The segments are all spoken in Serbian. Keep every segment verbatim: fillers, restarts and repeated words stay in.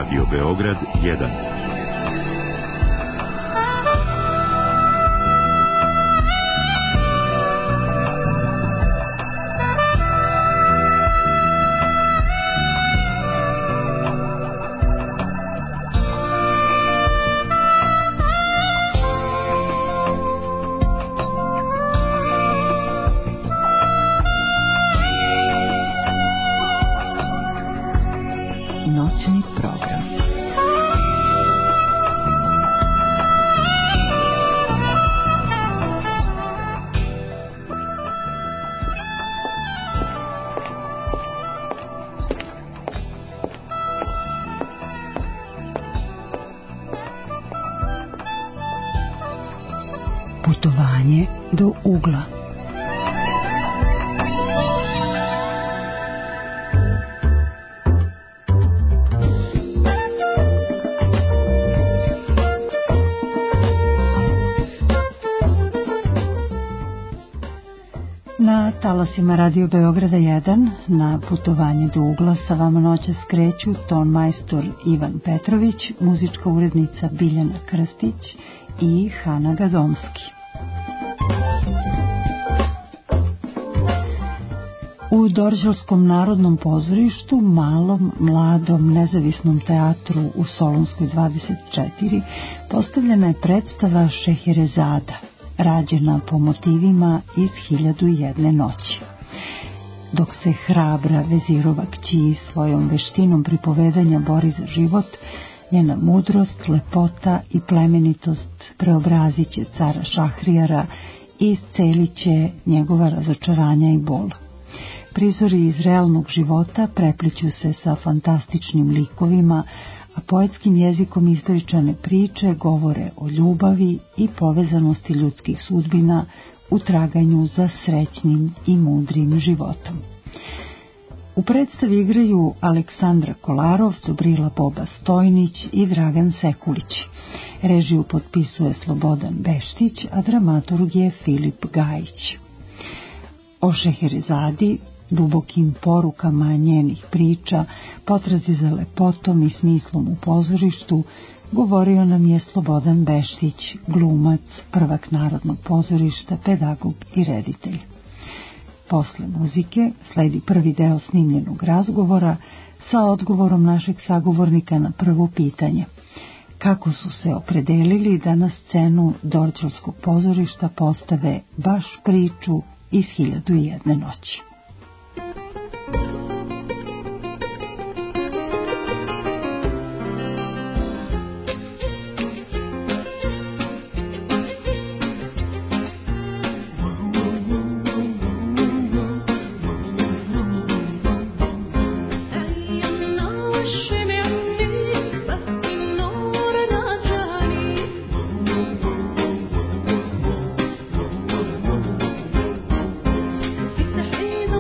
Radio Beograd jedan. Noćni program. Putovanje do ugla. Na talasima Radio Beograda jedan, na putovanje do ugla sa vama noćas skreću ton majstor Ivan Petrović, muzička urednica Biljana Krstić i Hana Gadomski. U Dorćolskom narodnom pozorištu, malom, mladom, nezavisnom teatru u Solunskoj dvadeset četiri, postavljena je predstava Šeherezada, rađena po motivima iz Hiljadu i jedne noći. Dok se hrabra vezirova kći svojom veštinom pripovedanja bori za život, njena mudrost, lepota i plemenitost preobrazit će cara Šahrijara i iscelit će njegova razočaranja i bol. Prizori iz realnog života prepliću se sa fantastičnim likovima, a poetskim jezikom ispričane priče govore o ljubavi i povezanosti ljudskih sudbina u traganju za srećnim i mudrim životom. U predstavi igraju Aleksandra Kolarov, Dobrila Boba Stojnić i Dragan Sekulić. Režiju potpisuje Slobodan Beštić, a dramaturg je Filip Gajić. O Šeherezadi, dubokim porukama njenih priča, potrazi za lepotom i smislom u pozorištu, govorio nam je Slobodan Beštić, glumac, prvak Narodnog pozorišta, pedagog i reditelj. Posle muzike sledi prvi deo snimljenog razgovora sa odgovorom našeg sagovornika na prvo pitanje: kako su se opredelili da na scenu Dorćolskog pozorišta postave baš priču iz Hiljadu i jedne noći. تحين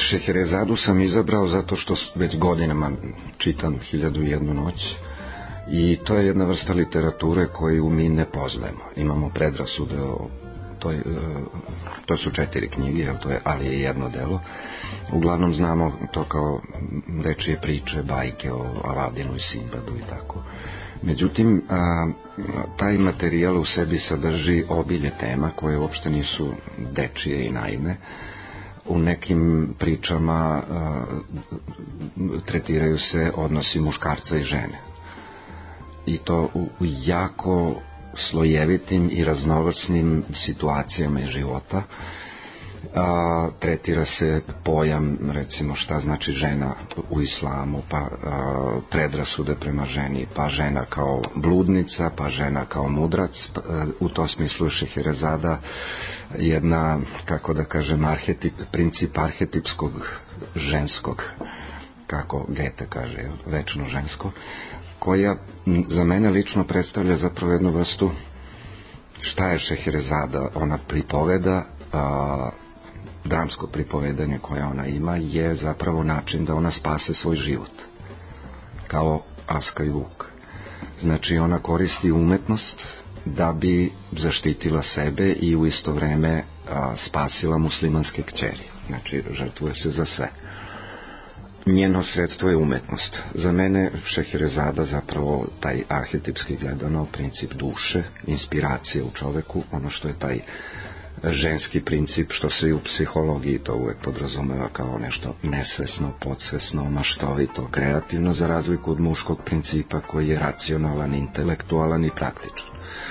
Šeherezadu sam izabrao zato što već godinama čitam Hiljadu i jednu noć i to je jedna vrsta literature koju mi ne poznajemo. Imamo predrasude o to, je, to su četiri knjige, to je, ali je jedno delo. Uglavnom znamo to kao dečije priče, bajke o Aladinu i Sinbadu i tako. Međutim, a, taj materijal u sebi sadrži obilje tema koje uopšte nisu dečije i naivne. U nekim pričama a, tretiraju se odnosi muškarca i žene. I to u, u jako slojevitim i raznovrsnim situacijama iz života. A, tretira se pojam, recimo šta znači žena u islamu, pa a, predrasude prema ženi, pa žena kao bludnica, pa žena kao mudrac. Pa, a, u tom smislu je Šeherezada jedna, kako da kažem, arhetip, princip arhetipskog ženskog, kako Gete kaže, večno žensko, koja za mene lično predstavlja zapravo jednu vrstu, šta je Šeherezada, ona pripoveda, a, dramsko pripovedanje koje ona ima je zapravo način da ona spase svoj život, kao Aska i Vuk. Znači ona koristi umetnost da bi zaštitila sebe i u isto vreme a, spasila muslimanske kćeri. Znači žrtvuje se za sve. Njeno sredstvo je umetnost. Za mene Šeherezada zapravo taj arhetipski gledano princip duše, inspiracije u čoveku, ono što je taj ženski princip, što se i u psihologiji to uvek podrazumeva kao nešto nesvesno, podsvesno, maštovito, kreativno, za razliku od muškog principa koji je racionalan, intelektualan i praktičan.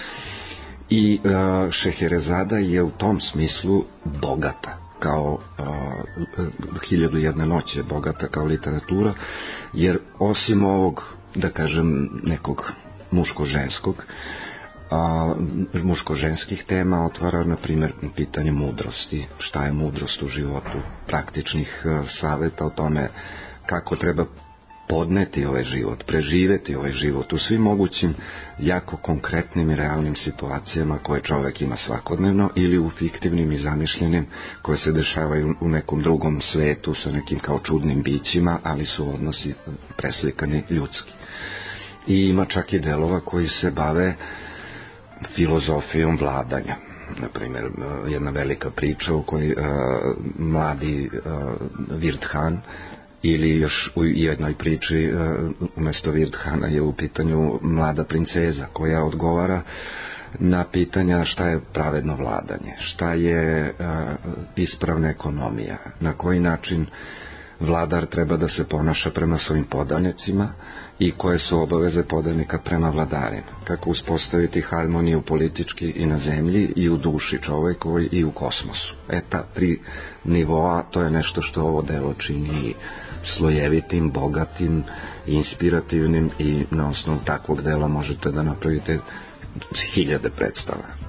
I uh, Šeherezada je u tom smislu bogata, kao uh, Hiljadu i jedne noći je bogata kao literatura, jer osim ovog, da kažem, nekog muško-ženskog, a, muško-ženskih tema otvara, na primjer, pitanje mudrosti, šta je mudrost u životu, praktičnih a, saveta o tome kako treba podneti ovaj život, preživeti ovaj život u svim mogućim jako konkretnim i realnim situacijama koje čovjek ima svakodnevno ili u fiktivnim i zamišljenim koje se dešavaju u nekom drugom svetu sa nekim kao čudnim bićima, ali su odnosi preslikani ljudski. I ima čak i delova koji se bave filozofijom vladanja. Naprimjer, jedna velika priča u kojoj uh, mladi uh, Virdhan, ili još u jednoj priči uh, umjesto Virdhana je u pitanju mlada princeza koja odgovara na pitanja šta je pravedno vladanje, šta je uh, ispravna ekonomija, na koji način vladar treba da se ponaša prema svojim podanicima i koje su obaveze podanika prema vladarima, kako uspostaviti harmoniju politički i na zemlji i u duši čovekovoj i u kosmosu. E ta tri nivoa, to je nešto što ovo delo čini slojevitim, bogatim, inspirativnim i na osnovu takvog dela možete da napravite hiljade predstava.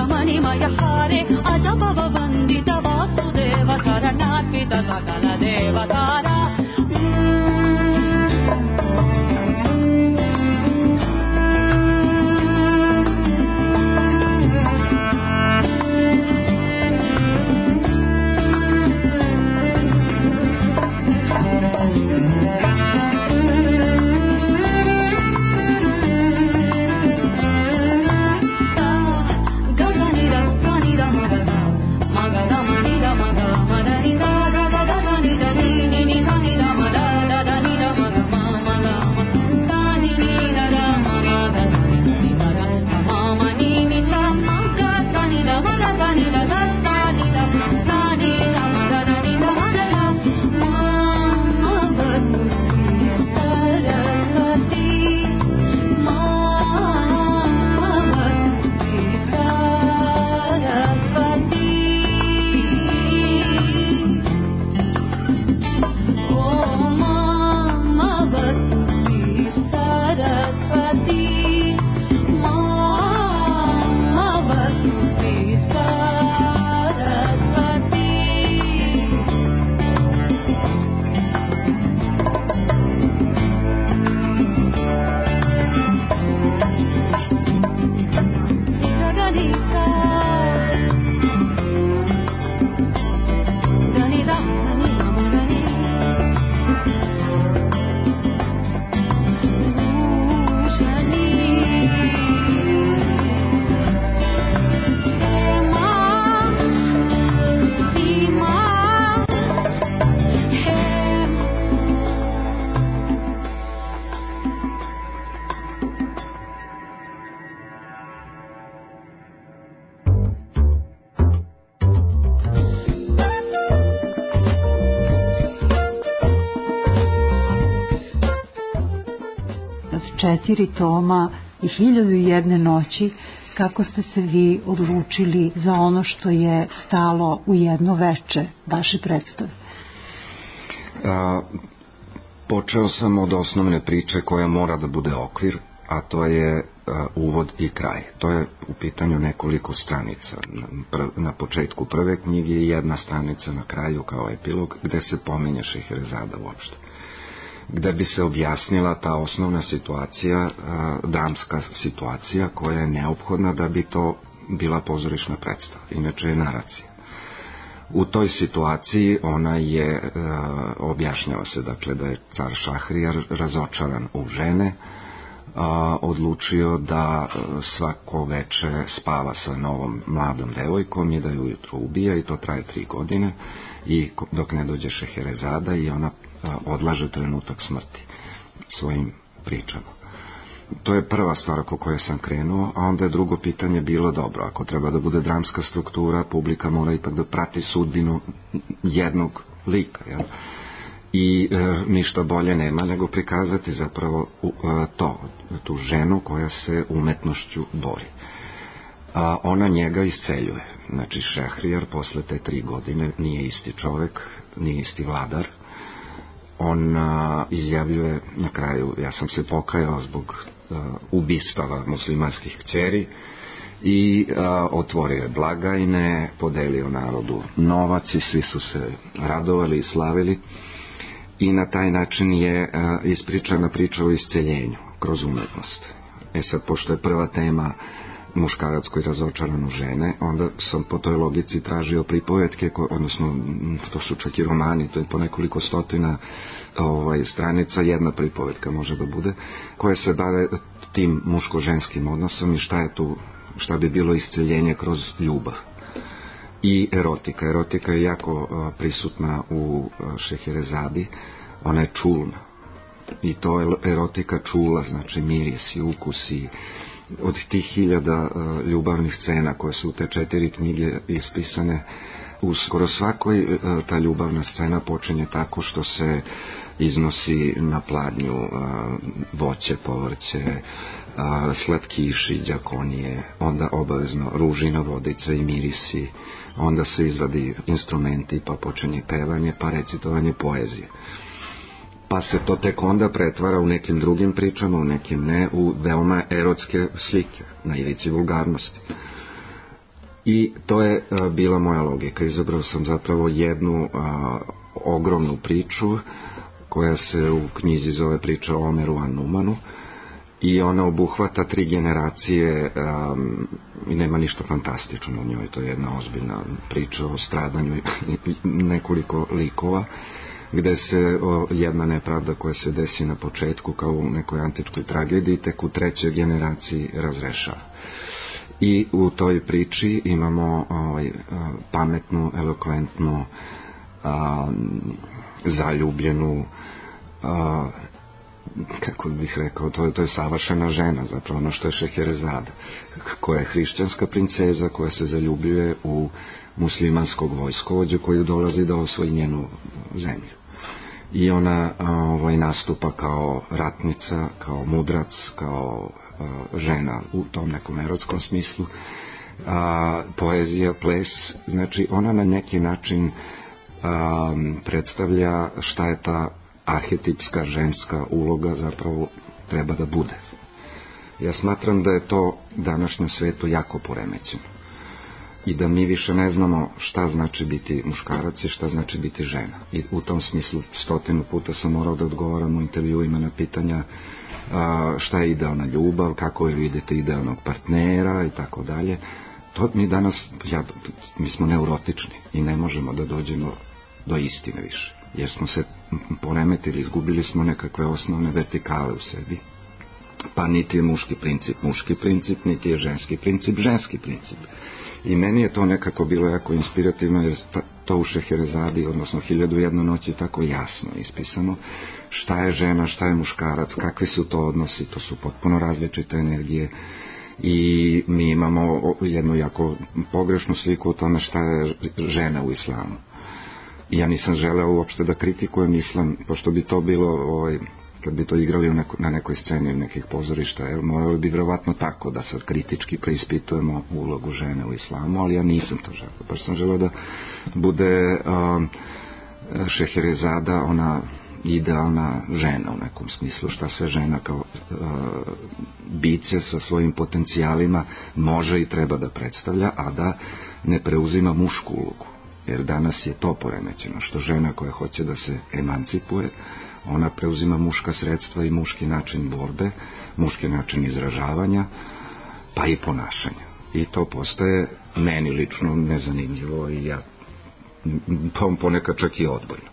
mani maya hare ajabava vandita vasudeva saranarpita sakala devatara. Četiri toma i hiljadu i jedne noći, kako ste se vi odlučili za ono što je stalo u jedno veče vaše predstave? A, počeo sam od osnovne priče koja mora da bude okvir, a to je a, uvod i kraj. To je u pitanju nekoliko stranica. Na, na početku prve knjige i jedna stranica na kraju kao epilog gde se pominje Šeherezada uopšte, gde bi se objasnila ta osnovna situacija, dramska situacija koja je neophodna da bi to bila pozorišna predstava, inače je naracija. U toj situaciji ona je, objašnjava se dakle da je car Šahrijar razočaran u žene, odlučio da svako veče spava sa novom mladom devojkom i da ju ujutro ubija, i to traje tri godine i dok ne dođe Šeherezada i ona odlaže trenutak smrti svojim pričama. To je prva stvar oko koje sam krenuo, a onda je drugo pitanje bilo, dobro, ako treba da bude dramska struktura, publika mora ipak da prati sudbinu jednog lika, jel? I e, ništa bolje nema nego prikazati zapravo e, to, tu ženu koja se umetnošću bori. A ona njega isceljuje. Znači Šahrijar posle te tri godine nije isti čovek, nije isti vladar. On a, izjavljuje na kraju, ja sam se pokajao zbog a, ubistava muslimanskih kćeri, i a, otvorio je blagajne, podelio narodu novac i svi su se radovali i slavili, i na taj način je a, ispričana priča o isceljenju kroz umetnost. E sad, pošto je prva tema muškarac koji razočaran u žene, onda sam po toj logici tražio pripovetke, odnosno to su čak i romani, to je po nekoliko stotina ovaj, stranica, jedna pripovetka može da bude, koje se bave tim muško-ženskim odnosom i šta je tu, šta bi bilo isceljenje kroz ljubav. I erotika. Erotika je jako a, prisutna u a, Šeherezadi, ona je čulna. I to je erotika čula, znači mirisi, ukusi. Od tih hiljada uh, ljubavnih scena koje su u te četiri knjige ispisane, u skoro svakoj uh, ta ljubavna scena počinje tako što se iznosi na pladnju uh, voće, povrće, uh, slatkiši, đakonije, onda obavezno ružina, vodica i mirisi, onda se izvadi instrumenti, pa počinje pevanje, pa recitovanje poezije. Pa se to tek onda pretvara u nekim drugim pričama, u nekim ne, u veoma erotske slike, na ivici vulgarnosti. I to je a, bila moja logika. Izabrao sam zapravo jednu a, ogromnu priču koja se u knjizi zove Priča o Omeru Anumanu i ona obuhvata tri generacije um, i nema ništa fantastično u njoj. To je jedna ozbiljna priča o stradanju nekoliko likova gde se o, jedna nepravda koja se desi na početku kao u nekoj antičkoj tragediji tek u trećoj generaciji razrešava. I u toj priči imamo ovaj, pametnu, elokventnu, a, zaljubljenu, a, kako bih rekao, to je, to je savršena žena, zapravo ono što je Šeherezada, koja je hrišćanska princeza koja se zaljubljuje u muslimanskog vojskovođu koji dolazi da osvoji njenu zemlju. I ona ovaj, nastupa kao ratnica, kao mudrac, kao a, žena u tom nekom erotskom smislu. A, poezija, ples, znači ona na neki način a, predstavlja šta je ta arhetipska ženska uloga zapravo treba da bude. Ja smatram da je to današnjem svetu jako poremećeno i da mi više ne znamo šta znači biti muškarac i šta znači biti žena. I u tom smislu stotinu puta sam morao da odgovaram u intervjuima na pitanja a, šta je idealna ljubav, kako je vidite idealnog partnera i tako dalje. To mi danas, ja, mi smo neurotični i ne možemo da dođemo do istine više, jer smo se poremetili, izgubili smo nekakve osnovne vertikale u sebi. Pa niti je muški princip muški princip, niti je ženski princip ženski princip. I meni je to nekako bilo jako inspirativno, jer to u Šeherezadi, odnosno Hiljadu i jednu noć je tako jasno ispisano šta je žena, šta je muškarac, kakvi su to odnosi, to su potpuno različite energije i mi imamo jednu jako pogrešnu sliku o tome šta je žena u islamu. Ja nisam želeo uopšte da kritikujem islam, pošto bi to bilo, ovaj, kad bi to igrali neko, na nekoj sceni nekih pozorišta, jer morali bi vjerovatno tako da sad kritički preispitujemo ulogu žene u islamu, ali ja nisam to želeo. Baš sam želeo da bude um, Šeherezada ona idealna žena u nekom smislu, šta sve žena kao uh, biće sa svojim potencijalima može i treba da predstavlja, a da ne preuzima mušku ulogu. Jer danas je to poremećeno, što žena koja hoće da se emancipuje, ona preuzima muška sredstva i muški način borbe, muški način izražavanja, pa i ponašanja. I to postaje meni lično nezanimljivo i ja ponekad čak i odbojno.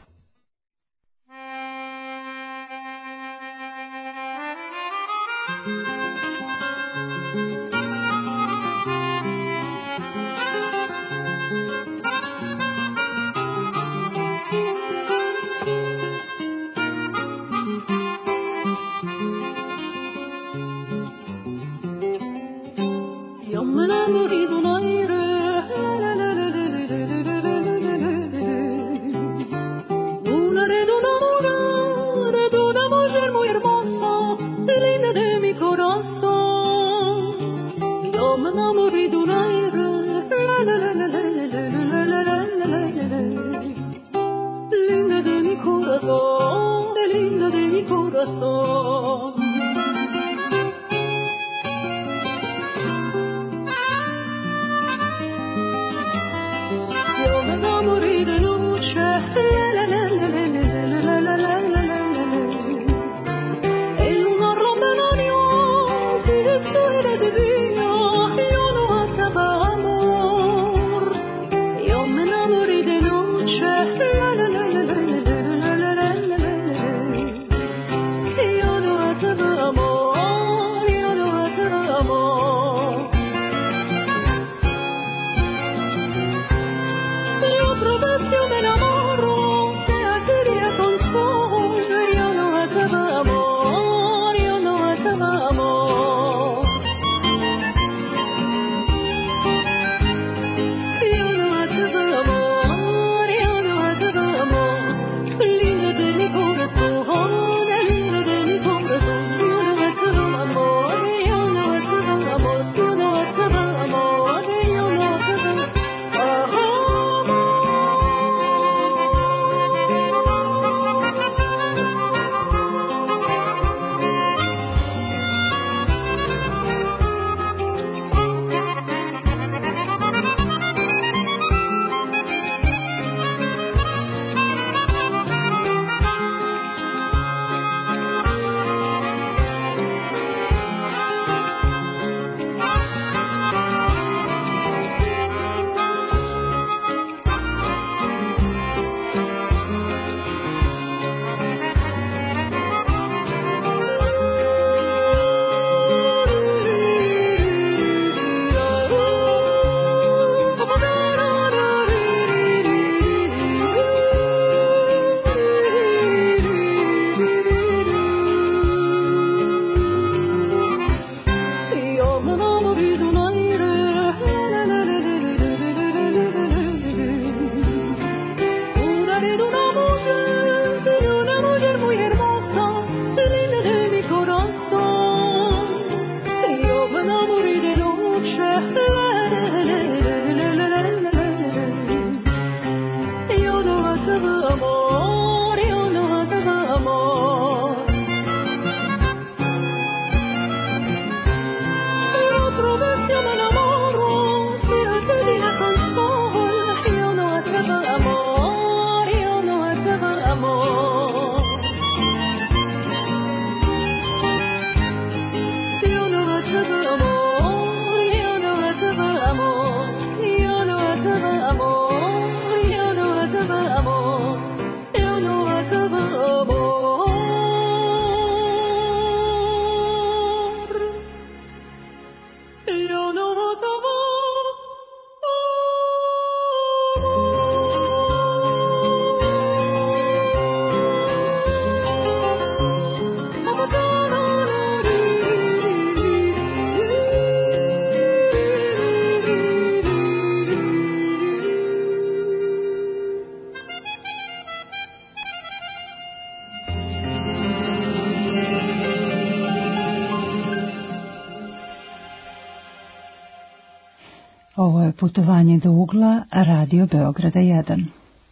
Ovo je Putovanje do ugla, Radio Beograda jedan.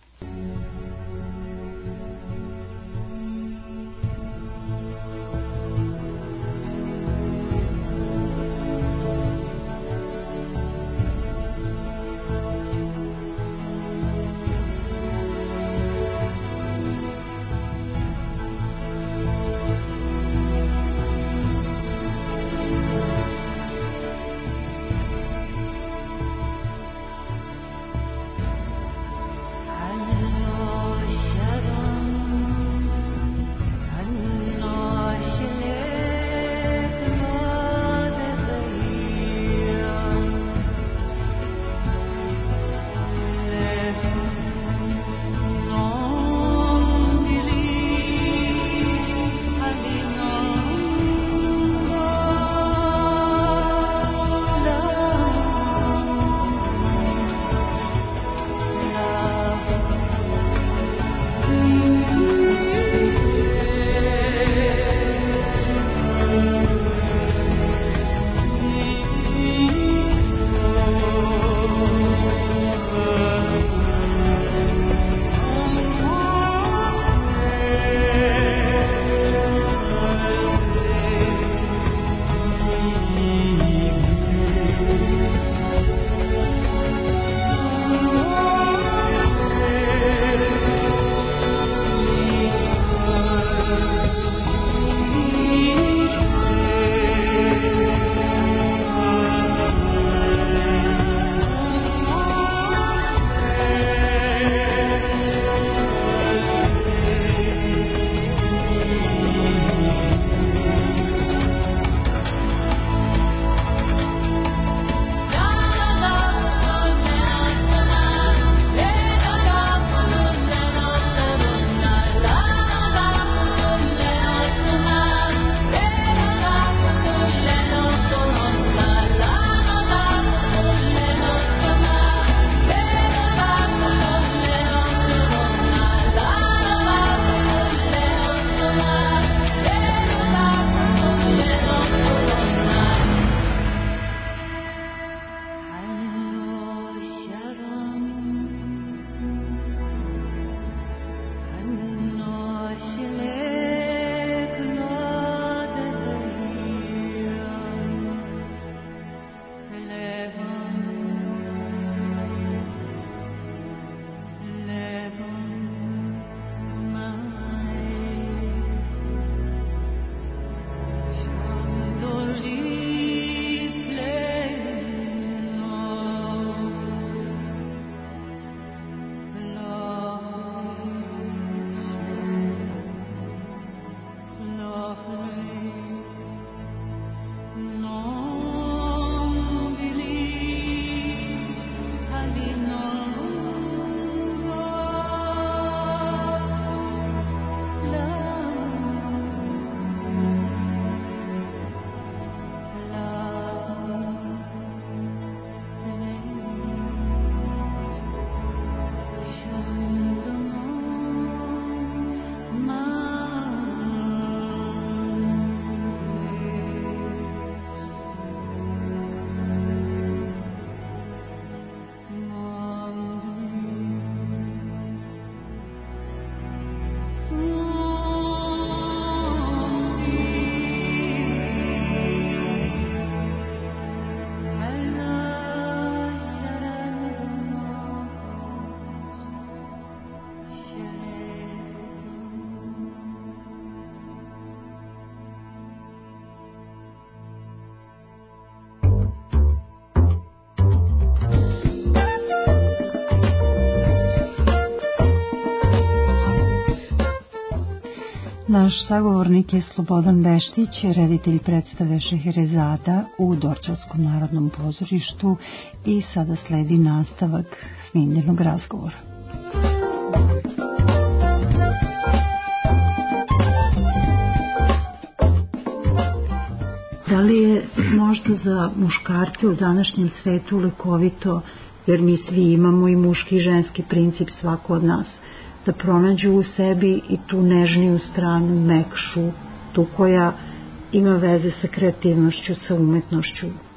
Naš sagovornik je Slobodan Beštić, reditelj predstave Šeherezada u Dorćolskom narodnom pozorištu i sada sledi nastavak snimljenog razgovora. Da li je možda za muškarce u današnjem svetu lekovito, jer mi svi imamo i muški i ženski princip, svako od nas, da pronađu u sebi i tu nežniju stranu, mekšu, tu koja ima veze sa kreativnošću, sa umetnošću,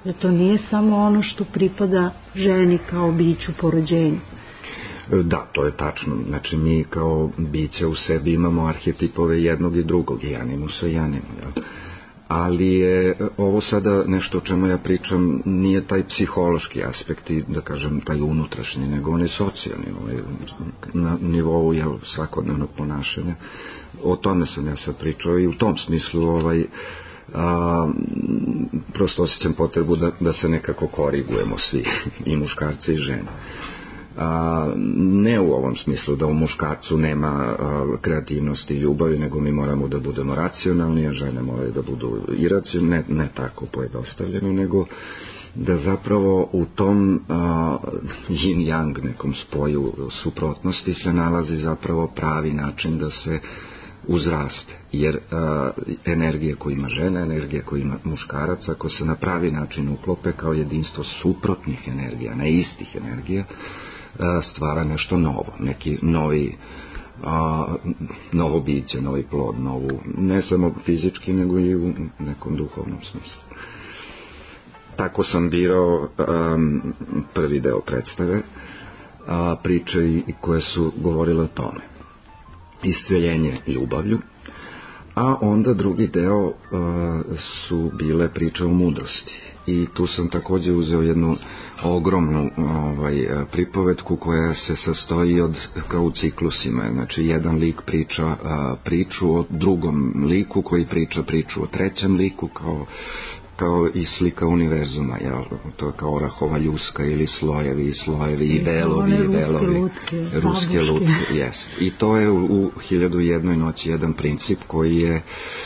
Da to nije samo ono što pripada ženi kao biću po rođenju. Da, to je tačno. Znači, mi kao biće u sebi imamo arhetipove jednog i drugog, i animusa i animu, jel? Ali je ovo sada nešto o čemu ja pričam, nije taj psihološki aspekt i, da kažem, taj unutrašnji, nego on je socijalni, ovaj, na nivou, jel, svakodnevnog ponašanja. O tome sam ja sad pričao i u tom smislu ovaj, a, prosto osjećam potrebu da, da se nekako korigujemo svi, i muškarci i žene. A, ne u ovom smislu da u muškarcu nema a, kreativnosti i ljubavi, nego mi moramo da budemo racionalni, a žene moraju da budu iracionalne, ne, ne tako pojednostavljeno, nego da zapravo u tom a, yin-yang nekom spoju suprotnosti se nalazi zapravo pravi način da se uzraste, jer a, energije koje ima žena, energije koje ima muškarac, ako se na pravi način uklope kao jedinstvo suprotnih energija, ne istih energija, a, stvara nešto novo, neki novi a, novo biće, novi plod, novu, ne samo fizički, nego i u nekom duhovnom smislu. Tako sam birao um, prvi deo predstave, a, priče i koje su govorile o tome. Isceljenje ljubavlju, a onda drugi deo uh, su bile priče o mudrosti. I tu sam takođe uzeo jednu ogromnu ovaj, pripovetku koja se sastoji od, kao u ciklusima. Znači, jedan lik priča uh, priču o drugom liku koji priča priču o trećem liku, kao kao i slika univerzuma, jel? To je kao orahova ljuska ili slojevi i slojevi i velovi i velovi. Lutke, ruske lutke, jest. I to je u, u Hiljadu i jednoj noći jedan princip koji je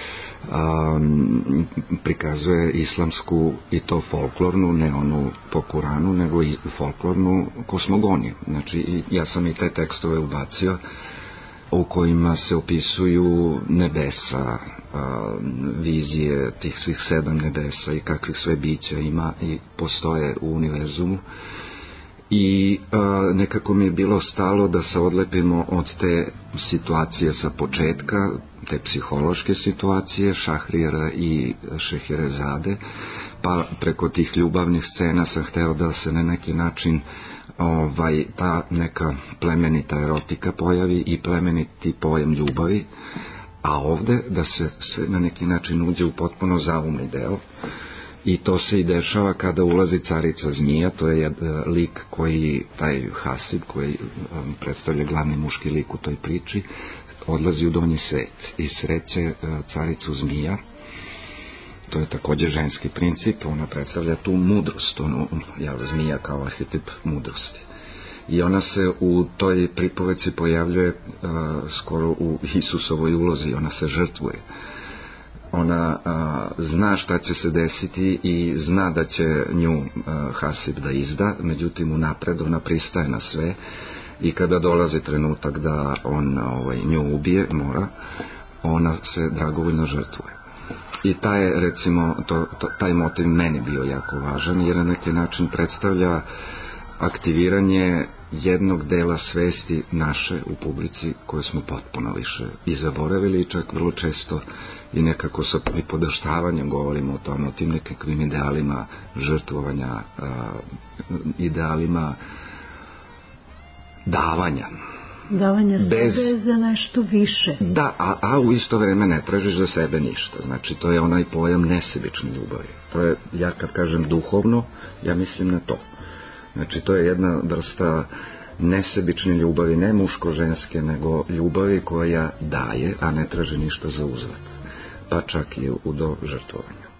um, prikazuje islamsku i to folklornu, ne onu po Kuranu, nego i folklornu kosmogoniju. Znači, ja sam i te tekstove ubacio u kojima se opisuju nebesa, a, vizije tih svih sedam nebesa i kakvih sve bića ima i postoje u univerzumu. I a, nekako mi je bilo stalo da se odlepimo od te situacije sa početka, te psihološke situacije Šahrijara i Šeherezade, pa preko tih ljubavnih scena sam hteo da se na neki način ovaj, ta neka plemenita erotika pojavi i plemeniti pojam ljubavi, a ovde da se sve na neki način uđe u potpuno zaumni deo. I to se i dešava kada ulazi carica zmija, to je lik koji, taj Hasid, koji um, predstavlja glavni muški lik u toj priči, odlazi u donji svet i sreće uh, caricu zmija. To je takođe ženski princip, ona predstavlja tu mudrost, onu, jel, zmija kao arhetip mudrosti. I ona se u toj pripovedci pojavljuje uh, skoro u Isusovoj ulozi, ona se žrtvuje. Ona a, zna šta će se desiti i zna da će nju a, Hasib da izda, međutim unapred ona pristaje na sve i kada dolazi trenutak da on ovaj, nju ubije, mora, ona se dragovoljno žrtvuje. I taj, recimo, to, to, taj motiv meni bio jako važan, jer na neki način predstavlja aktiviranje jednog dela svesti naše u publici koje smo potpuno više i zaboravili, i čak vrlo često i nekako sa pripodaštavanjem govorimo o tome, o tim nekakvim idealima žrtvovanja, idealima davanja. Davanja Bez, sebe za nešto više. Da, a, a u isto vreme ne tražiš za sebe ništa. Znači, to je onaj pojam nesebične ljubavi. To je, ja kad kažem duhovno, ja mislim na to. Znači, to je jedna vrsta nesebične ljubavi, ne muško-ženske, nego ljubavi koja daje, a ne traži ništa za uzvrat. Pa čak i u do žrtvovanja.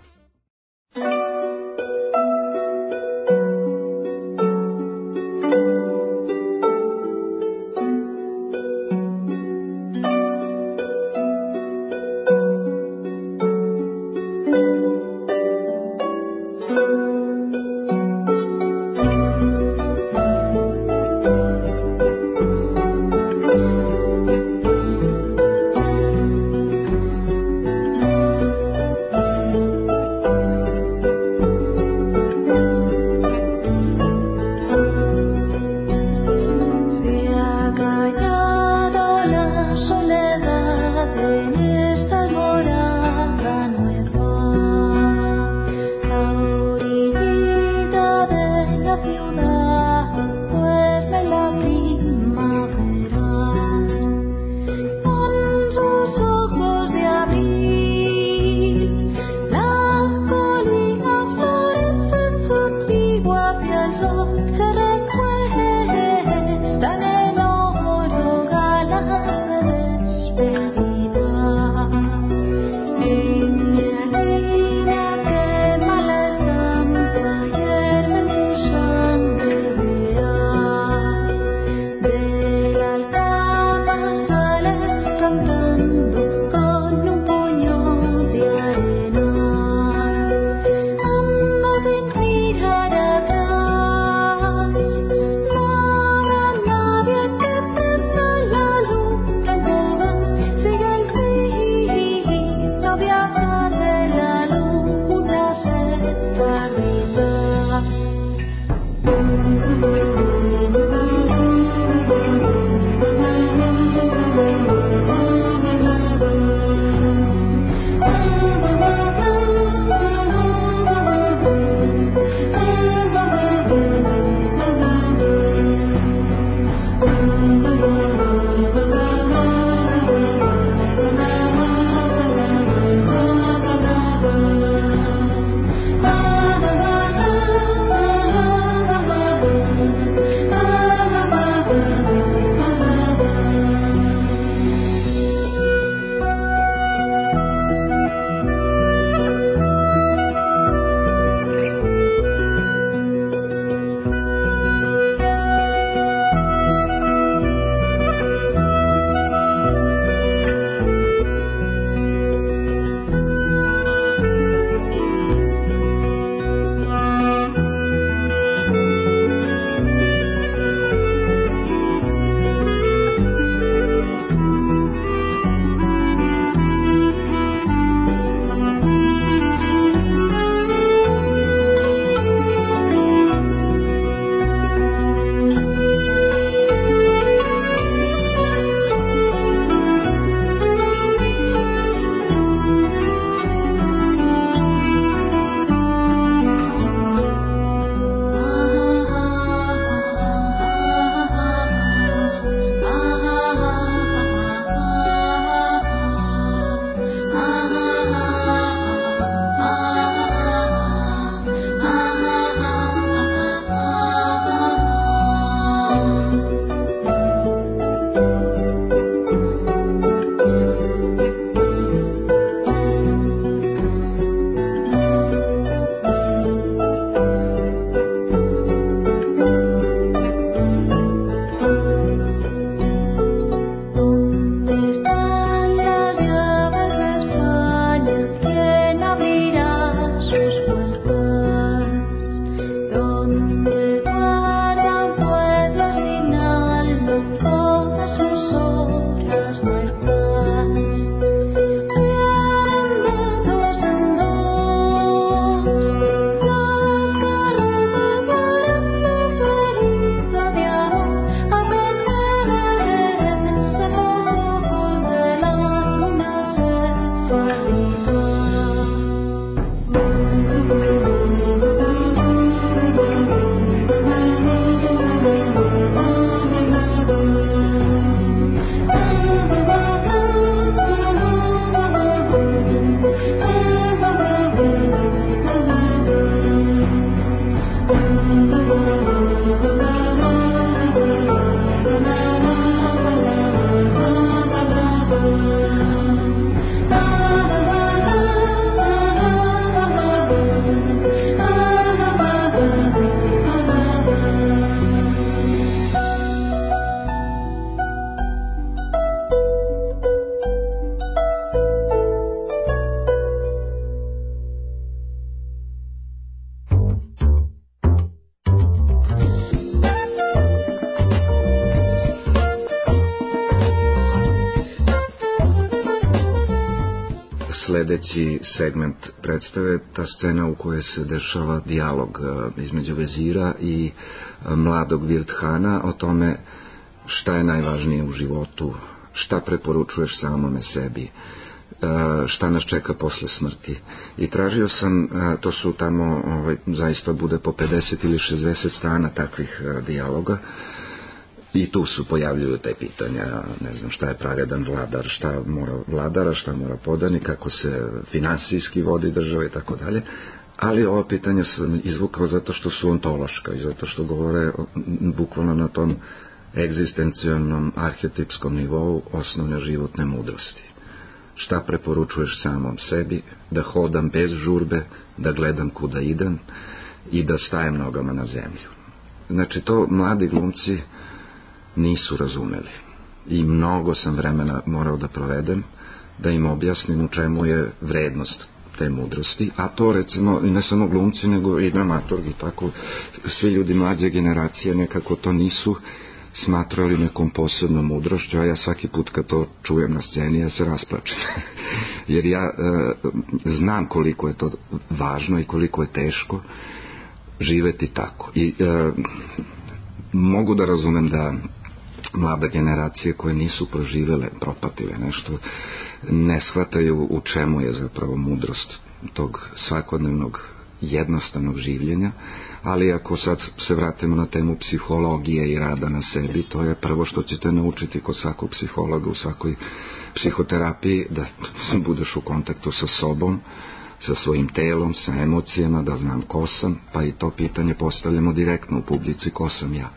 sledeći segment predstave, ta scena u kojoj se dešava dijalog između vezira i mladog Virthana o tome šta je najvažnije u životu, šta preporučuješ samome sebi, šta nas čeka posle smrti. I tražio sam, to su tamo ovaj, zaista bude po pedeset ili šezdeset strana takvih dijaloga, i tu su pojavljuju te pitanja, ne znam šta je pravedan vladar, šta mora vladara, šta mora podanik, kako se finansijski vodi država i tako dalje. Ali ova pitanja sam izvukao zato što su ontološka i zato što govore bukvalno na tom egzistencijalnom arhetipskom nivou osnovne životne mudrosti. Šta preporučuješ samom sebi? Da hodam bez žurbe, da gledam kuda idem i da stajem nogama na zemlju. Znači to mladi glumci nisu razumeli i mnogo sam vremena morao da provedem da im objasnim u čemu je vrednost te mudrosti, a to recimo i ne samo glumci nego i dramaturgi, tako svi ljudi mlađe generacije nekako to nisu smatrali nekom posebnom mudrošću, a ja svaki put kad to čujem na sceni ja se rasplačem jer ja e, znam koliko je to važno i koliko je teško živeti tako i e, mogu da razumem da mlade generacije koje nisu proživele, propatile nešto, ne shvataju u čemu je zapravo mudrost tog svakodnevnog jednostavnog življenja, ali ako sad se vratimo na temu psihologije i rada na sebi, to je prvo što ćete naučiti kod svakog psihologa u svakoj psihoterapiji, da budeš u kontaktu sa sobom, sa svojim telom, sa emocijama, da znam ko sam, pa i to pitanje postavljamo direktno u publici, ko sam ja.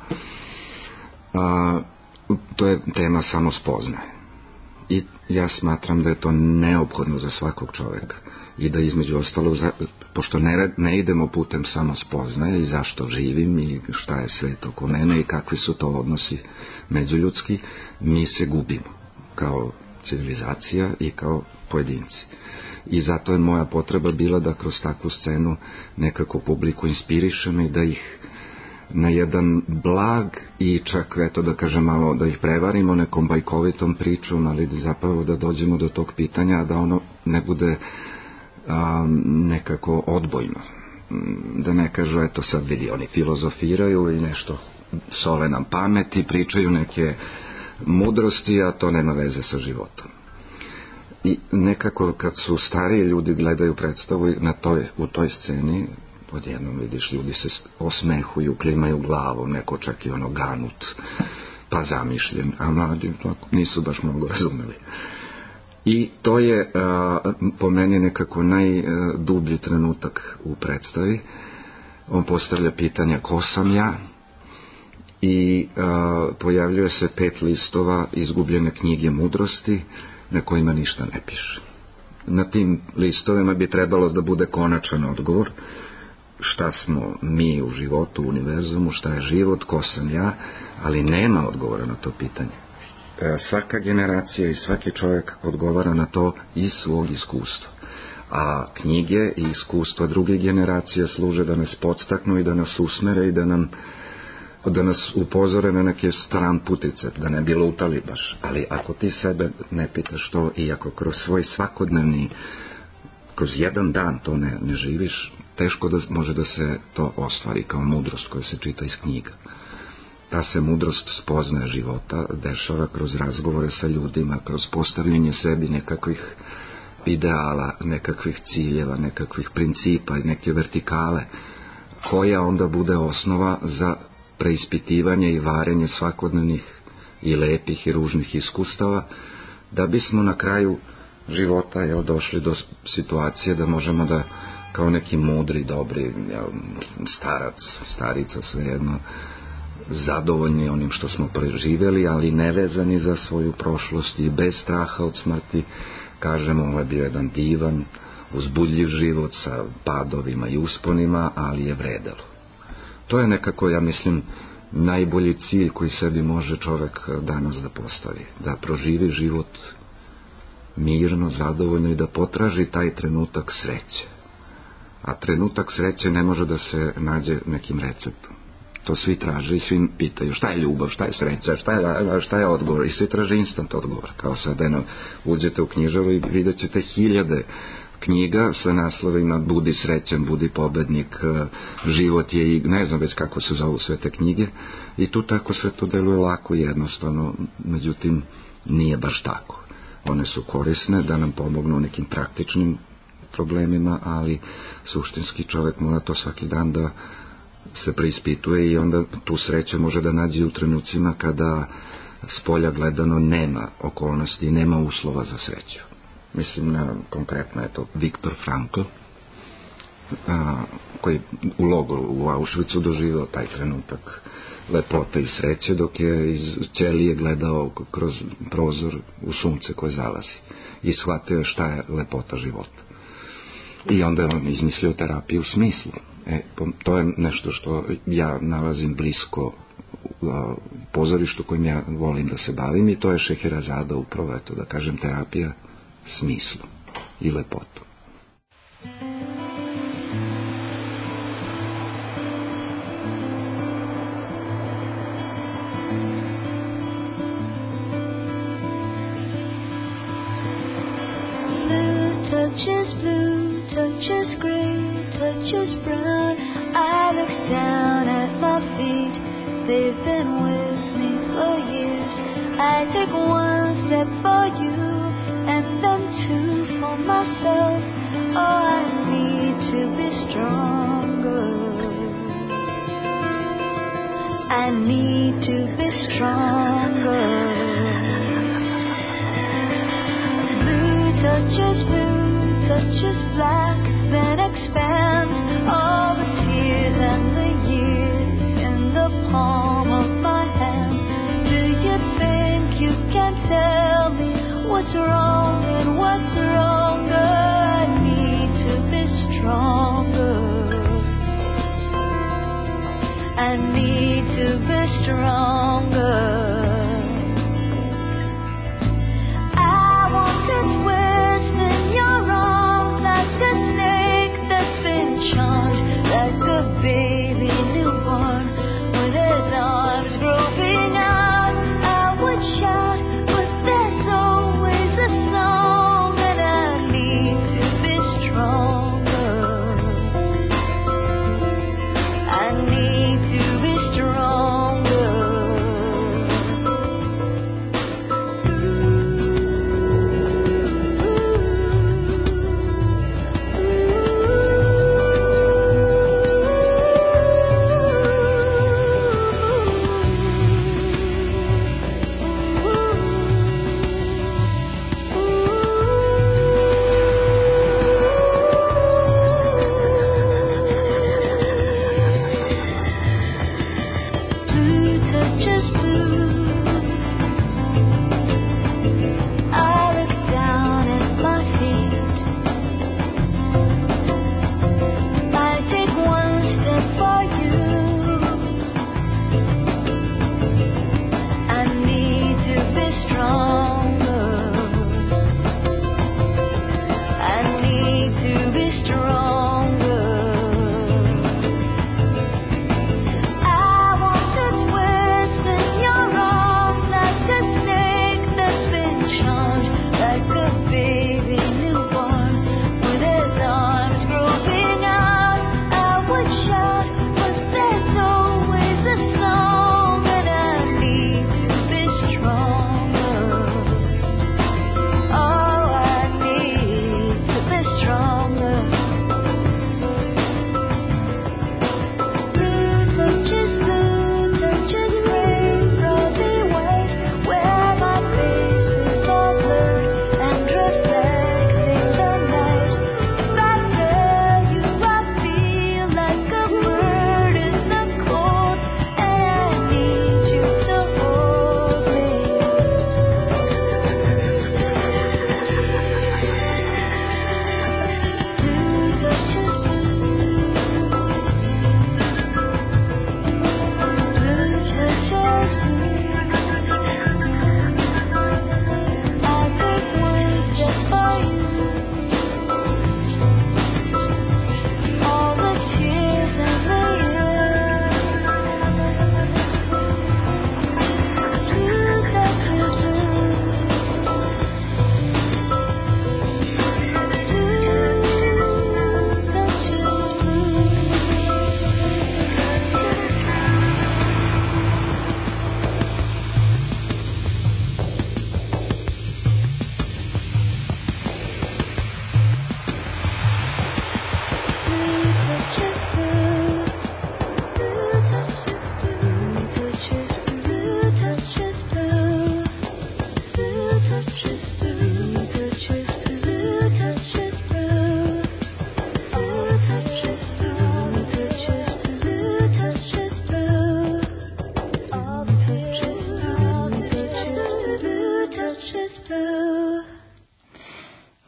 A, to je tema samospoznaje i ja smatram da je to neophodno za svakog čoveka i da između ostalog, pošto ne, ne idemo putem samospoznaje i zašto živim i šta je svet oko mene i kakvi su to odnosi međuljudski, mi se gubimo kao civilizacija i kao pojedinci. I zato je moja potreba bila da kroz takvu scenu nekako publiku inspirišem i da ih na jedan blag i čak, eto da kažem malo, da ih prevarimo nekom bajkovitom pričom, ali zapravo da dođemo do tog pitanja, da ono ne bude a, nekako odbojno. Da ne kažu, eto sad vidi, oni filozofiraju i nešto sole nam pamet i pričaju neke mudrosti, a to nema veze sa životom. I nekako kad su stariji ljudi gledaju predstavu na toj, u toj sceni, odjednom vidiš, ljudi se osmehuju, klimaju glavom, neko čak i ono ganut, pa zamišljen, a mladi nisu baš mnogo razumeli. I to je a, po meni nekako najdublji trenutak u predstavi. On postavlja pitanja ko sam ja i a, pojavljuje se pet listova izgubljene knjige mudrosti na kojima ništa ne piše. Na tim listovima bi trebalo da bude konačan odgovor šta smo mi u životu, u univerzumu, šta je život, ko sam ja, ali nema odgovora na to pitanje. Svaka generacija i svaki čovjek odgovara na to iz svog iskustva. A knjige i iskustva drugih generacija služe da nas podstaknu i da nas usmere i da nam da nas upozore na neke stranputice, da ne bi lutali baš. Ali ako ti sebe ne pitaš to i ako kroz svoj svakodnevni, kroz jedan dan to ne, ne živiš, teško da može da se to ostvari kao mudrost koja se čita iz knjiga. Ta se mudrost spoznaje života dešava kroz razgovore sa ljudima, kroz postavljanje sebi nekakvih ideala, nekakvih ciljeva, nekakvih principa i neke vertikale, koja onda bude osnova za preispitivanje i varenje svakodnevnih i lepih i ružnih iskustava, da bismo na kraju života jel, došli do situacije da možemo da kao neki mudri, dobri jel, starac, starica svejedno, zadovoljni onim što smo preživjeli, ali nevezani za svoju prošlost i bez straha od smrti, kažemo ovo je bio jedan divan, uzbudljiv život sa padovima i usponima, ali je vredelo. To je nekako, ja mislim, najbolji cilj koji sebi može čovjek danas da postavi, da proživi život mirno, zadovoljno i da potraži taj trenutak sreće. A trenutak sreće ne može da se nađe nekim receptom. To svi traže i svi pitaju šta je ljubav, šta je sreća, šta je, šta je odgovor, i svi traže instant odgovor. Kao sad, eno, uđete u knjižaru i vidjet ćete hiljade knjiga sa naslovima Budi srećan, budi pobednik, život je, i ne znam već kako se zovu sve te knjige, i tu tako sve to deluje lako i jednostavno, međutim nije baš tako. One su korisne da nam pomognu u nekim praktičnim problemima, ali suštinski čovjek mora to svaki dan da se preispituje, i onda tu sreća može da nađe u trenucima kada spolja gledano nema okolnosti i nema uslova za sreću. Mislim na konkretno je to Viktor Frankl, a, koji u logoru u Auschwitzu doživao taj trenutak lepote i sreće dok je iz ćelije gledao kroz prozor u sunce koje zalazi i shvatio šta je lepota života. I onda je on izmislio terapiju u smislu. E, to je nešto što ja nalazim blisko u pozorištu kojim ja volim da se bavim, i to je Šeherazada, upravo eto, da kažem, terapija smislu i lepotu. Touches blue, touches gray, touches brown. I look down at my feet, they've been with me for years. I take one step for you, and then two for myself. Oh, I need to be stronger. I need to be stronger. Blue touches blue, touches black, then expands all the tears and the years in the palm of my hand. Do you think you can tell me what's wrong and what's wronger? I need to be stronger. I need to be stronger. Like a baby newborn with his arms groping out, I would shout, but there's always a song, and I need to be stronger. I need to be stronger.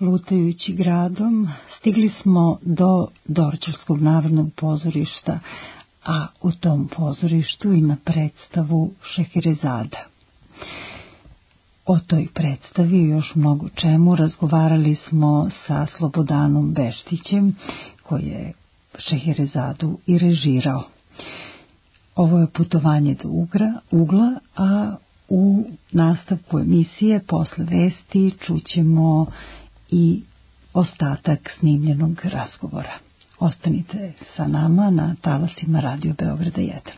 Lutajući gradom stigli smo do Dorćolskog narodnog pozorišta, a u tom pozorištu ima predstavu Šeherezada. O toj predstavi i još mnogo čemu razgovarali smo sa Slobodanom Beštićem, koji je Šeherezadu i režirao. Ovo je putovanje do ugra, ugla, a u nastavku emisije posle vesti čućemo i ostatak snimljenog razgovora. Ostanite sa nama na talasima Radio Beograda jedan.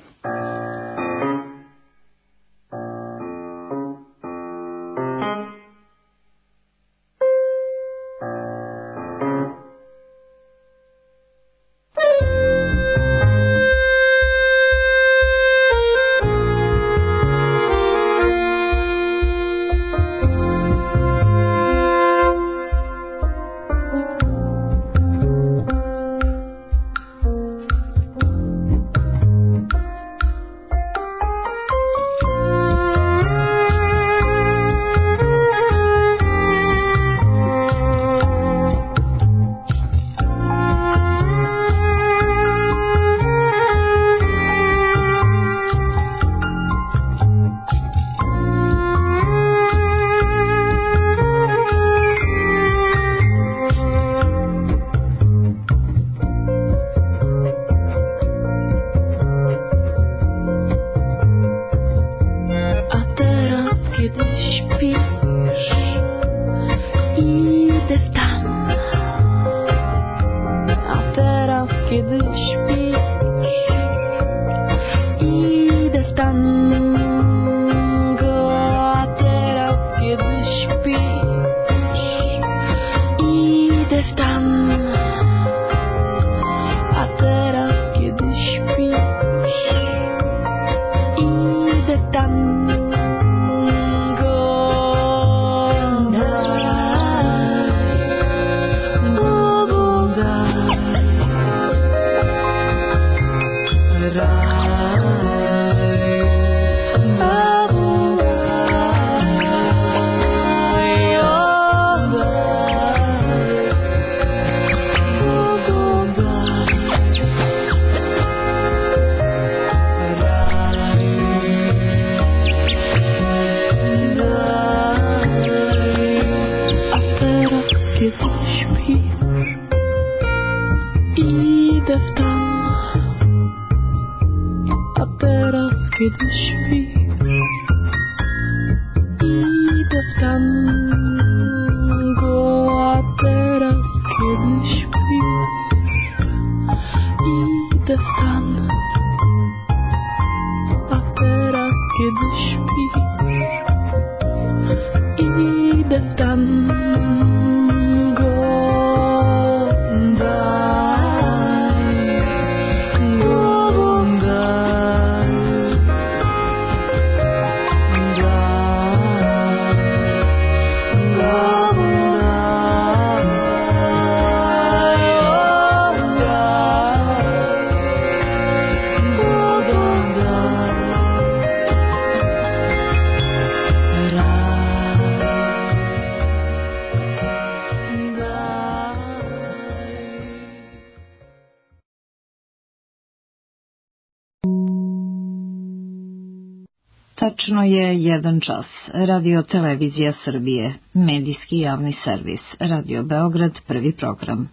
Tačno je jedan čas. Radio Televizija Srbije, medijski javni servis, Radio Beograd, prvi program.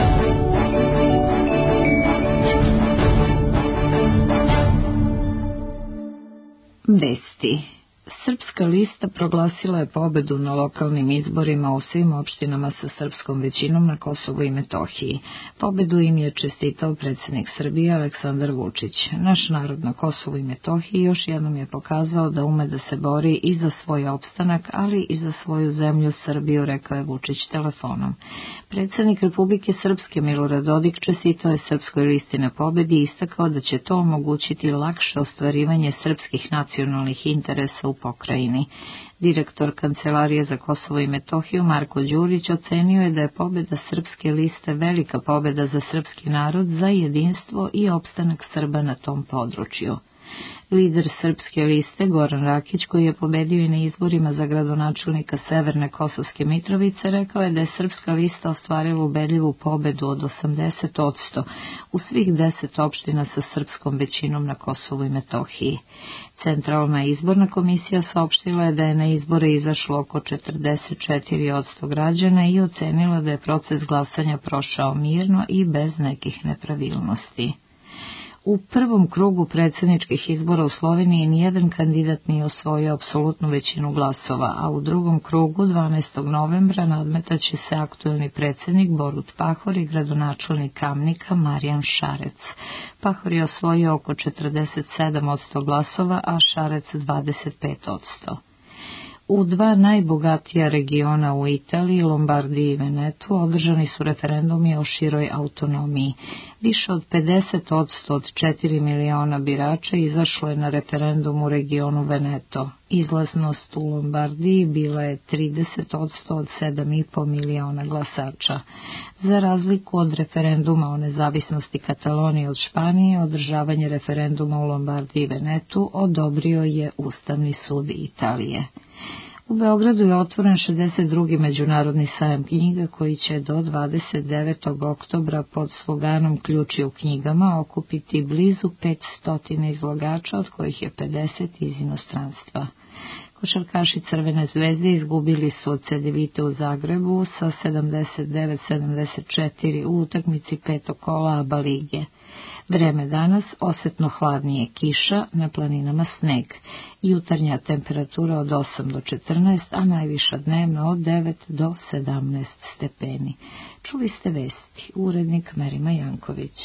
Vesti. Srpska lista proglasila je pobedu na lokalnim izborima u svim opštinama sa srpskom većinom na Kosovu i Metohiji. Pobedu im je čestitao predsjednik Srbije Aleksandar Vučić. Naš narod na Kosovu i Metohiji još jednom je pokazao da ume da se bori i za svoj opstanak, ali i za svoju zemlju Srbiju, rekao je Vučić telefonom. Predsjednik Republike Srpske Milorad Dodik čestitao je Srpskoj listi na pobedi i istakao da će to omogućiti lakše ostvarivanje srpskih nacionalnih interesa u pokrajini. Direktor Kancelarije za Kosovo i Metohiju Marko Đurić ocenio je da je pobeda Srpske liste velika pobeda za srpski narod, za jedinstvo i opstanak Srba na tom području. Lider Srpske liste Goran Rakić, koji je pobedio i na izborima za gradonačelnika Severne Kosovske Mitrovice, rekao je da je Srpska lista ostvarila ubedljivu pobedu od osamdeset posto u svih deset opština sa srpskom većinom na Kosovu i Metohiji. Centralna izborna komisija saopštila je da je na izbore izašlo oko četrdeset četiri posto građana i ocenila da je proces glasanja prošao mirno i bez nekih nepravilnosti. U prvom krugu predsjedničkih izbora u Sloveniji nijedan kandidat nije osvojio apsolutnu većinu glasova, a u drugom krugu dvanaestog novembra nadmetaće se aktuelni predsjednik Borut Pahor i gradonačelnik Kamnika Marijan Šarec. Pahor je osvojio oko četrdeset sedam posto glasova, a Šarec dvadeset pet posto. U dva najbogatija regiona u Italiji, Lombardiji i Venetu, održani su referendumi o široj autonomiji. Više od pedeset posto od četiri miliona birača izašlo je na referendum u regionu Veneto. Izlaznost u Lombardiji bila je trideset posto od sedam i po miliona glasača. Za razliku od referenduma o nezavisnosti Katalonije od Španije, održavanje referenduma u Lombardiji i Venetu odobrio je Ustavni sud Italije. U Beogradu je otvoren šezdeset drugi međunarodni sajam knjiga koji će do dvadeset devetog oktobra pod sloganom Ključi u knjigama okupiti blizu petsto izlagača, od kojih je pedeset iz inostranstva. Košarkaši Crvene zvezde izgubili su od Cedevite u Zagrebu sa sedamdeset devet sedamdeset četiri u utakmici petog kola ABA lige. Vreme danas osetno hladnije, kiša, na planinama sneg. Jutarnja temperatura od osam do četrnaest, a najviša dnevna od devet do sedamnaest stepeni. Čuli ste vesti, urednik Merima Janković.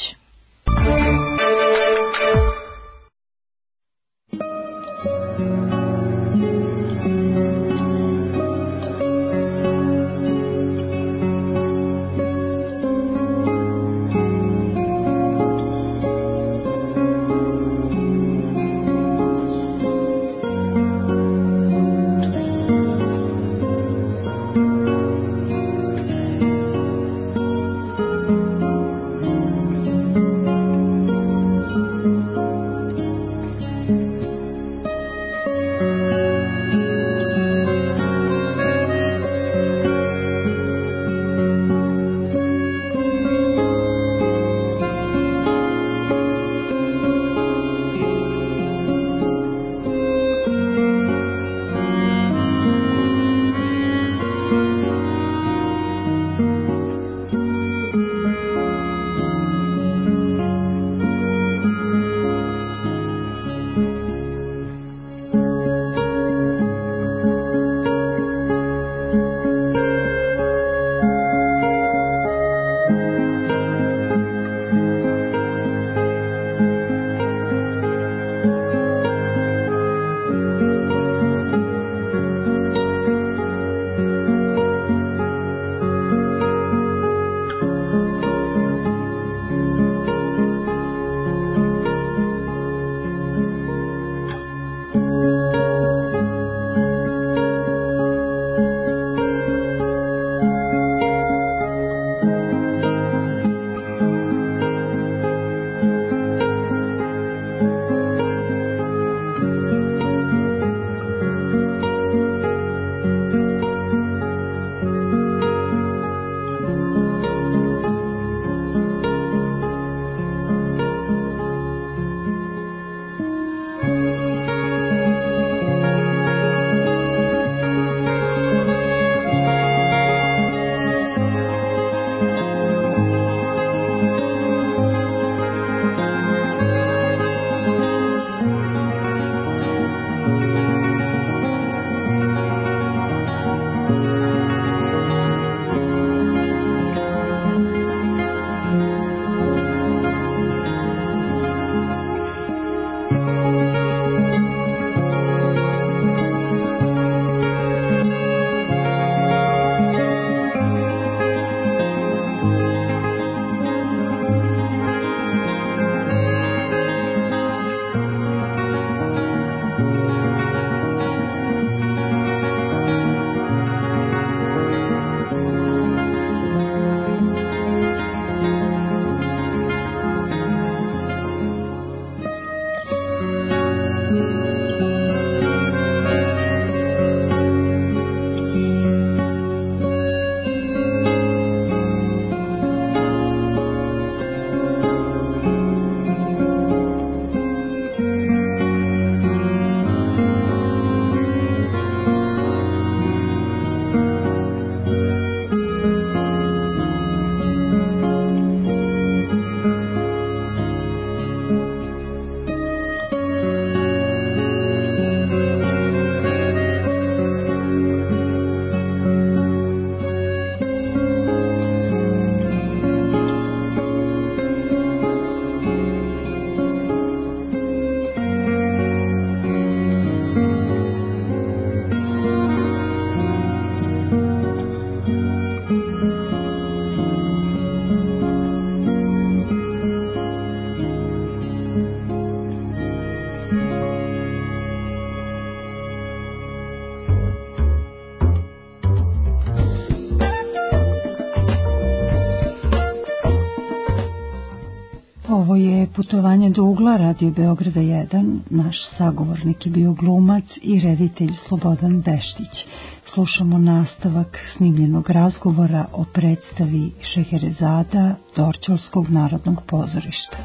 Ovo je putovanje do ugla Radio Beograda jedan. Naš sagovornik je bio glumac i reditelj Slobodan Beštić. Slušamo nastavak snimljenog razgovora o predstavi Šeherezada Dorćolskog narodnog pozorišta.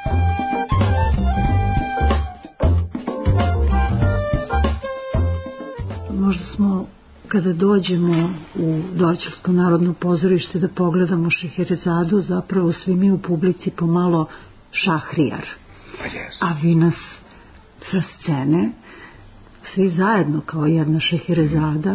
Možda smo, kada dođemo u Dorćolsko narodno pozorište da pogledamo Šeherezadu, zapravo svi mi u publici pomalo Šahrijar. A vi nas sa scene, svi zajedno kao jedna Šeherezada,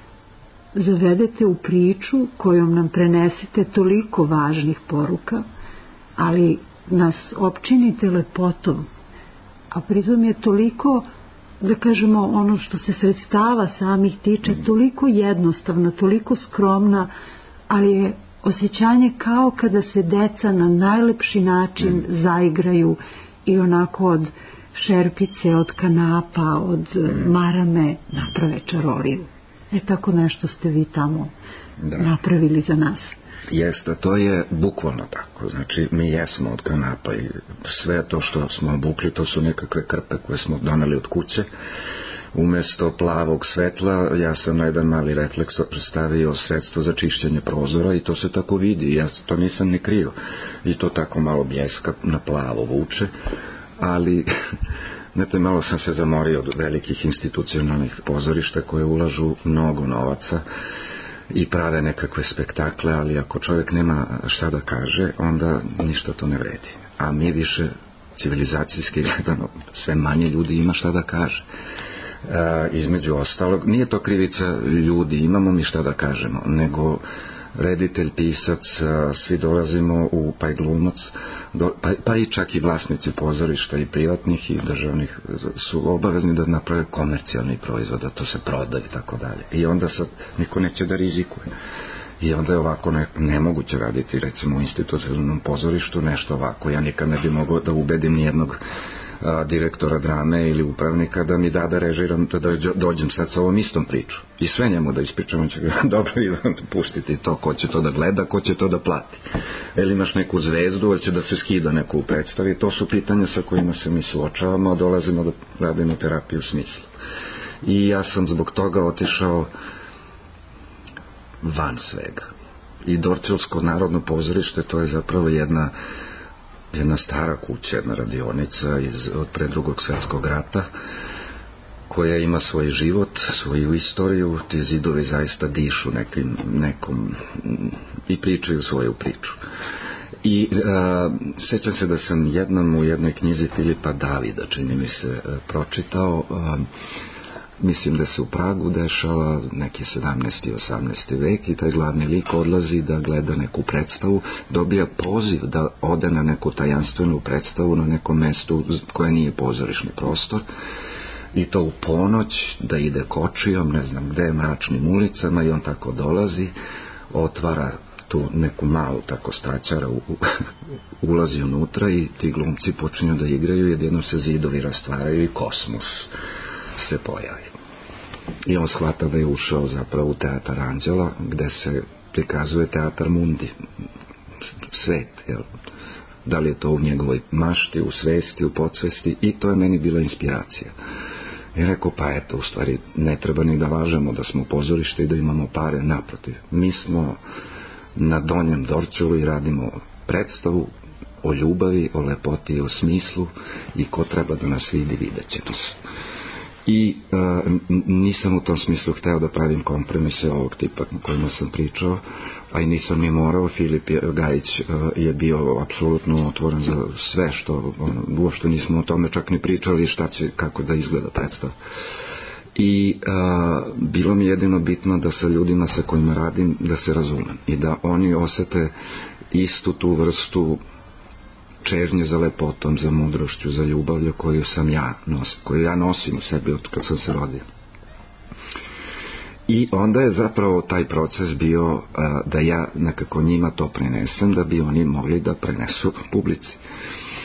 zavedete u priču kojom nam prenesete toliko važnih poruka, ali nas opčinite lepotom, a pritom je toliko, da kažemo, ono što se sredstava samih tiče, toliko jednostavna, toliko skromna, ali je osjećanje kao kada se deca na najlepši način zaigraju i onako od šerpice, od kanapa, od marame naprave čaroliju. E tako nešto ste vi tamo da. napravili za nas. Jeste, to je bukvalno tako. Znači, mi jesmo od kanapa i sve to što smo obukli, to su nekakve krpe koje smo doneli od kuće. Umesto plavog svetla, ja sam na jedan mali refleks predstavio sredstvo za čišćenje prozora i to se tako vidi. Ja to nisam ni krio. I to tako malo bljeska na plavo vuče. Ali, znate, malo sam se zamorio od velikih institucionalnih pozorišta koje ulažu mnogo novaca i prave nekakve spektakle, ali ako čovjek nema šta da kaže, onda ništa to ne vredi. A mi više civilizacijski gledano, sve manje ljudi ima šta da kaže. E, između ostalog, nije to krivica ljudi, imamo mi šta da kažemo, nego reditelj, pisac, svi dolazimo u, pa i glumac, do, pa, pa i čak i vlasnici pozorišta i privatnih i državnih su obavezni da naprave komercijalni proizvod, da to se proda i tako dalje. I onda sad niko neće da rizikuje. I onda je ovako ne, nemoguće raditi, recimo u institucionalnom pozorištu nešto ovako. Ja nikad ne bi mogao da ubedim nijednog a, direktora drame ili upravnika da mi da da režiram, da dođem sad sa ovom istom priču i sve njemu da ispričam, će ga dobro i pustiti to, ko će to da gleda, ko će to da plati, ili imaš neku zvezdu, ili će da se skida neku u predstavi. To su pitanja sa kojima se mi suočavamo, a dolazimo da radimo terapiju u smislu. I ja sam zbog toga otišao van svega. I Dorćolsko narodno pozorište, to je zapravo jedna jedna stara kuća, jedna radionica iz, od pre drugog svjetskog rata, koja ima svoj život, svoju istoriju. Ti zidovi zaista dišu nekim, nekom i pričaju svoju priču. I a, sećam se da sam jednom u jednoj knjizi Filipa Davida, čini mi se, pročitao, a, mislim da se u Pragu dešava neki sedamnaesti i osamnaesti vek i taj glavni lik odlazi da gleda neku predstavu, dobija poziv da ode na neku tajanstvenu predstavu na nekom mestu koje nije pozorišni prostor, i to u ponoć, da ide kočijom, ne znam gde, mračnim ulicama, i on tako dolazi, otvara tu neku malu tako staćara, u, u, ulazi unutra i ti glumci počinju da igraju, jedino se zidovi rastvaraju i kosmos se pojavi. I on shvata da je ušao zapravo u teatar Anđela, gde se prikazuje teatar Mundi, svet, jel? Da li je to u njegovoj mašti, u svesti, u podsvesti, i to je meni bila inspiracija. I rekao, pa eto, u stvari ne treba ni da važemo da smo pozorište i da imamo pare, naprotiv. Mi smo na Donjem Dorćolu i radimo predstavu o ljubavi, o lepoti i o smislu, i ko treba da nas vidi, vidjet će nas. I a, nisam u tom smislu hteo da pravim kompromise ovog tipa o kojima sam pričao, a i nisam ni morao. Filip Gajić a, je bio apsolutno otvoren za sve, što on, uopšte nismo o tome čak ni pričali šta će, kako da izgleda predstav. I a, bilo mi jedino bitno da sa ljudima sa kojima radim da se razumem i da oni osete istu tu vrstu čežnje za lepotom, za mudrošću, za ljubavlju koju sam ja nosim, koju ja nosim u sebi od kad sam se rodio. I onda je zapravo taj proces bio a, da ja nekako njima to prenesem, da bi oni mogli da prenesu publici.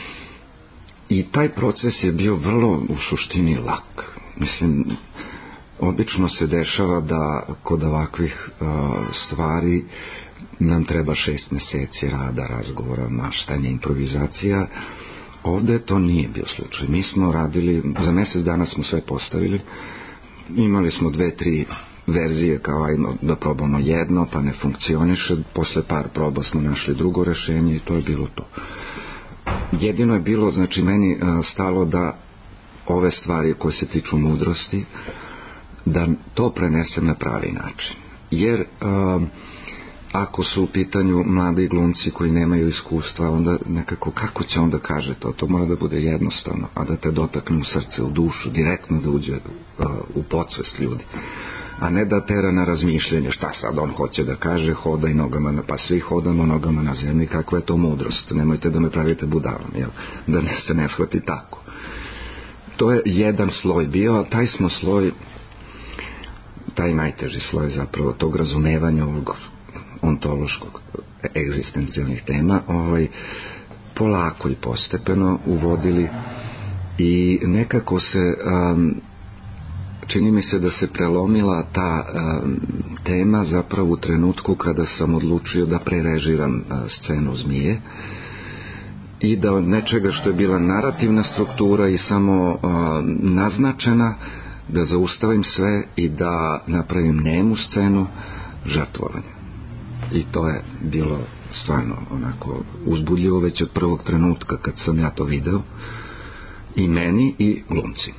I taj proces je bio vrlo u suštini lak. Mislim, Obično se dešava da kod ovakvih uh, stvari nam treba šest meseci rada, razgovora, maštanja, improvizacija. Ovde to nije bio slučaj. Mi smo radili, za mesec dana smo sve postavili, imali smo dve, tri verzije kao ajmo da probamo jedno, pa ne funkcioniše, posle par proba smo našli drugo rešenje i to je bilo to. Jedino je bilo, znači meni uh, stalo da ove stvari koje se tiču mudrosti, da to prenesem na pravi način. Jer uh, ako su u pitanju mladi glumci koji nemaju iskustva, onda nekako, kako će onda kaže to? To mora da bude jednostavno, a da te dotakne u srce, u dušu, direktno da uđe uh, u podsvest ljudi. A ne da tera na razmišljenje, šta sad on hoće da kaže, hodaj nogama, na, pa svi hodamo nogama na zemlji, kakva je to mudrost? Nemojte da me pravite budalom, jel? Da ne, se ne shvati tako. To je jedan sloj bio, a taj smo sloj, taj najteži sloj zapravo tog razumevanja ovog ontološkog egzistencijalnih tema, ovaj, polako i postepeno uvodili i nekako se um, čini mi se da se prelomila ta um, tema zapravo u trenutku kada sam odlučio da prerežiram uh, scenu Zmije i da od nečega što je bila narativna struktura i samo uh, naznačena, da zaustavim sve i da napravim nemu scenu žrtvovanja. I to je bilo stvarno onako uzbudljivo već od prvog trenutka kad sam ja to video, i meni i glumcima.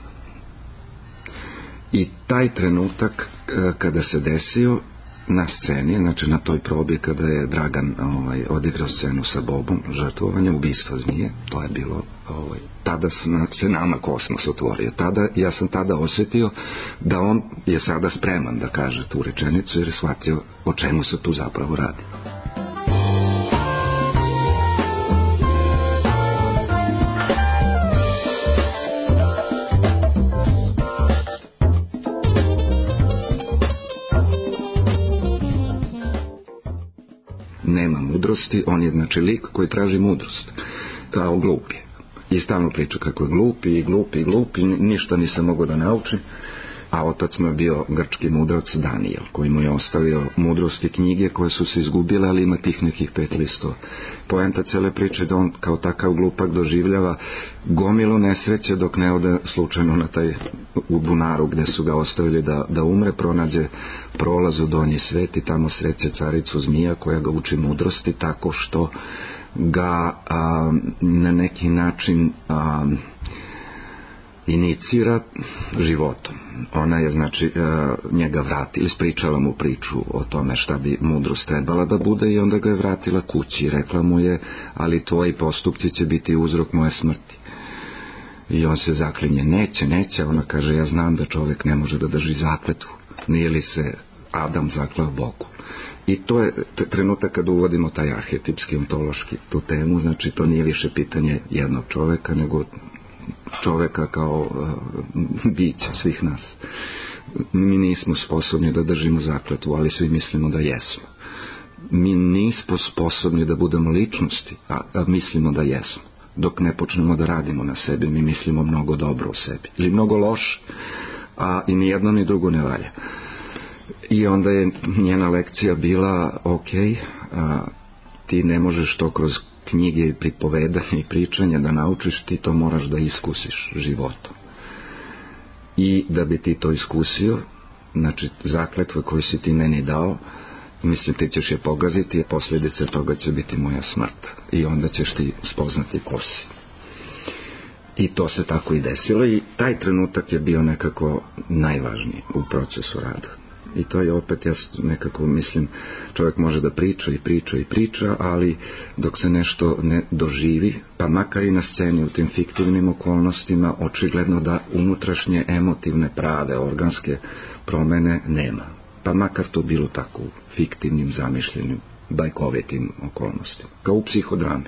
I taj trenutak kada se desio na sceni, znači na toj probi kada je Dragan ovaj, odigrao scenu sa Bobom, žrtvovanja, ubistva Zmije, to je bilo, ovaj, tada se nama kosmos otvorio. Tada, ja sam tada osjetio da on je sada spreman da kaže tu rečenicu, jer je shvatio o čemu se tu zapravo radi. Nema mudrosti, on je znači lik koji traži mudrost, kao glup je. I stalno priča kako je glup i glup i glup i ništa nisam mogao da naučim. A otac mu je bio grčki mudrac Danijel, koji mu je ostavio mudrosti knjige koje su se izgubile, ali ima tih nekih pet listova. Poenta cele priče da on kao takav glupak doživljava gomilu nesreće dok ne ode slučajno na taj u bunaru gde su ga ostavili da, da umre, pronađe prolaz u donji svet i tamo sreće caricu Zmija koja ga uči mudrosti tako što ga a, na neki način a, inicira životom. Ona je znači njega vratila, ispričala mu priču o tome šta bi mudrost trebala da bude i onda ga je vratila kući i rekla mu je, ali tvoji postupci će biti uzrok moje smrti. I on se zaklinje, neće, neće. Ona kaže, ja znam da čovjek ne može da drži zakletvu. Nije li se Adam zaklao Bogu? I to je trenutak kada uvodimo taj arhetipski, ontološki tu temu, znači to nije više pitanje jednog čovjeka, nego čoveka kao uh, bića svih nas. Mi nismo sposobni da držimo zakletvu, ali svi mislimo da jesmo. Mi nismo sposobni da budemo ličnosti, a, a mislimo da jesmo. Dok ne počnemo da radimo na sebi, mi mislimo mnogo dobro o sebi. Ili mnogo loše, a i ni jedno ni drugo ne valja. I onda je njena lekcija bila, ok, a, ti ne možeš to kroz knjige i pripovedanje i pričanje da naučiš, ti to moraš da iskusiš životom. I da bi ti to iskusio, znači zakletve koju si ti meni dao, mislim ti ćeš je pogaziti, a posljedice toga će biti moja smrt. I onda ćeš ti spoznati ko si. I to se tako i desilo i taj trenutak je bio nekako najvažniji u procesu rada. I to je opet, ja nekako mislim, čovjek može da priča i priča i priča, ali dok se nešto ne doživi, pa makar i na sceni u tim fiktivnim okolnostima, očigledno da unutrašnje emotivne prave, organske promene nema. Pa makar to bilo tako u fiktivnim, zamišljenim, bajkovitim okolnostima, kao u psihodrami.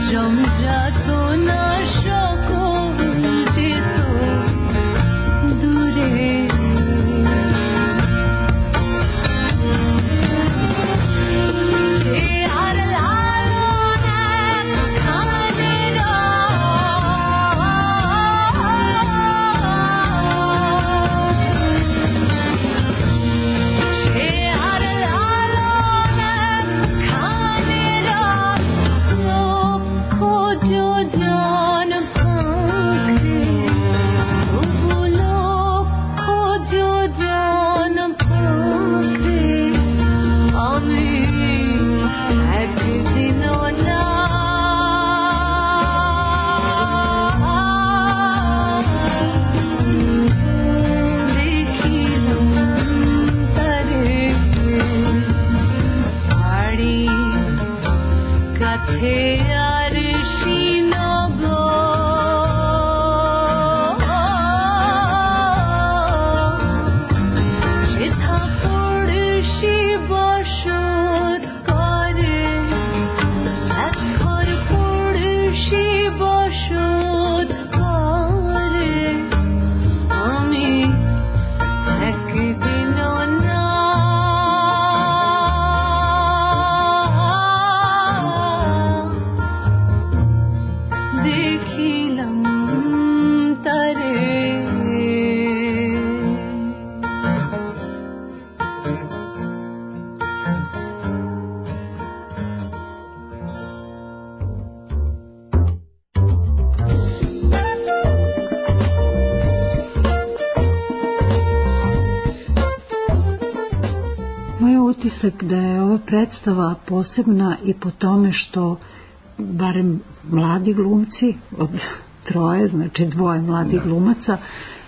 utisak da je ova predstava posebna i po tome što barem mladi glumci od troje, znači dvoje mladih da. glumaca,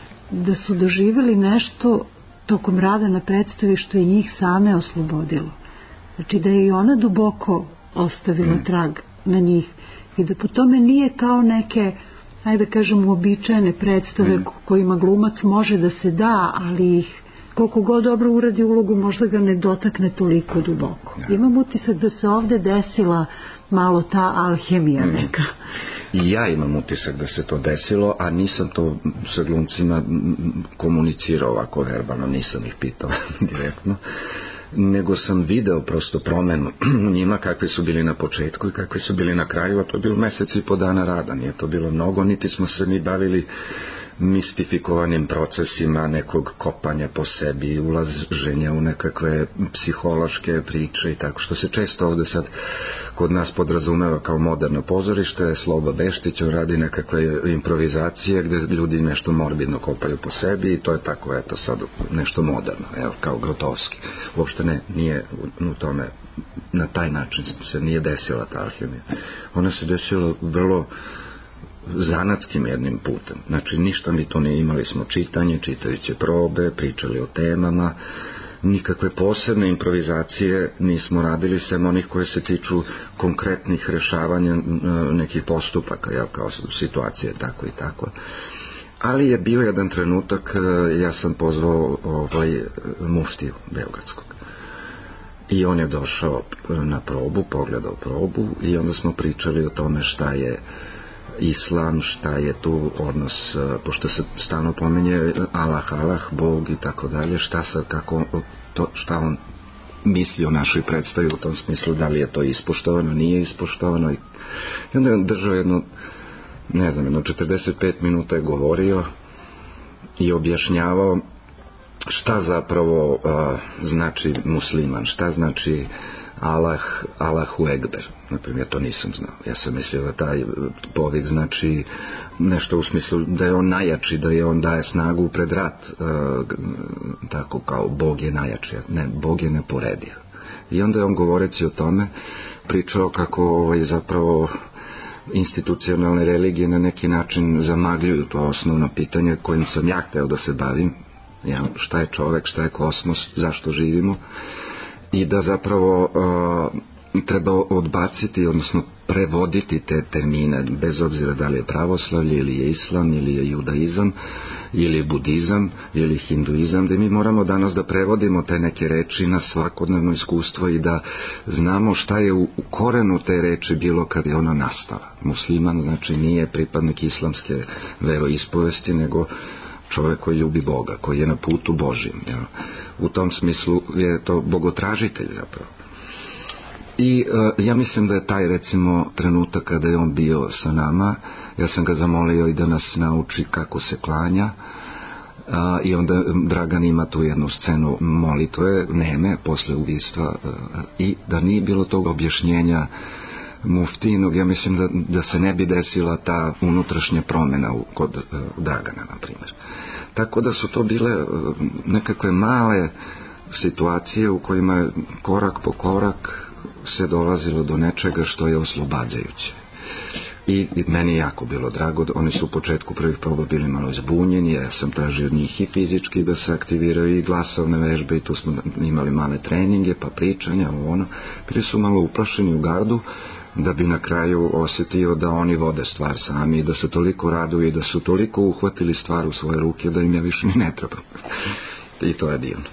da su doživjeli nešto tokom rada na predstavi što je njih same oslobodilo. Znači da je i ona duboko ostavila mm. trag na njih i da po tome nije kao neke, ajde da kažem, uobičajene predstave mm. kojima glumac može da se da, ali ih koliko god dobro uradi ulogu, možda ga ne dotakne toliko duboko. Ja. Imam utisak da se ovde desila malo ta alhemija neka. I ja imam utisak da se to desilo, a nisam to sa glumcima komunicirao ovako verbalno, nisam ih pitao direktno, nego sam video prosto promenu u njima, kakve su bili na početku i kakve su bili na kraju, a to je bilo mesec i po dana rada, nije to bilo mnogo, niti smo se mi bavili mistifikovanim procesima nekog kopanja po sebi, ulaženja u nekakve psihološke priče i tako, što se često ovde sad kod nas podrazumeva kao moderno pozorište. Sloba Beštić radi nekakve improvizacije gde ljudi nešto morbidno kopaju po sebi i to je tako, eto sad nešto moderno, evo, kao Grotovski. Uopšte ne, nije u tome, na taj način se nije desila ta alhemija. Ona se desila vrlo zanatskim jednim putem. Znači ništa mi to ne imali, smo čitanje, čitajuće probe, pričali o temama, nikakve posebne improvizacije nismo radili, sem onih koje se tiču konkretnih rešavanja nekih postupaka, ja, kao situacije, tako i tako. Ali je bio jedan trenutak, ja sam pozvao ovaj muftiju beogradskog. I on je došao na probu, pogledao probu i onda smo pričali o tome šta je islam, šta je tu odnos, pošto se stalno pominje Allah, Allah, Bog i tako dalje, šta sad, kako to, šta on misli o našoj predstavi u tom smislu, da li je to ispoštovano, nije ispoštovano. I onda je on držao jedno, ne znam, jedno četrdeset pet minuta je govorio i objašnjavao šta zapravo uh, znači musliman, šta znači Allah, Allahu Ekber. Naprimjer, to nisam znao. Ja sam mislio da taj povik znači nešto u smislu da je on najjači, da je on daje snagu pred rat, e, tako kao Bog je najjači. Ne, Bog je neporediv. I onda je on, govoreći o tome, pričao kako ovaj, zapravo institucionalne religije na neki način zamagljuju to osnovno pitanje kojim sam ja hteo da se bavim. Ja, šta je čovek, šta je kosmos, zašto živimo, i da zapravo uh, treba odbaciti, odnosno prevoditi te termine, bez obzira da li je pravoslavlje ili je islam ili je judaizam ili je budizam ili hinduizam, da mi moramo danas da prevodimo te neke reči na svakodnevno iskustvo i da znamo šta je u korenu te reči bilo kad je ona nastala. Musliman znači nije pripadnik islamske veroispovesti, nego čovjek koji ljubi Boga, koji je na putu Božjem. Jel? U tom smislu je to bogotražitelj zapravo. I e, ja mislim da je taj recimo trenutak kada je on bio sa nama, ja sam ga zamolio i da nas nauči kako se klanja, a, i onda Dragan ima tu jednu scenu molitve, neme, posle ubistva, a, i da nije bilo tog objašnjenja muftinog, ja mislim da, da se ne bi desila ta unutrašnja promjena u, kod a, Dragana, na primjer. Tako da su to bile a, nekakve male situacije u kojima je korak po korak se dolazilo do nečega što je oslobađajuće. I, i meni je jako bilo drago, oni su u početku prvih proba bili malo zbunjeni, ja sam tražio od njih i fizički da se aktiviraju i glasovne vežbe i tu smo imali male treninge, pa pričanja, ono. Bili su malo uplašeni u gardu, da bi na kraju osjetio da oni vode stvar sami i da se toliko raduju i da su toliko uhvatili stvar u svoje ruke da im ja više ni ne treba. I to je divno.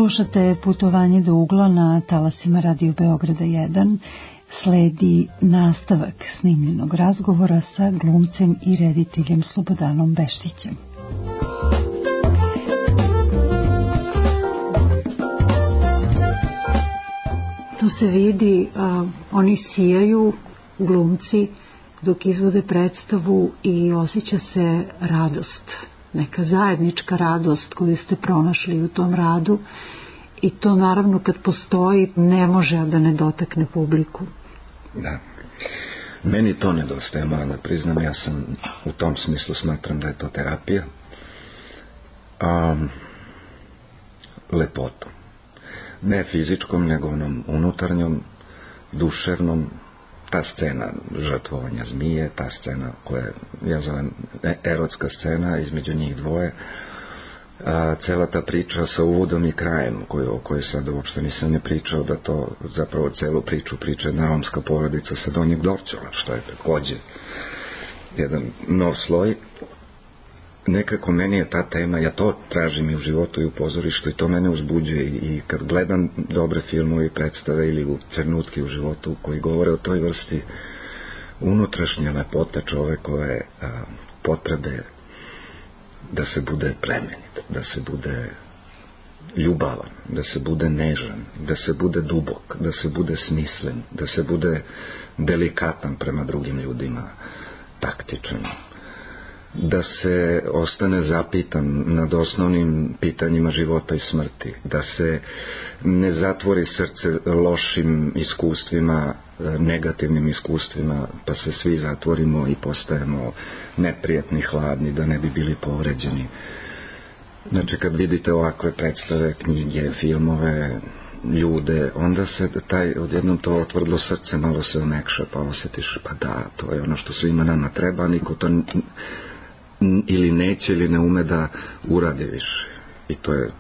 Slušate Putovanje do ugla na talasima Radio Beograda jedan. Sledi nastavak snimljenog razgovora sa glumcem i rediteljem Slobodanom Beštićem. Tu se vidi, a, oni sijaju, glumci, dok izvode predstavu i osjeća se radost, neka zajednička radost koju ste pronašli u tom radu i to naravno kad postoji ne može da ne dotakne publiku. Da, meni to nedostaje malo, priznam, ja sam u tom smislu smatram da je to terapija, a, lepotom, ne fizičkom nego onom unutarnjom, duševnom. Ta scena žrtvovanja zmije, ta scena koja ja zovem erotska scena između njih dvoje, a, cela ta priča sa uvodom i krajem koju, o kojoj sad uopšte nisam ne pričao, da to zapravo celu priču priča jedna romska porodica sa Donjeg Dorćola, što je takođe jedan nov sloj. Nekako meni je ta tema, ja to tražim i u životu i u pozorištu i to mene uzbuđuje i kad gledam dobre filmove i predstave ili u trenutke u životu koji govore o toj vrsti unutrašnje lepote čovekove a, potrebe da se bude plemenit, da se bude ljubavan, da se bude nežan, da se bude dubok, da se bude smislen, da se bude delikatan prema drugim ljudima, taktičan, da se ostane zapitan nad osnovnim pitanjima života i smrti, da se ne zatvori srce lošim iskustvima, negativnim iskustvima, pa se svi zatvorimo i postajemo neprijatni, hladni, da ne bi bili povređeni. Znači, kad vidite ovakve predstave, knjige, filmove, ljude, onda se taj, odjednom to otvrdlo srce malo se omekša, pa osjetiš, pa da, to je ono što svima nama treba, niko to ili neće ili ne ume da uradi više. I to je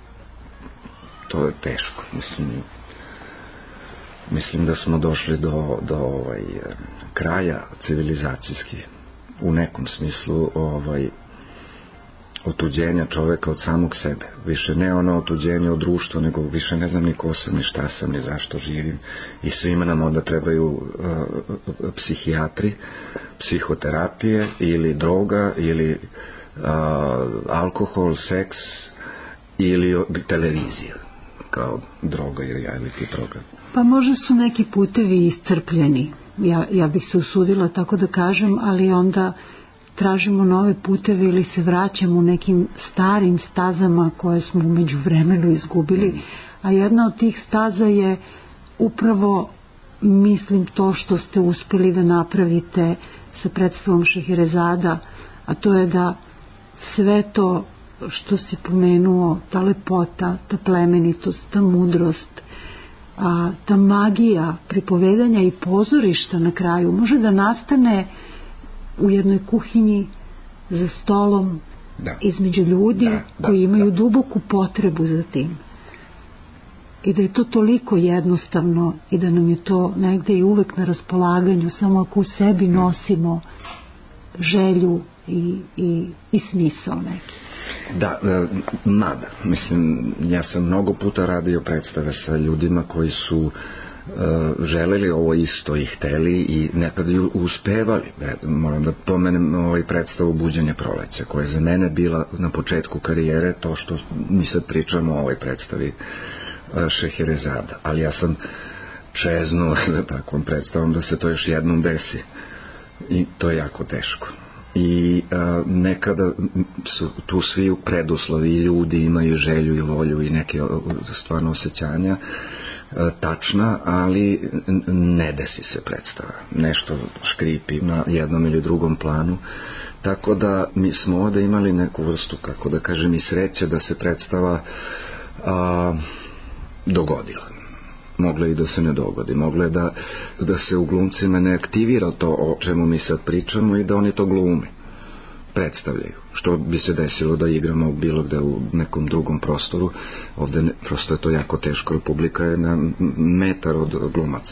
to je teško. Mislim, mislim da smo došli do, do ovaj, kraja civilizacijski u nekom smislu ovaj, otuđenja čoveka od samog sebe. Više ne ono otuđenje od društva, nego više ne znam ni ko sam, ni šta sam, ni zašto živim. I svima nam onda trebaju uh, psihijatri, psihoterapije ili droga ili uh, alkohol, seks ili televizija kao droga ili reality program. Pa možda su neki putevi iscrpljeni, ja, ja bih se usudila tako da kažem, ali onda tražimo nove puteve ili se vraćamo u nekim starim stazama koje smo u međuvremenu izgubili, a jedna od tih staza je upravo, mislim, to što ste uspeli da napravite sa predstavom Šeherezada, a to je da sve to što si pomenuo, ta lepota, ta plemenitost, ta mudrost, a, ta magija pripovedanja i pozorišta na kraju može da nastane u jednoj kuhinji za stolom, da, između ljudi da, da, koji imaju da. duboku potrebu za tim. I da je to toliko jednostavno i da nam je to negde i uvek na raspolaganju, samo ako u sebi nosimo želju i, i, i smisao neki. Da, nada. Mislim, ja sam mnogo puta radio predstave sa ljudima koji su Uh, želeli ovo isto i hteli i nekada i uspevali. Moram da pomenem ovaj predstavu Buđenje proleća, koja je za mene bila na početku karijere to što mi sad pričamo o ovoj predstavi uh, Šeherezada, ali ja sam čeznuo za takvom predstavom da se to još jednom desi i to je jako teško. I a, nekada su tu svi preduslovi i ljudi imaju želju i volju i neke stvarno osjećanja a, tačna, ali ne desi se predstava, nešto škripi na jednom ili drugom planu, tako da mi smo ovde imali neku vrstu, kako da kažem, i sreće da se predstava a, dogodila. Moglo je i da se ne dogodi, moglo je da, da se u glumcima ne aktivira to o čemu mi sad pričamo i da oni to glume, predstavljaju, što bi se desilo da igramo bilo gde u nekom drugom prostoru. Ovde ne, prosto je to jako teško, jer publika je na metar od glumaca.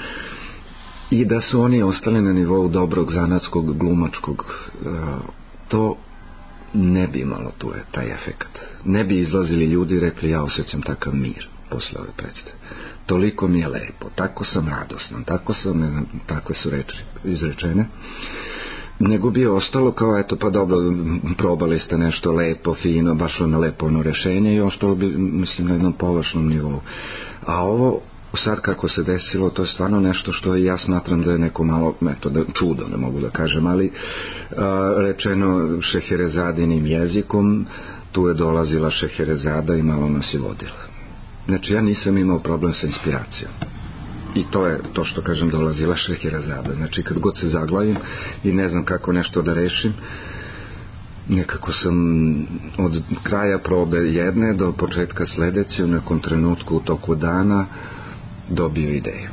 I da su oni ostali na nivou dobrog zanatskog glumačkog, to ne bi imalo tu je taj efekat. Ne bi izlazili ljudi i rekli ja osjećam takav mir posle ove predstave. Toliko mi je lepo, tako sam radostan, tako sam, ne znam, takve su reči izrečene. Nego bi ostalo kao eto pa dobro, probali ste nešto lepo, fino, baš ono lepo ono rešenje i ostalo bi, mislim, na jednom površnom nivou. A ovo sad kako se desilo, to je stvarno nešto što ja smatram da je neko malo, eto, da, čudo, ne mogu da kažem, ali a, rečeno Šeherezadinim jezikom, tu je dolazila Šeherezada i malo nas je vodila. Znači ja nisam imao problem sa inspiracijom. I to je to što kažem, dolazila Šeherezada. Znači kad god se zaglavim i ne znam kako nešto da rešim, nekako sam od kraja probe jedne do početka sledeće u nekom trenutku u toku dana dobio ideju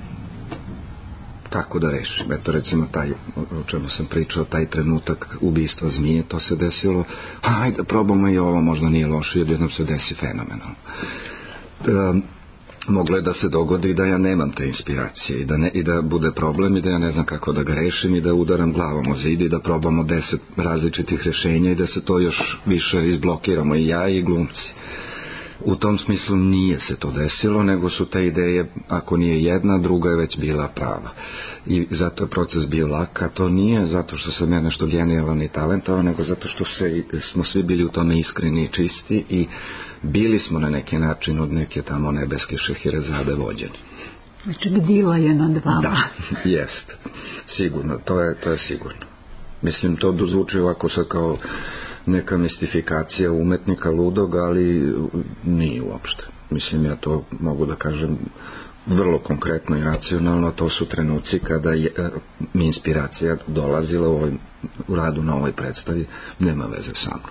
kako da rešim. Eto recimo taj o čemu sam pričao, taj trenutak ubistva zmije, to se desilo, hajde probamo i ovo, možda nije loše, jednom se desi fenomenalno. Um, moglo je da se dogodi da ja nemam te inspiracije i da, ne, i da bude problem i da ja ne znam kako da ga rešim i da udaram glavom o zid i da probamo deset različitih rešenja i da se to još više izblokiramo i ja i glumci. U tom smislu nije se to desilo, nego su te ideje, ako nije jedna, druga je već bila prava. I zato je proces bio lak, a to nije zato što sam ja nešto genijalan i talentovan, nego zato što se, smo svi bili u tome iskreni i čisti i bili smo na neki način od neke tamo nebeske Šeherezade vođeni. Znači bdila je nad vama. Da, jest. Sigurno, to je, to je sigurno. Mislim, to zvuči ovako sad kao neka mistifikacija umetnika ludog, ali nije uopšte. Mislim, ja to mogu da kažem vrlo konkretno i racionalno, to su trenuci kada je mi inspiracija dolazila u, ovoj, u radu na ovoj predstavi, nema veze sa mnom.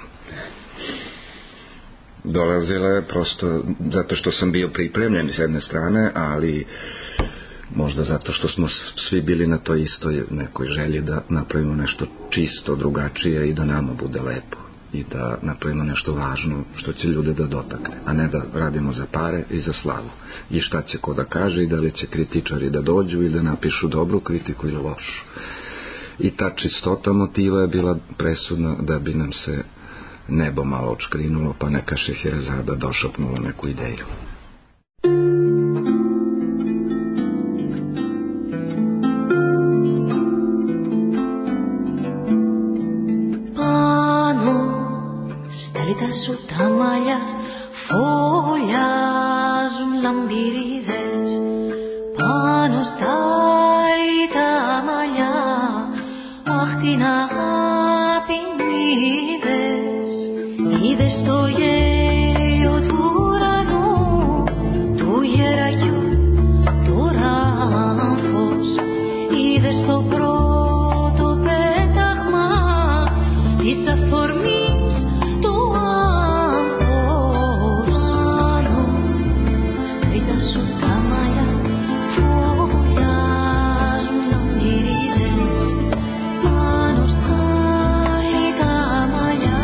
Dolazila je prosto zato što sam bio pripremljen s jedne strane, ali možda zato što smo svi bili na toj istoj nekoj želji da napravimo nešto čisto, drugačije i da nama bude lepo i da napravimo nešto važno što će ljude da dotakne, a ne da radimo za pare i za slavu i šta će ko da kaže i da li će kritičari da dođu ili da napišu dobru kritiku ili lošu. I ta čistota motiva je bila presudna da bi nam se nebo malo odškrinulo pa neka Šeherezada došapnula neku ideju. Σου τα μαλλιά φωλιάζουν λαμπυρίδες πάνω στα τα μαλλιά, αχ την αγάπη μου είδες, είδες το γέλιο του ουρανού, του γεραγιού το ράμφος, είδες το πρώτο πέταγμα της αφορμής. Πάνω στα λιτά μαλλιά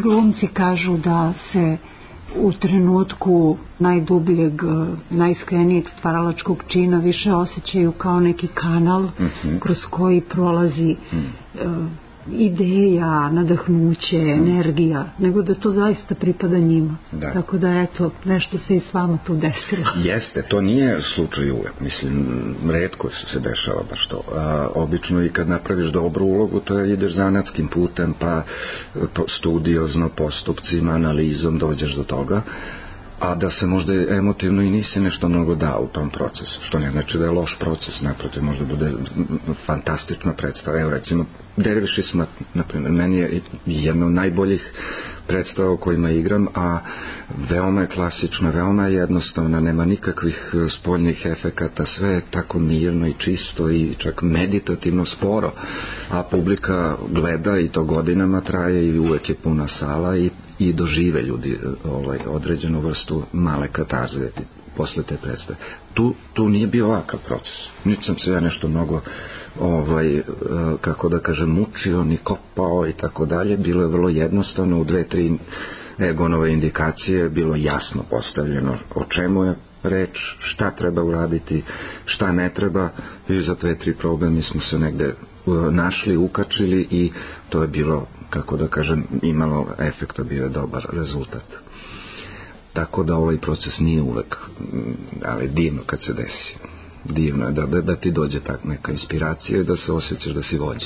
glumci kažu da se u trenutku najdubljeg, najiskrenijeg stvaralačkog čina više osjećaju kao neki kanal mm-hmm. kroz koji prolazi mm. uh, ideja, nadahnuće, mm. energija, nego da to zaista pripada njima. Da. Tako da, eto, nešto se i s vama tu desilo. Jeste, to nije slučaj uvek. Mislim, retko se dešava baš to. A, obično i kad napraviš dobru ulogu, to je ideš zanatskim putem, pa studiozno, postupcima, analizom dođeš do toga, a da se možda emotivno i nisi nešto mnogo dao u tom procesu, što ne znači da je loš proces, naprotiv, možda bude fantastična predstava. Evo, recimo, Derviš i smrt, naprimjer, meni je jedna od najboljih predstava u kojima igram, a veoma je klasična, veoma je jednostavna, nema nikakvih spoljnih efekata, sve je tako mirno i čisto i čak meditativno sporo, a publika gleda i to godinama traje i uvek je puna sala i, i dožive ljudi ovaj, određenu vrstu male katarze posle te predstave. Tu, tu nije bio ovakav proces. Niti sam se ja nešto mnogo ovaj, kako da kažem, mučio, ni kopao i tako dalje. Bilo je vrlo jednostavno, u dve, tri Egonove indikacije bilo jasno postavljeno o čemu je reč, šta treba uraditi, šta ne treba, i za dve, tri probe mi smo se negde našli, ukačili i to je bilo, kako da kažem, imalo efekta, bio je dobar rezultat. Tako da ovaj proces nije uvek, ali divno kad se desi. Divno je da, da, da ti dođe tak neka inspiracija i da se osjećaš da si vođen.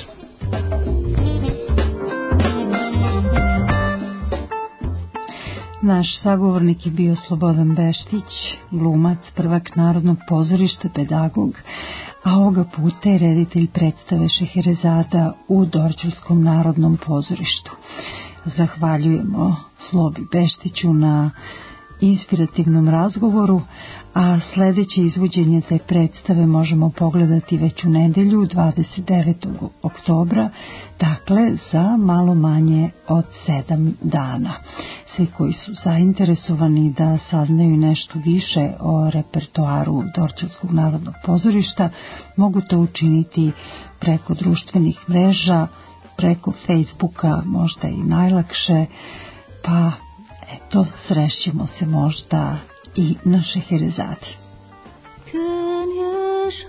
Naš sagovornik je bio Slobodan Beštić, glumac, prvak Narodnog pozorišta, pedagog, a ovoga puta je reditelj predstave Šeherezada u Dorćolskom narodnom pozorištu. Zahvaljujemo Slobi Beštiću na inspirativnom razgovoru, a sledeće izvođenje te predstave možemo pogledati već u nedelju dvadeset devetog oktobra, dakle za malo manje od sedam dana. Svi koji su zainteresovani da saznaju nešto više o repertoaru Dorćolskog narodnog pozorišta mogu to učiniti preko društvenih mreža, preko Facebooka, možda i najlakše, pa eto, srećemo se možda i na Šeherezadi. Când ești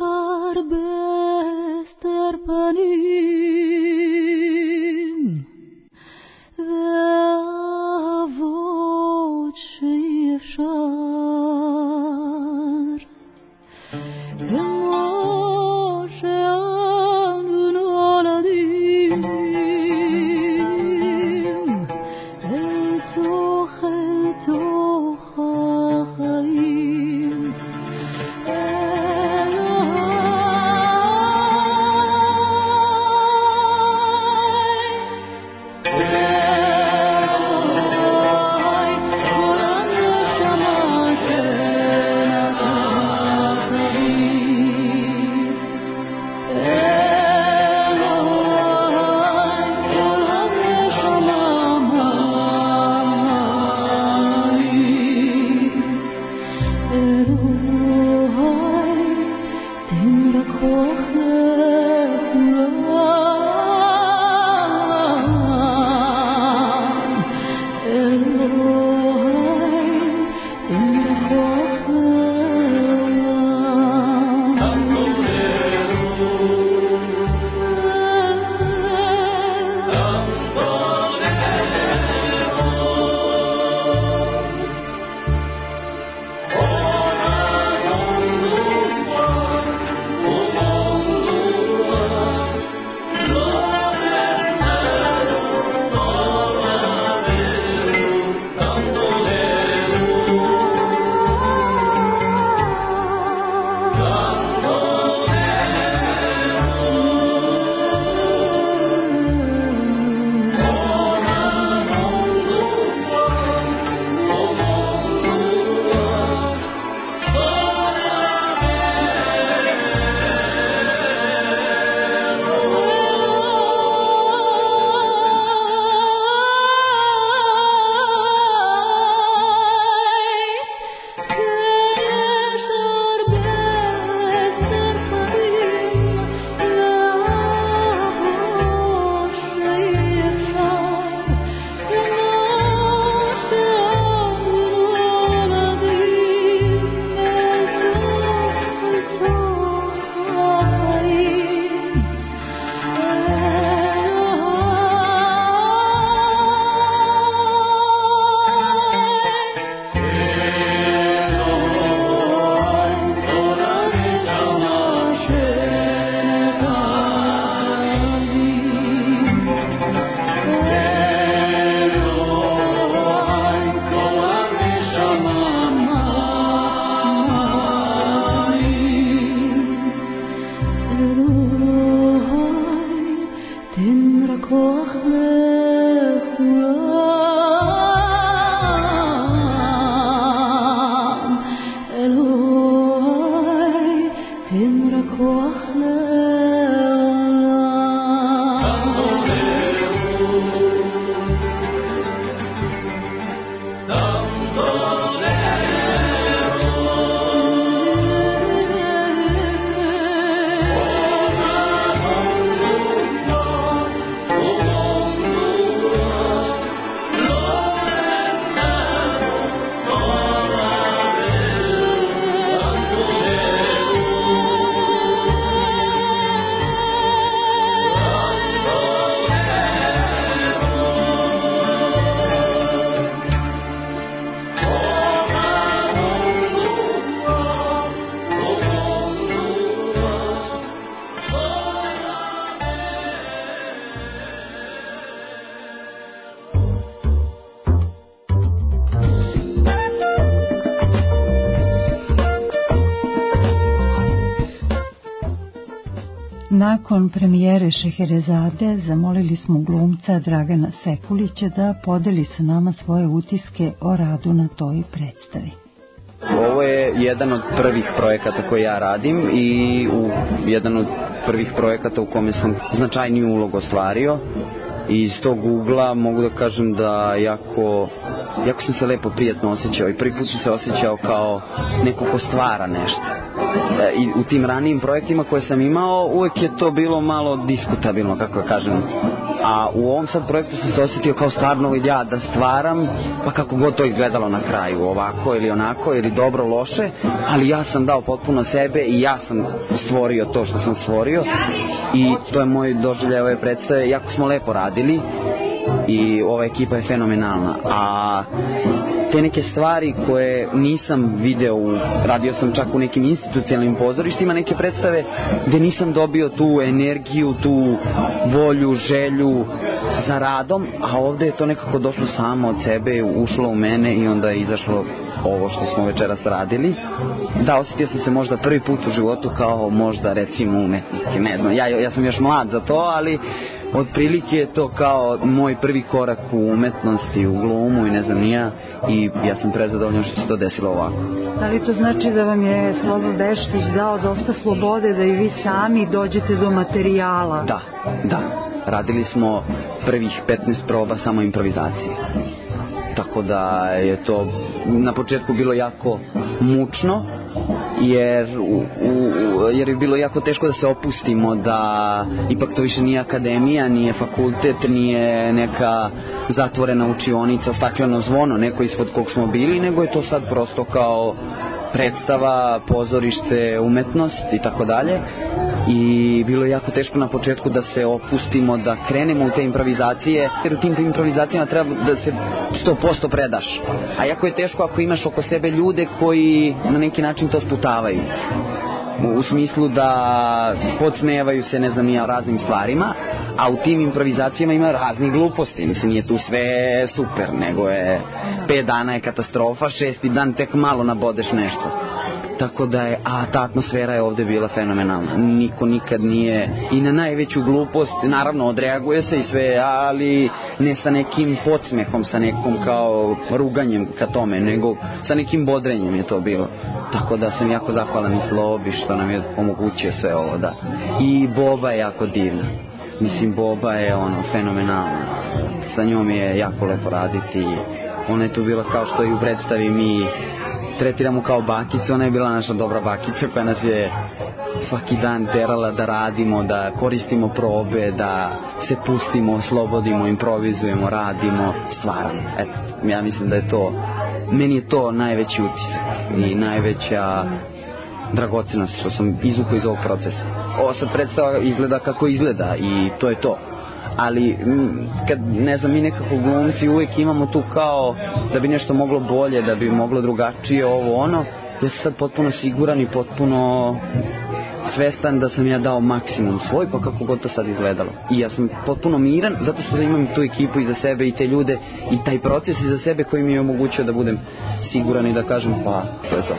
stărpănim de voce ieșar, de moșe anul oladim, Nakon premijere Šeherezade zamolili smo glumca Dragana Sekulića da podeli sa nama svoje utiske o radu na toj predstavi. Ovo je jedan od prvih projekata koje ja radim i u jedan od prvih projekata u kome sam značajniju ulogu ostvario. I iz tog ugla mogu da kažem da jako, jako sam se lepo prijatno osjećao i prvi put sam se osjećao kao neko ko stvara nešto. I u tim ranijim projektima koje sam imao uvek je to bilo malo diskutabilno, kako da kažem. A u ovom sad projektu sam se osjetio kao stvarno ja da stvaram, pa kako god to izgledalo na kraju, ovako ili onako, ili dobro, loše, ali ja sam dao potpuno sebe i ja sam stvorio to što sam stvorio i to je moj doživljaj ove predstave. Jako smo lepo radili i ova ekipa je fenomenalna, a te neke stvari koje nisam video, radio sam čak u nekim institucionalnim pozorištima, neke predstave gde nisam dobio tu energiju, tu volju, želju za radom, a ovde je to nekako došlo samo od sebe, ušlo u mene i onda je izašlo ovo što smo večeras radili. Da, osjetio sam se možda prvi put u životu kao možda recimo umetnik, ne znam, ja, ja sam još mlad za to, ali otprilike je to kao moj prvi korak u umetnosti, u glumu i ne znam nija, i ja sam prezadovoljan što se to desilo ovako. Da li to znači da vam je Slobo Beštić dao dosta slobode da i vi sami dođete do materijala? Da, da. Radili smo prvih petnaest proba samo improvizacije. Tako da je to na početku bilo jako mučno, jer, u, u, jer je bilo jako teško da se opustimo, da ipak to više nije akademija, nije fakultet, nije neka zatvorena učionica, stakleno zvono, neko ispod kog smo bili, nego je to sad prosto kao predstava, pozorište, umetnost i tako dalje. I bilo je jako teško na početku da se opustimo, da krenemo u te improvizacije, jer u tim improvizacijama treba da se sto posto predaš. A jako je teško ako imaš oko sebe ljude koji na neki način to sputavaju. U smislu da podsmevaju se, ne znam, ja raznim stvarima, a u tim improvizacijama ima raznih gluposti. Mislim, nije tu sve super, nego je pet dana je katastrofa, šesti dan tek malo nabodeš nešto. Tako da je, a ta atmosfera je ovde bila fenomenalna. Niko nikad nije, i na najveću glupost, naravno odreaguje se i sve, ali ne sa nekim podsmehom, sa nekom kao ruganjem ka tome, nego sa nekim bodrenjem je to bilo. Tako da sam jako zahvalan i Slobi što nam je omogućio sve ovo, da. I Boba je jako divna. Mislim, Boba je ono fenomenalna. Sa njom je jako lepo raditi. Ona je tu bila kao što i u predstavi mi tretiramo kao bakicu, ona je bila naša dobra bakica koja nas je svaki dan terala da radimo, da koristimo probe, da se pustimo, oslobodimo, improvizujemo, radimo, stvaramo. Eto, ja mislim da je to, meni je to najveći utisak i najveća dragocenost što sam izvukao iz ovog procesa. Ovo sad predstava izgleda kako izgleda i to je to. Ali, kad, ne znam, mi nekako glumci uvijek imamo tu kao da bi nešto moglo bolje, da bi moglo drugačije, ovo ono. Ja sam sad potpuno siguran i potpuno svestan da sam ja dao maksimum svoj, pa kako god to sad izgledalo. I ja sam potpuno miran, zato što imam tu ekipu iza sebe i te ljude i taj proces iza sebe koji mi je omogućio da budem siguran i da kažem pa, to je to.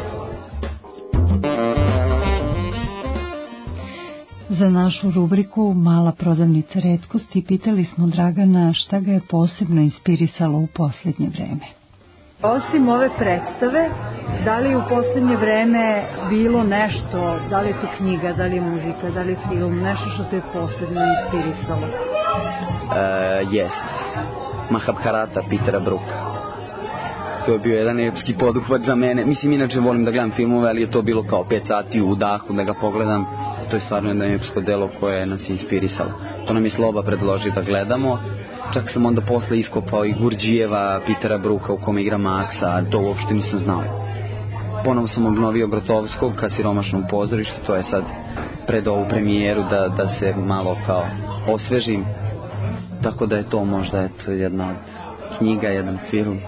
Za našu rubriku Mala prodavnica retkosti pitali smo Dragana šta ga je posebno inspirisalo u posljednje vreme. Osim ove predstave, da li u posljednje vreme bilo nešto, da li je to knjiga, da li je muzika, da li je film, nešto što te je posebno inspirisalo? Uh, jest. Mahabharata Petera Brooka. To je bio jedan epski poduhvat za mene. Mislim, inače volim da gledam filmove, ali je to bilo kao pet sati u dahu da ga pogledam. To je stvarno jedno epsko delo koje nas je inspirisalo. To nam je Sloba predloži da gledamo. Čak sam onda posle iskopao i Gurdjijeva, Petera Brooka u kome igra Maksa, to uopšte nisam znao. Ponovo sam obnovio Grotovskog ka Siromašnom pozorištu, to je sad pred ovu premijeru da, da se malo kao osvežim. Tako da je to možda eto, jedna od knjiga, jedan film.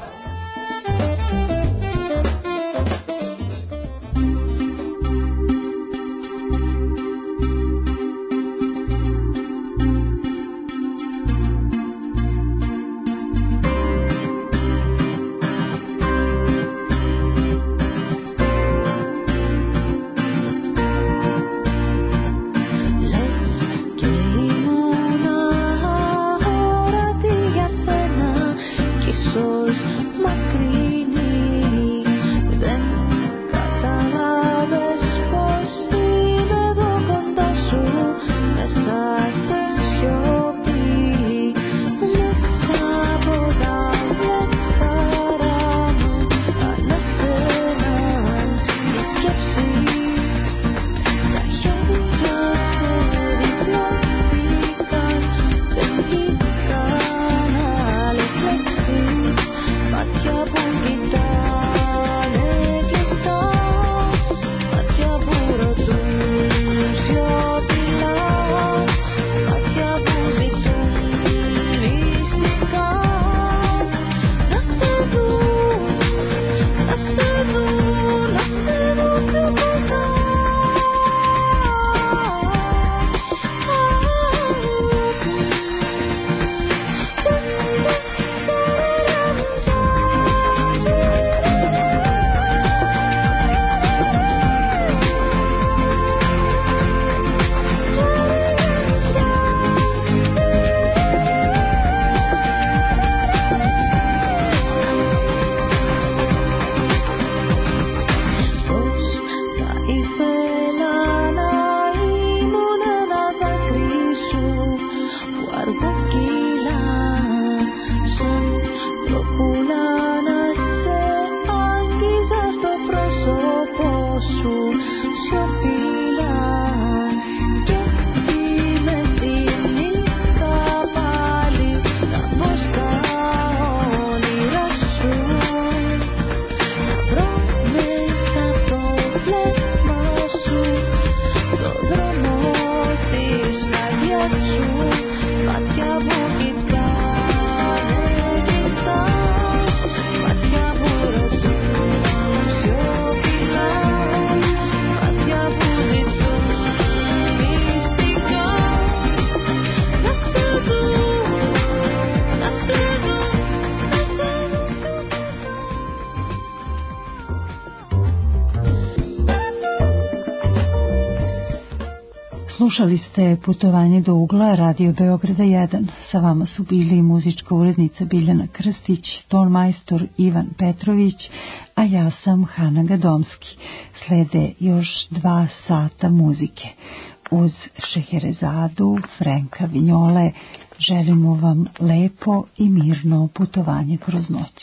Slušali ste Putovanje do ugla Radio Beograda jedan. Sa vama su bili muzička urednica Biljana Krstić, ton majstor Ivan Petrović, a ja sam Hana Gadomski. Slede još dva sata muzike. Uz Šeherezadu, Frenka Vignole, želimo vam lepo i mirno putovanje kroz noć.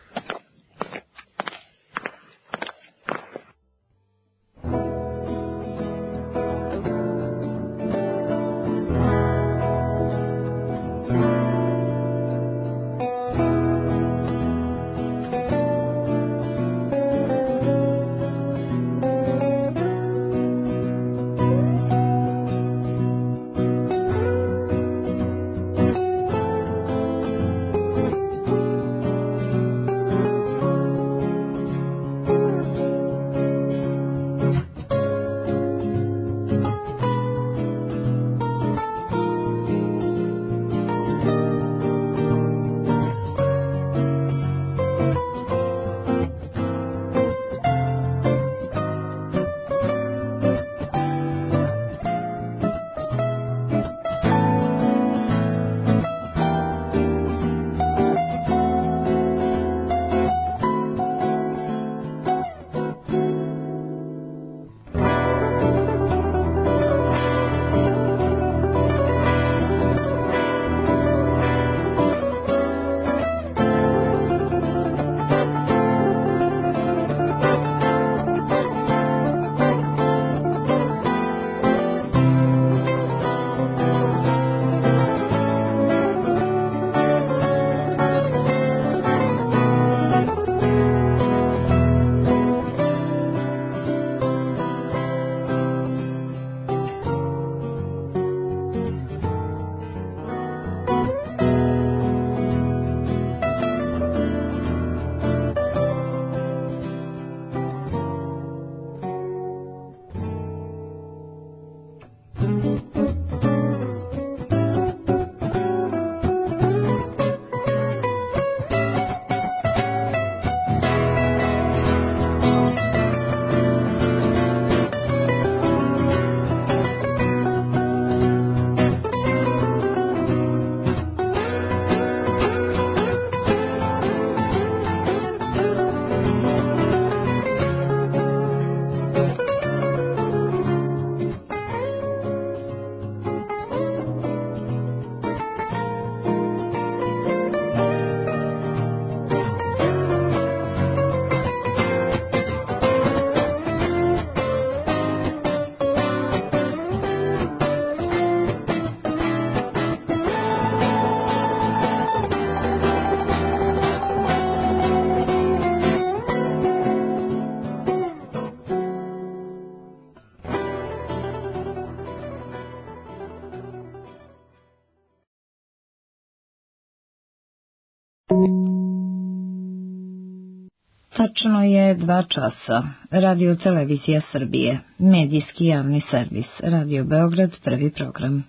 Tačno je dva časa. Radio Televizija Srbije, medijski javni servis, Radio Beograd, prvi program.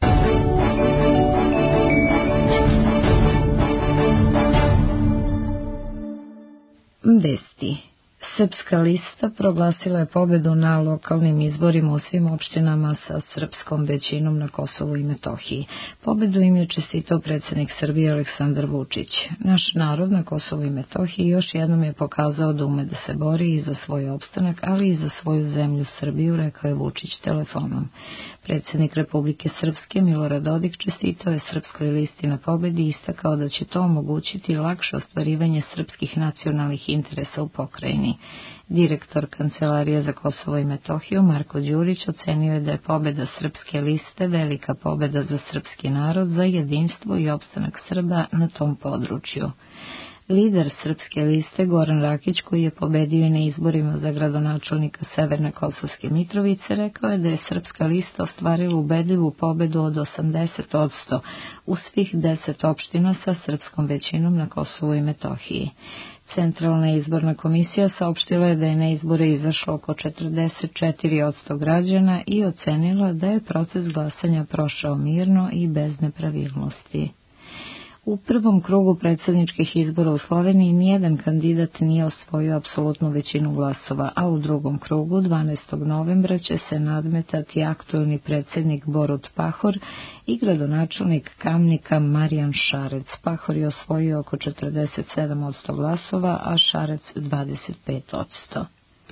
Vesti. Srpska lista proglasila je pobedu na lokalnim izborima u svim opštinama sa srpskom većinom na Kosovu i Metohiji. Pobedu im je čestitao predsjednik Srbije Aleksandar Vučić. Naš narod na Kosovu i Metohiji još jednom je pokazao da ume da se bori i za svoj opstanak, ali i za svoju zemlju Srbiju, rekao je Vučić telefonom. Predsjednik Republike Srpske Milorad Dodik čestitao je Srpskoj listi na pobedi i istakao da će to omogućiti lakše ostvarivanje srpskih nacionalnih interesa u pokrajini. Direktor Kancelarije za Kosovo i Metohiju Marko Đurić ocenio je da je pobeda Srpske liste velika pobeda za srpski narod, za jedinstvo i opstanak Srba na tom području. Lider Srpske liste Goran Rakić, koji je pobedio na izborima za gradonačelnika Severne Kosovske Mitrovice, rekao je da je Srpska lista ostvarila ubedljivu pobedu od osamdeset posto u svih deset opština sa srpskom većinom na Kosovu i Metohiji. Centralna izborna komisija saopštila je da je na izbore izašlo oko četrdeset četiri posto građana i ocenila da je proces glasanja prošao mirno i bez nepravilnosti. U prvom krugu predsjedničkih izbora u Sloveniji nijedan kandidat nije osvojio apsolutnu većinu glasova, a u drugom krugu dvanaestog novembra će se nadmetati aktuelni predsjednik Borut Pahor i gradonačelnik Kamnika Marijan Šarec. Pahor je osvojio oko četrdeset sedam posto glasova, a Šarec dvadeset pet posto.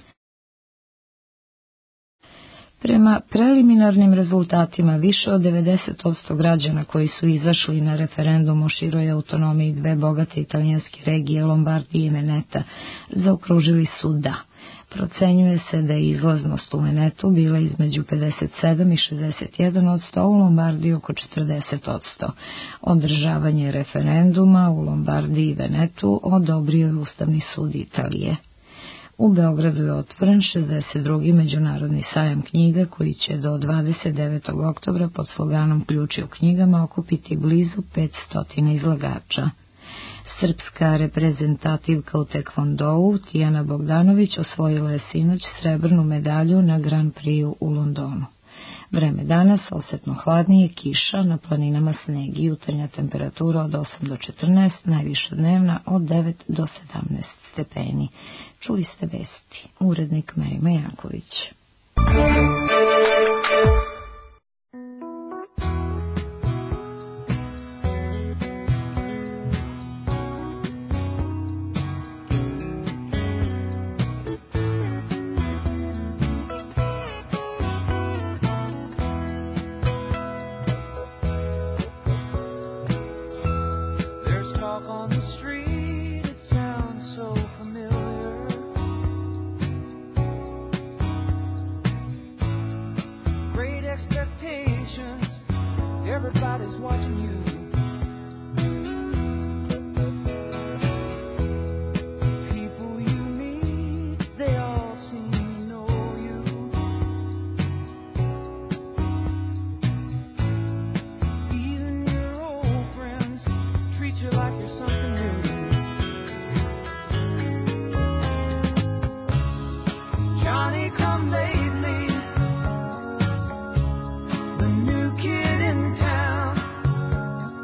Prema preliminarnim rezultatima, više od devedeset posto građana koji su izašli na referendum o široj autonomiji dve bogate italijanske regije Lombardije i Veneta zaokružili su da. Procenjuje se da je izlaznost u Venetu bila između pedeset sedam i šezdeset jedan posto, a u Lombardiji oko četrdeset posto. Održavanje referenduma u Lombardiji i Venetu odobrio je Ustavni sud Italije. U Beogradu je otvoren šezdeset drugi međunarodni sajam knjiga koji će do dvadeset devetog oktobra pod sloganom Ključi u knjigama okupiti blizu petsto izlagača. Srpska reprezentativka u tekvondou Tijana Bogdanović osvojila je sinoć srebrnu medalju na Grand Prix u Londonu. Vreme danas osetno hladnije, kiša, na planinama sneg i jutarnja temperatura od osam do četrnaest, najviša dnevna od devet do sedamnaest stepeni. Čuli ste vesti. Urednik Merima Janković. Everybody's watching you. People you meet, they all seem to know you. Even your old friends treat you like you're something new. Johnny come lately, the new kid in town.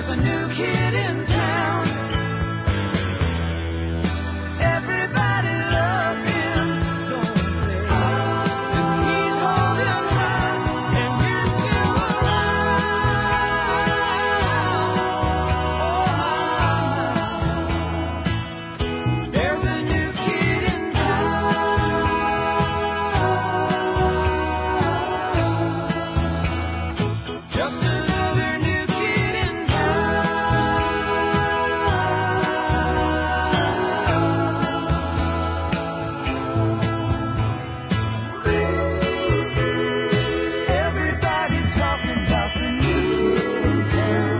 There's a new kid in town. Everybody loves him, don't they? And he's holding high, and you're still around. There's a new kid in town. Just another new kid in Everybody's talking about the new kid in town.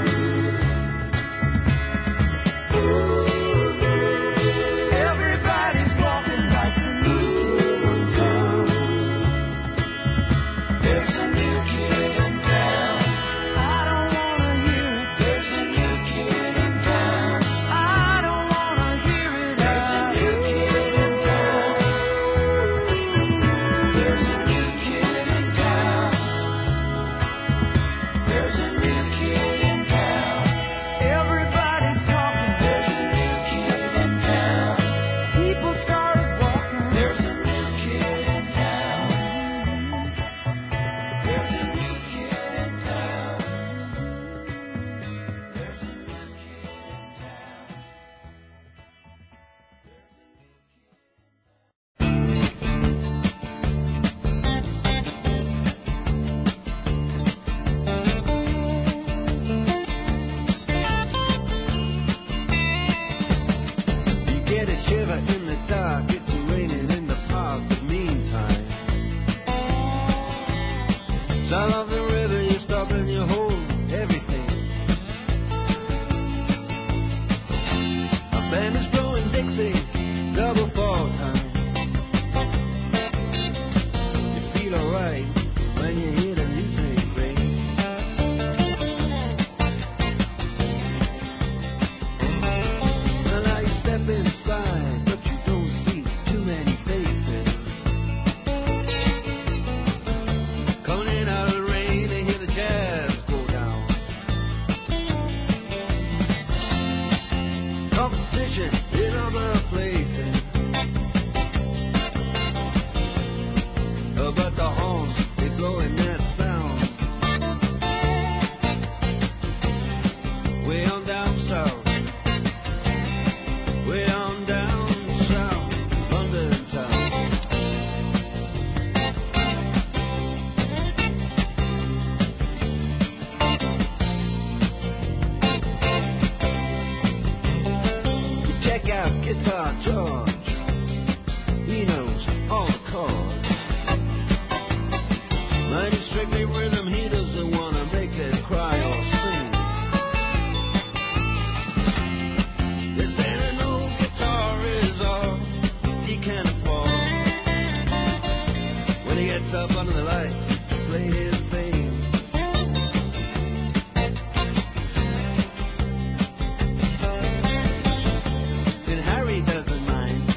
Everybody's walking like the new kid in town. There's a new kid in town. I don't wanna hear it. There's a new kid in town. I don't wanna hear it. There's a new kid in town. There's a new kid in town. There's a new kid in town. Everybody's talking. There's a new kid in town. People started walking. There's a new kid in town. There's a new kid in town. There's a new kid You get a shiver in the dark, it's raining in the park, but meantime, sound of the river, you stop and you hold everything. A band is blowing Dixie, double fall time. You feel alright when you hear the music ring. Well, now you step inside, but you don't see too many faces. Coming in out of the rain, they hear the jazz go down. Competition in other places, oh, but the horns, they blowing that sound. Way on down south, way on down south, London town. You check out Guitar George, he knows all the chords. But it's strictly rhythm, he doesn't wanna make it cry or sing. They say that no guitar is all he can afford. When he gets up under the light to play his thing, and Harry doesn't mind.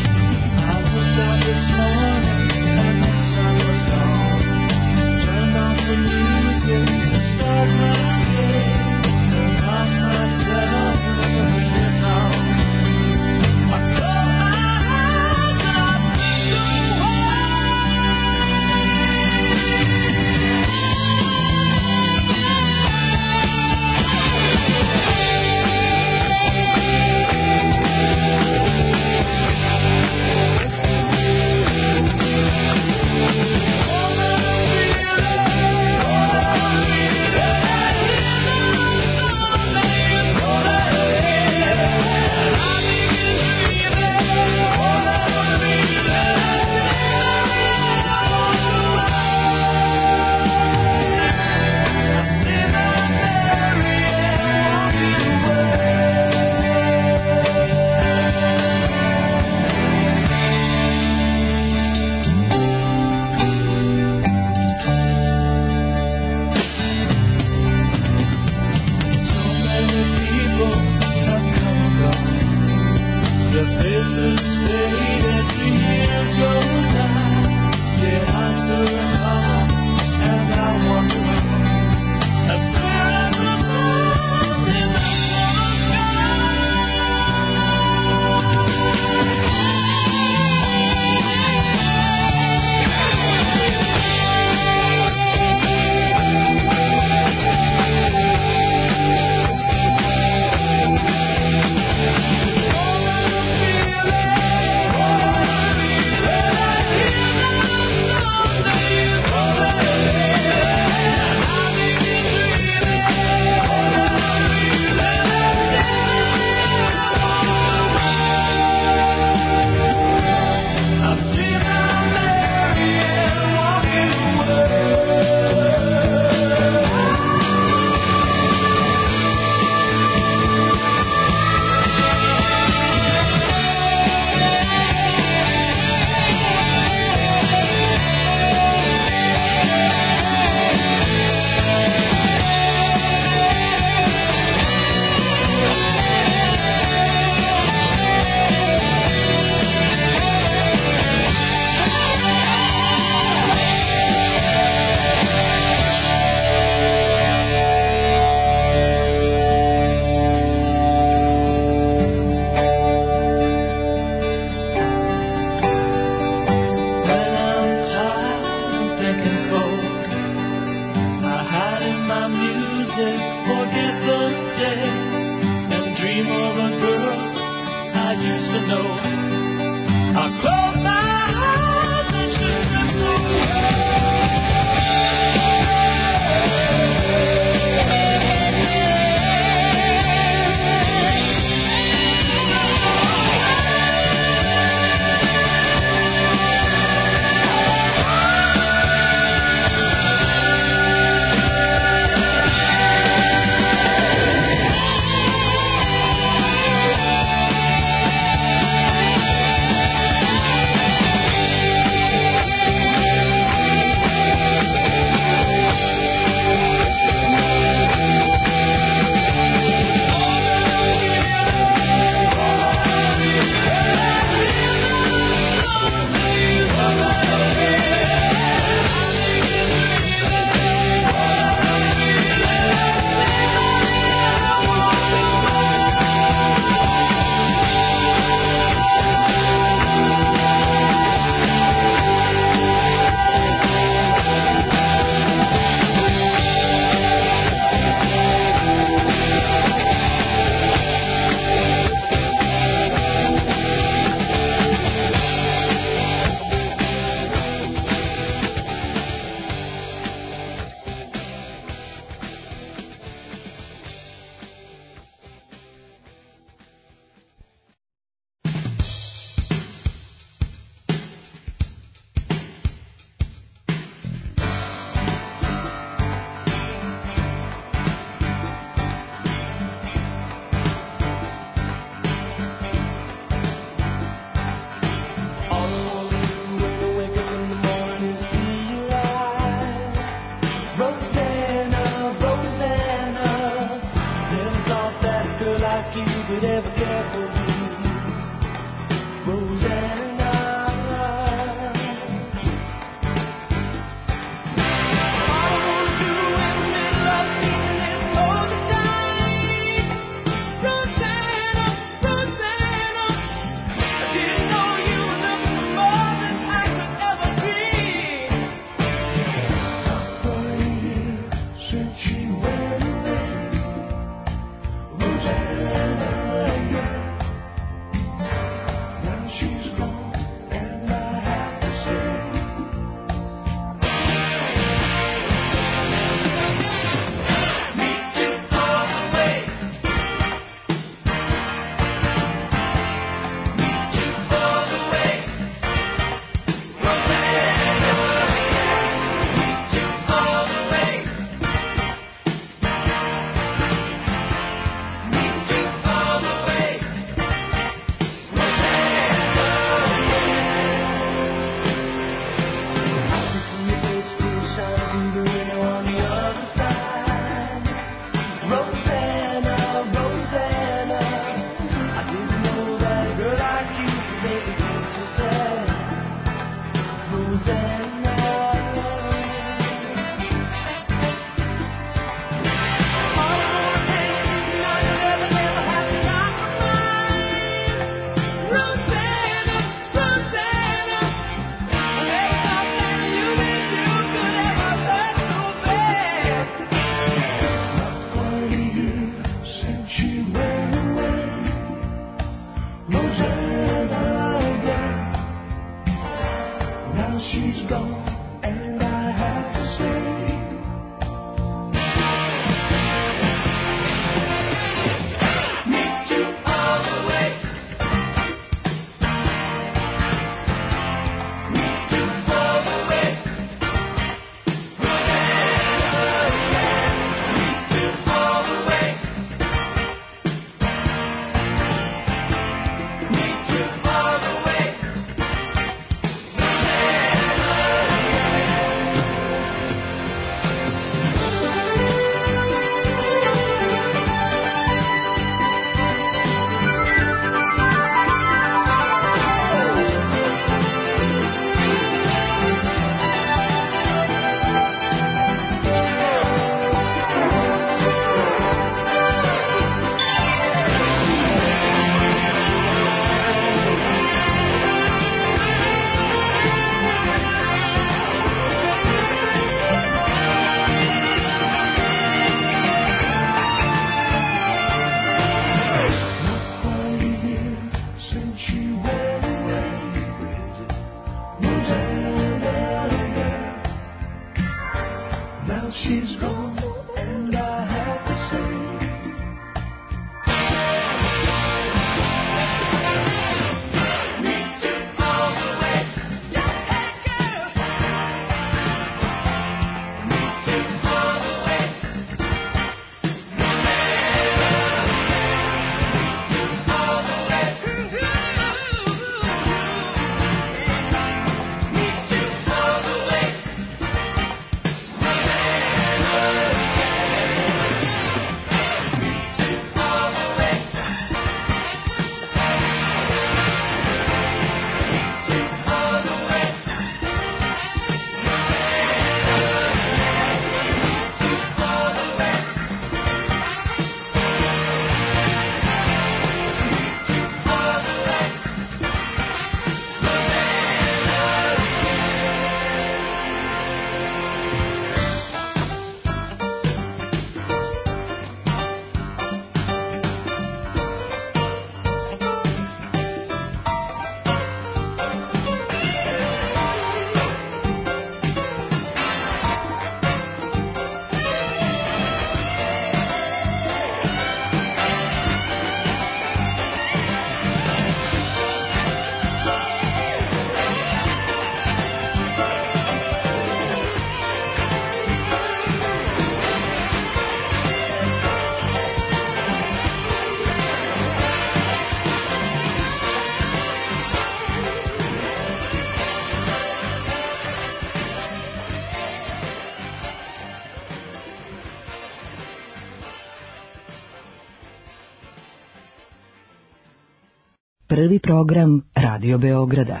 prvi program Radio Beograda.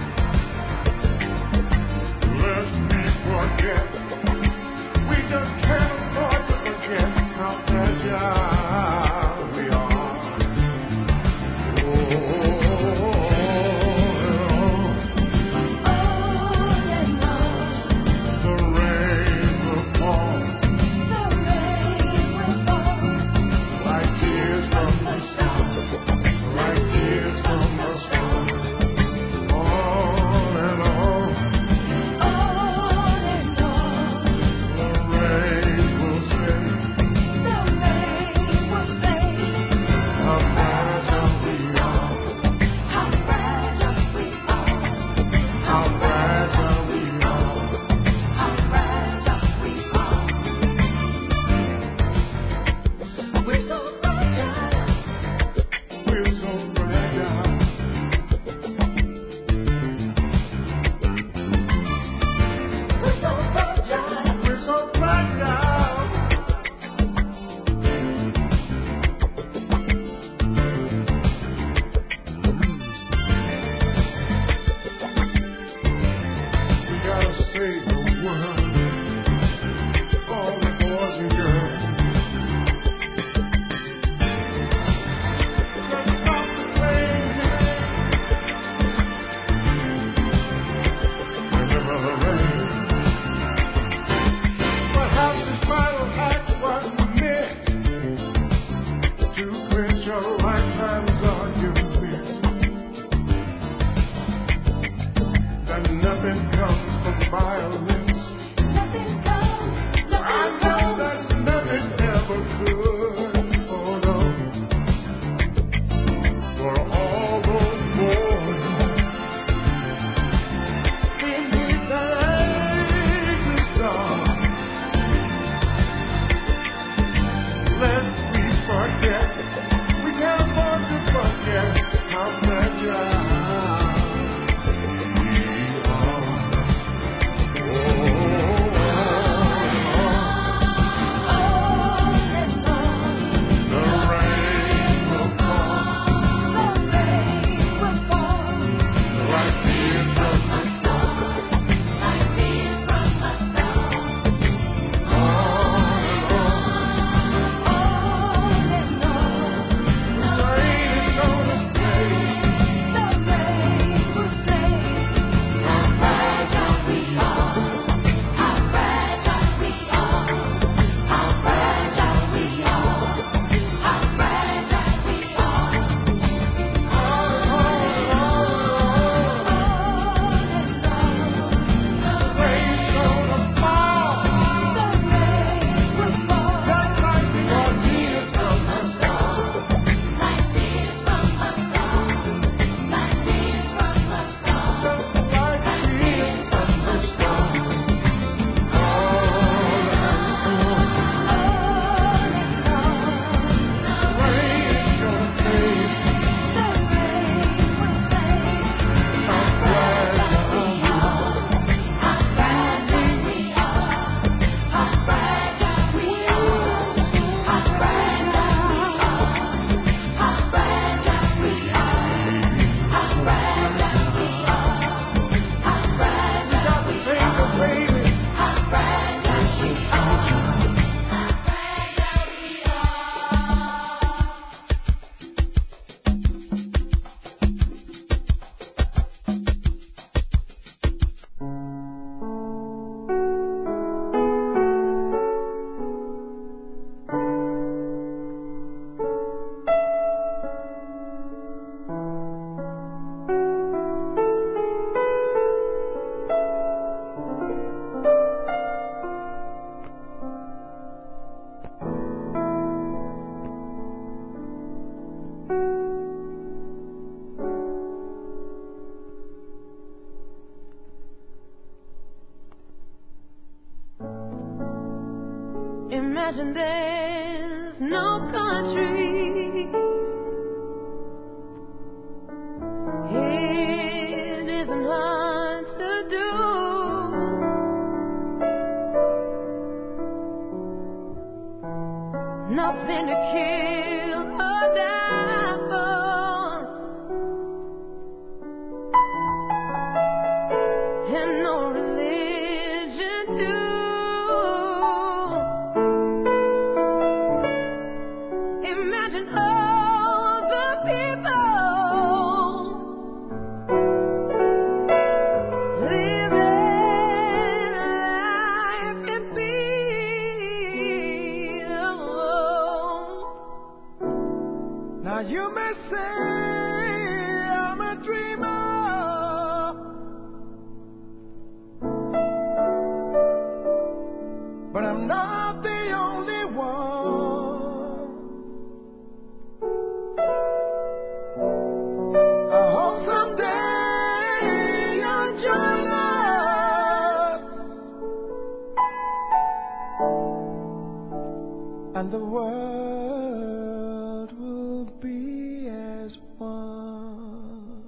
We just can't Imagine there's no country. It isn't hard to do. Nothing to kill or die for, and no religion too. Imagine all the people living life in peace. Now you may say I'm a dreamer, but I'm not the only one. I hope someday you'll join us, and the world will be as one.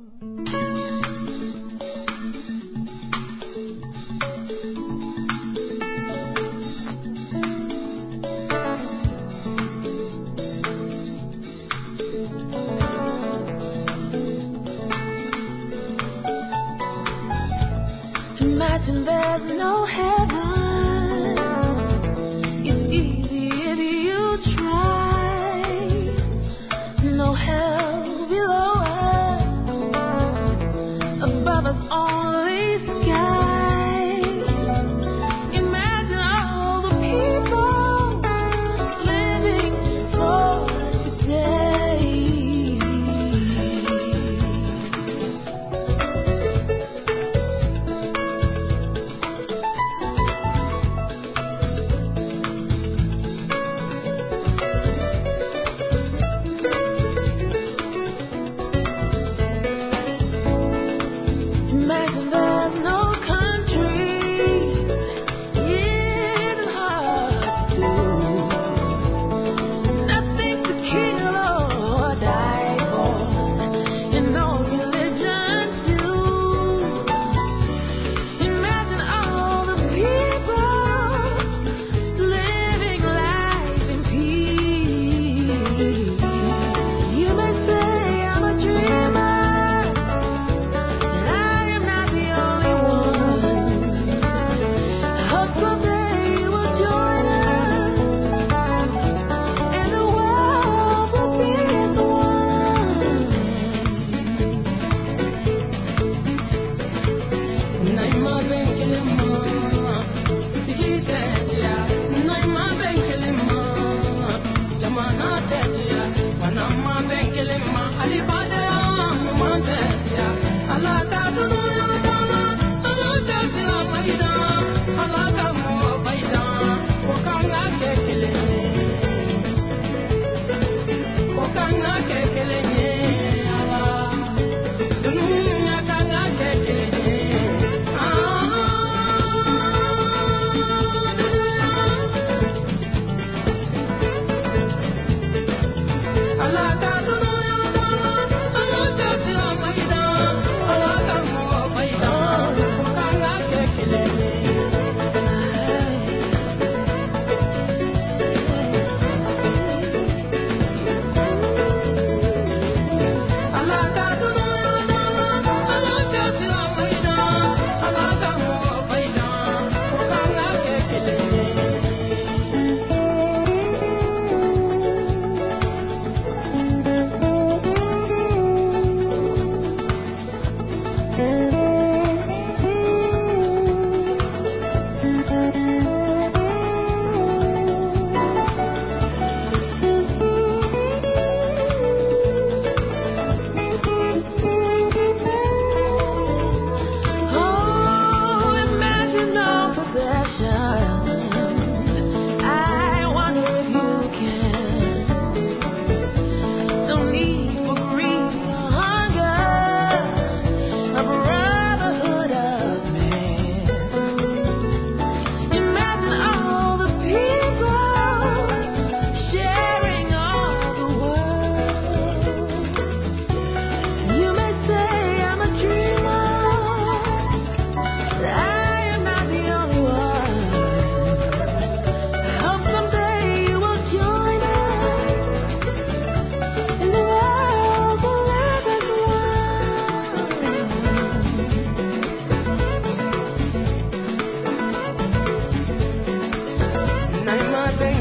Imagine there's no heaven. It's easy if you try.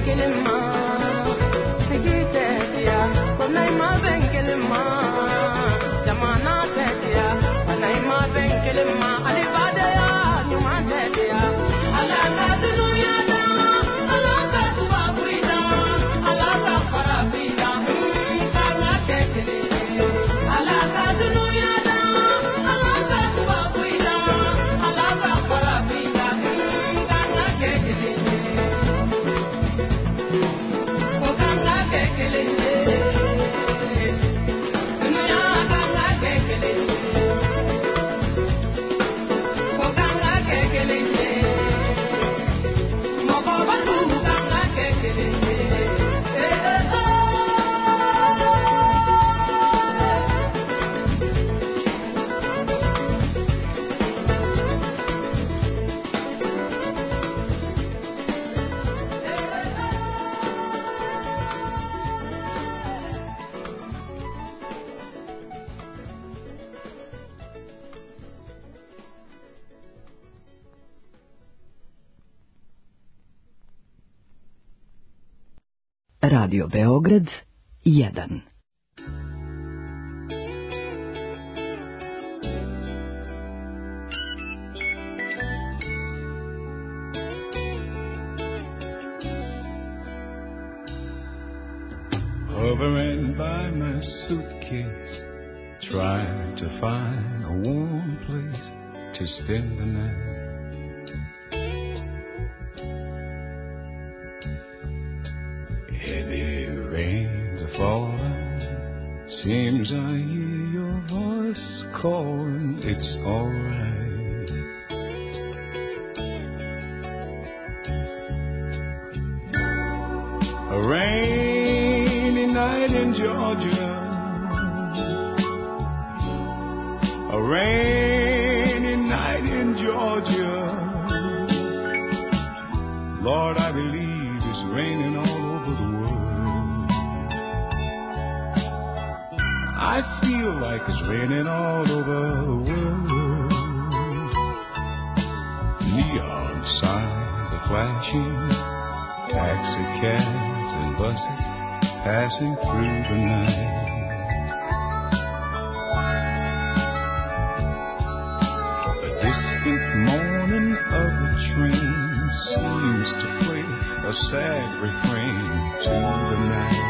Radio Beograd jedan. Hovering by my suitcase, trying to find a warm place to spend the night. Heavy rains are falling, seems I hear your voice calling, it's alright. A rainy night in Georgia, a rainy night in Georgia. Lord, I believe it's raining all over the world. I feel like it's raining all over the world. Neon signs are flashing, taxi cabs and buses passing through the night. The distant moaning of the train seems to play a sad refrain to the night.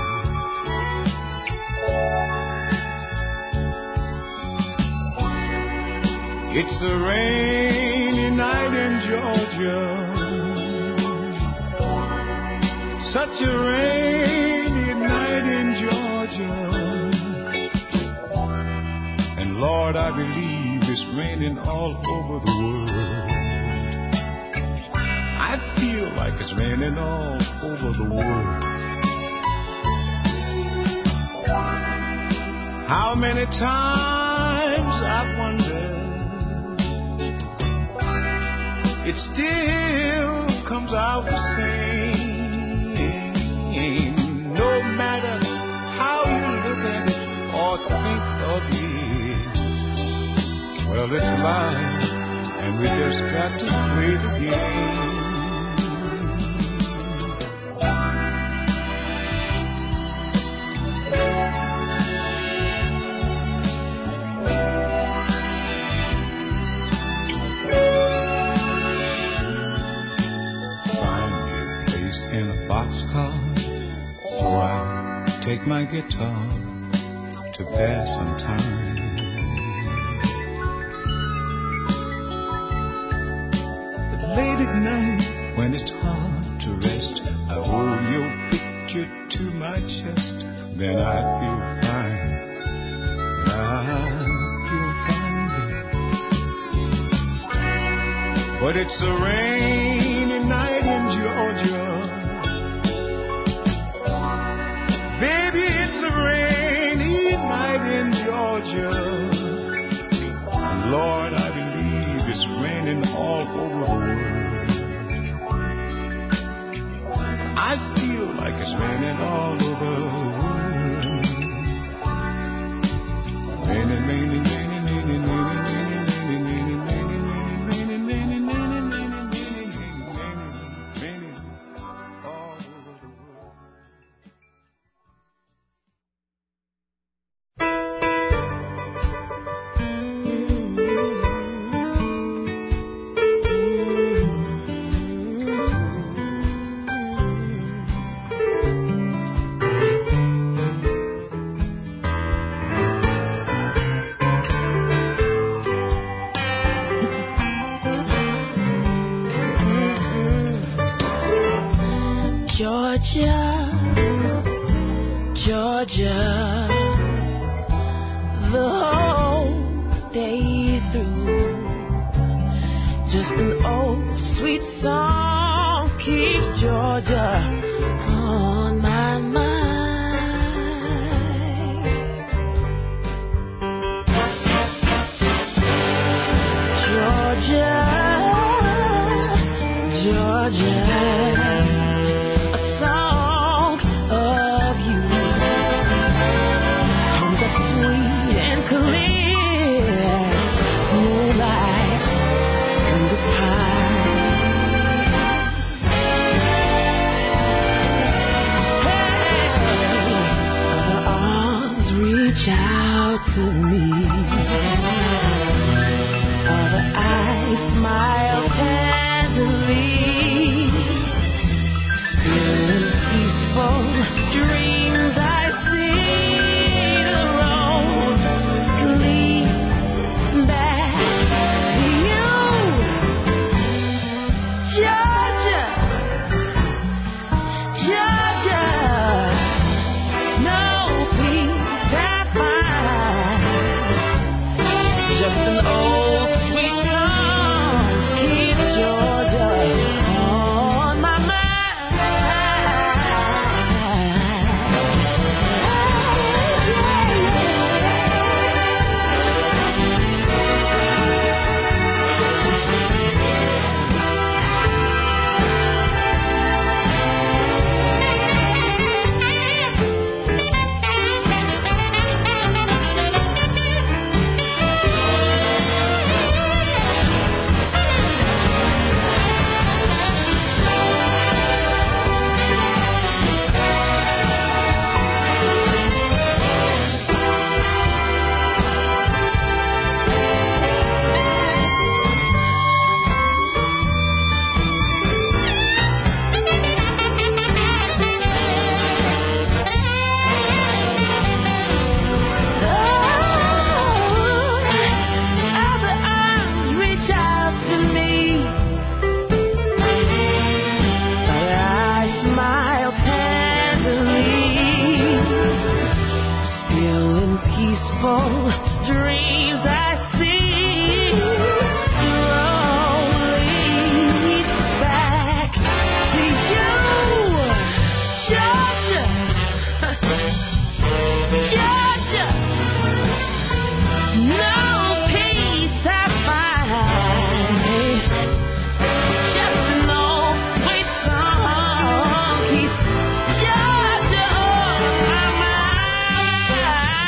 It's a rainy night in Georgia, such a rainy night in Georgia. And Lord, I believe it's raining all over the world. I feel like it's raining all over the world. How many times I've wondered, it still comes out the same. No matter how you look at it or think of it, well, it's life, and we just got to play the game. Take my guitar to pass some time. But late at night, when it's hard to rest, I hold your picture to my chest. Then I feel fine. I feel fine. But it's a rainy night in Georgia. Baby, it's a rainy night in Georgia. And Lord, I believe it's raining all over the world. I feel like it's raining all over the world. Raining, raining, raining, raining, raining, raining, raining, raining, raining, raining, raining, raining, raining, raining, raining, raining all over. Georgia, Georgia, the whole day through. Just an old sweet song keeps Georgia on my mind. Georgia, Georgia, a song of you comes up sweet and clear, moonlight through the pine. Hey, other arms reach out to me. Other eyes smile tenderly. Still in peaceful dreams I see the road lead back to you. Georgia, Georgia, no peace I find. Just an old sweet song keeps Georgia on my mind. Other arms reach out to me. Other eyes smile tenderly. Still in peaceful dreams I see the road leads back to you. Georgia, Georgia, no peace I find. Just an old sweet song keeps Georgia on my mind.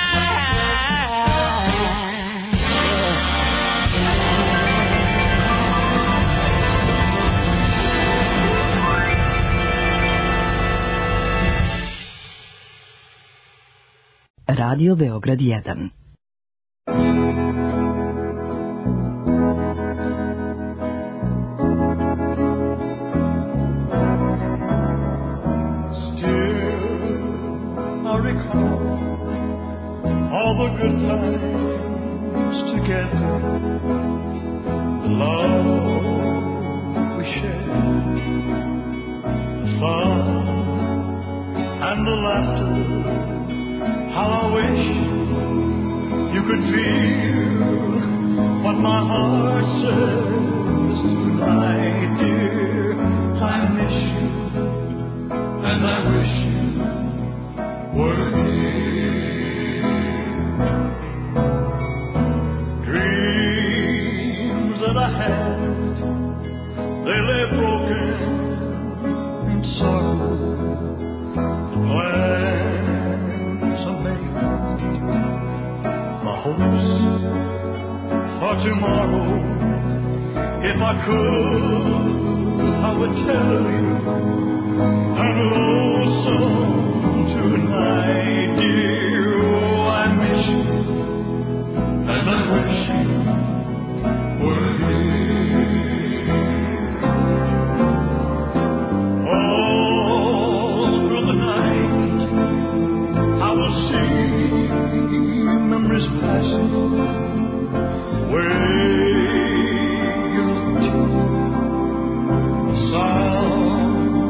Radio Beograd jedan. Still, I recall all the good times together, the love we shared, the fun and the laughter. How I wish you could feel what my heart says tonight, dear. I miss you, and I wish you were here. Dreams that I had, they lay broken in sorrow. Plans I made, my hopes for tomorrow. If I could, I would tell you I'm lonesome tonight, dear. Oh, I miss you, and I wish you were here. All through the night, I will see memories passing where you looked. Sound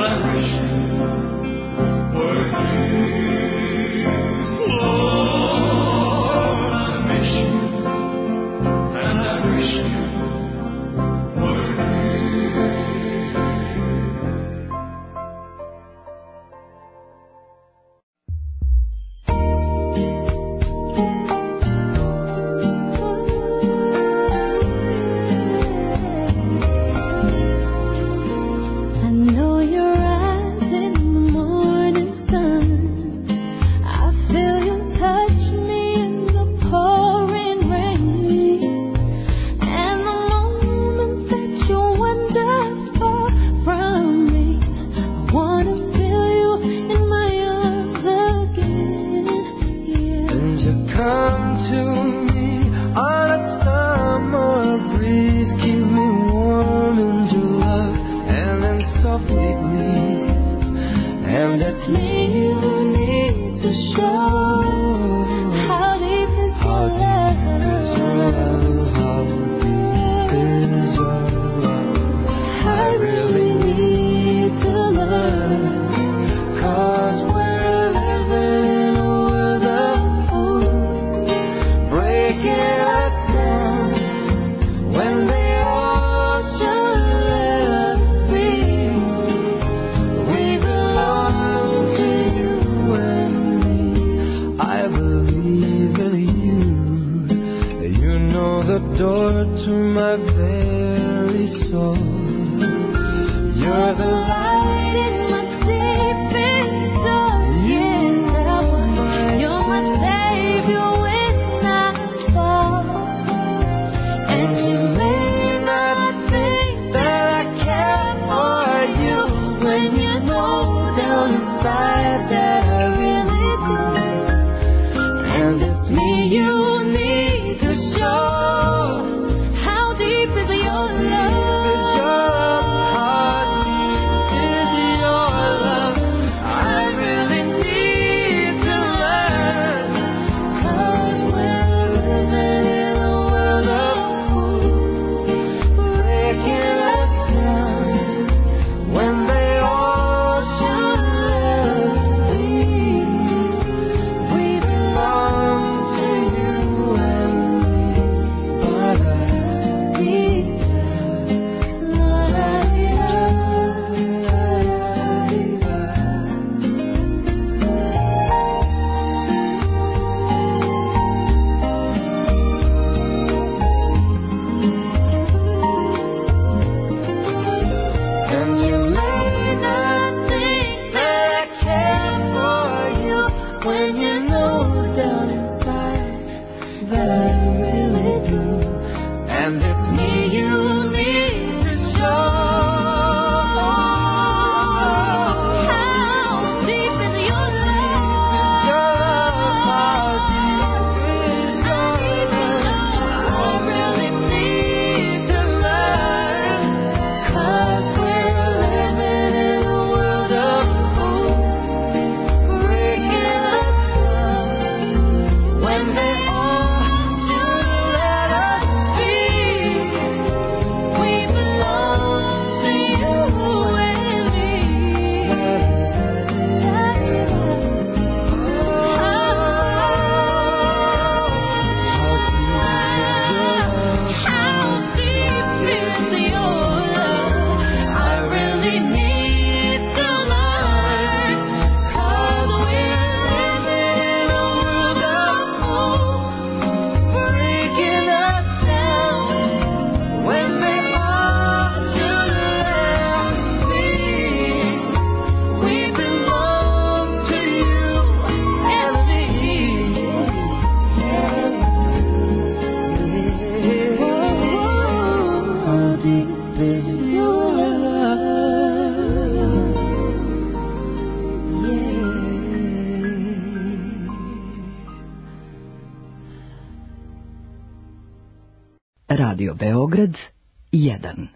Radio Beograd jedan.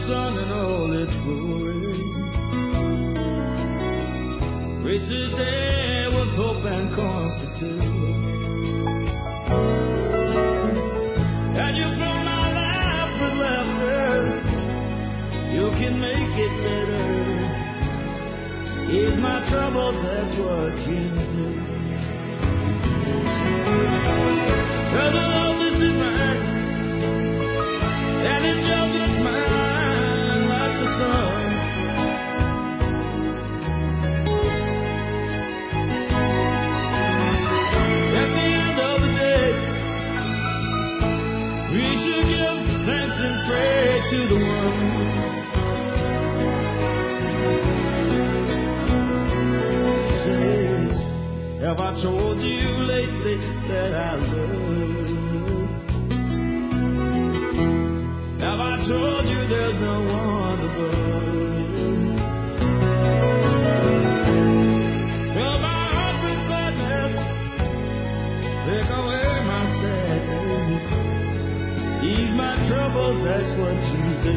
sun in all its glory. Gracious day with hope and comfort too. And you fill my life with laughter. You can make it better. Ease my troubles, that's what you do. Cause the love is divine, and it just is mine like the sun. At the end of the day, we should give thanks and pray to the one. Say, have I told you lately that I love you? Have I told you there's no one above you? Fill my heart with gladness, take away my sadness, ease my troubles, that's what you do.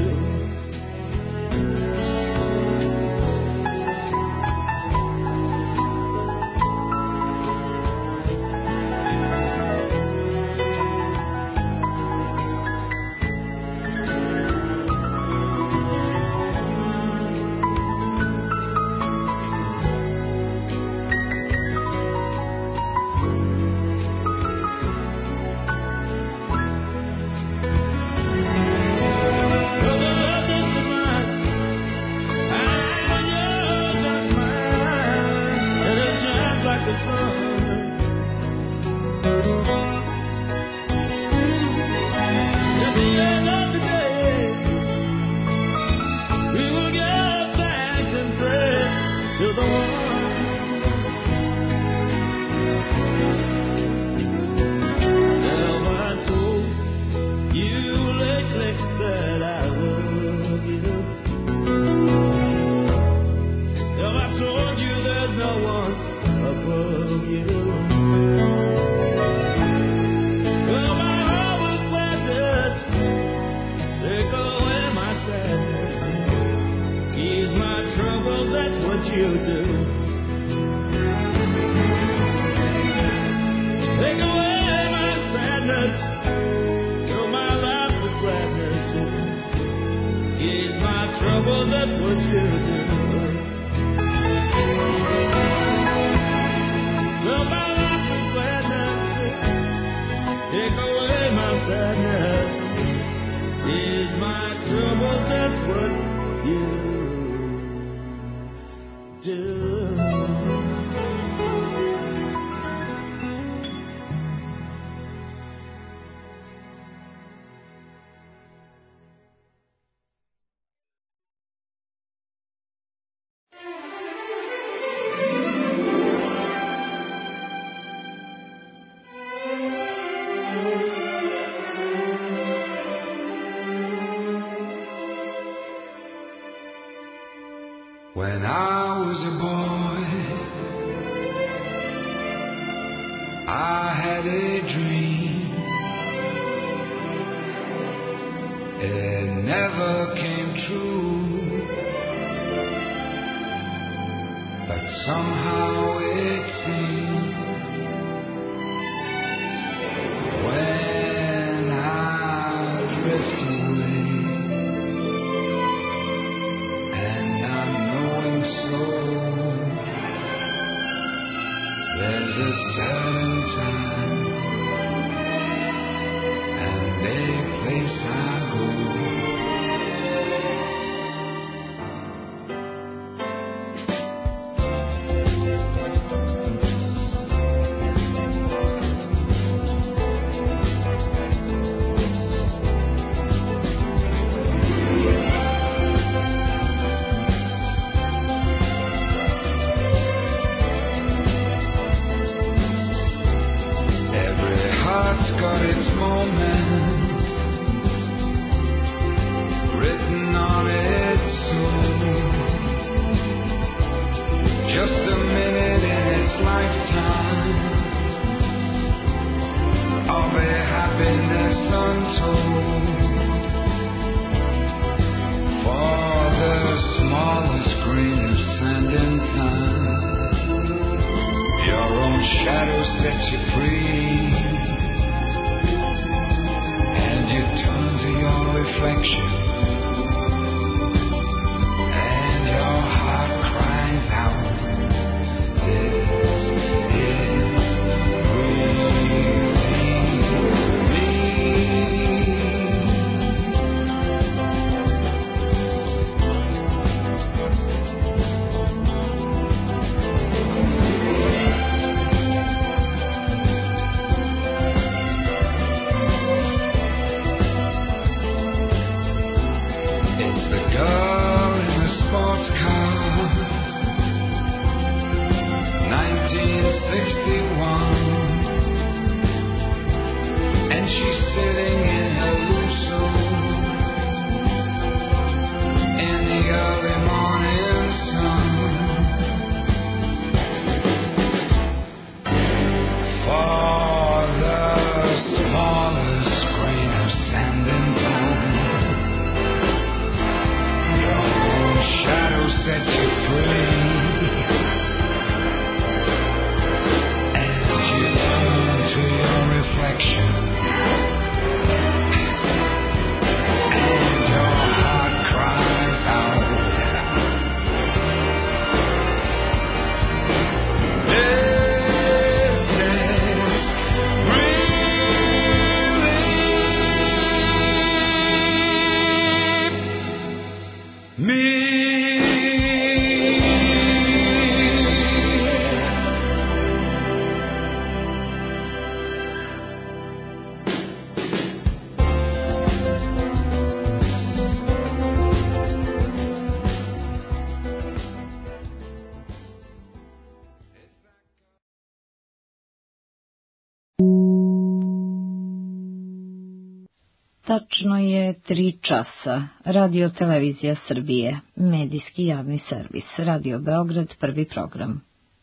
When I was a boy, I had a dream. It never came true, but somehow it seems when I drift away. There's a certain time and a place I go. sand in time. Your own shadow sets you free, and you turn to your reflection, and your heart cries out, this is really me. It's the girl in the sports car, nineteen sixty-one, and she's sitting in her loose suit in the early morning sun. For the smallest grain of sand in time, your own shadow sets you free, and you turn to your reflection, and your heart cries out, this is really me. Tačno je tri časa. Radio Televizija Srbije, medijski javni servis. Radio Beograd, prvi program.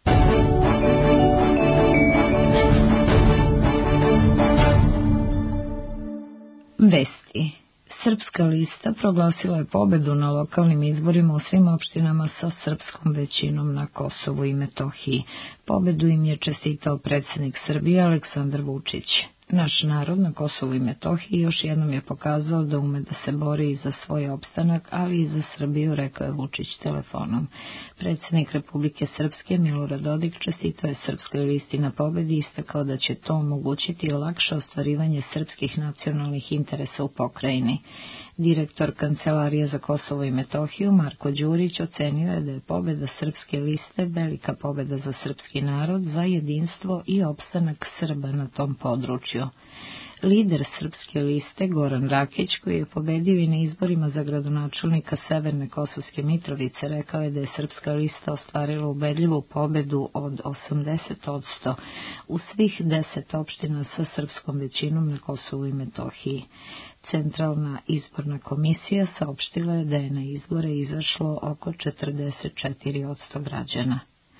Vesti. Srpska lista proglasila je pobedu na lokalnim izborima u svim opštinama sa srpskom većinom na Kosovu i Metohiji. Pobedu im je čestitao predsjednik Srbije Aleksandar Vučić. Naš narod na Kosovu i Metohiji još jednom je pokazao da ume da se bori i za svoj opstanak, ali i za Srbiju, rekao je Vučić telefonom. Predsjednik Republike Srpske Milorad Dodik čestitao je Srpskoj listi na pobedi i istakao da će to omogućiti lakše ostvarivanje srpskih nacionalnih interesa u pokrajini. Direktor Kancelarije za Kosovo i Metohiju Marko Đurić ocenio je da je pobeda Srpske liste velika pobeda za srpski narod, za jedinstvo i opstanak Srba na tom području. Lider Srpske liste Goran Rakić, koji je pobedio i na izborima za gradonačelnika Severne Kosovske Mitrovice, rekao je da je Srpska lista ostvarila ubedljivu pobedu od osamdeset posto u svih deset opština sa srpskom većinom na Kosovu i Metohiji. Centralna izborna komisija saopštila je da je na izbore izašlo oko četrdeset četiri posto građana.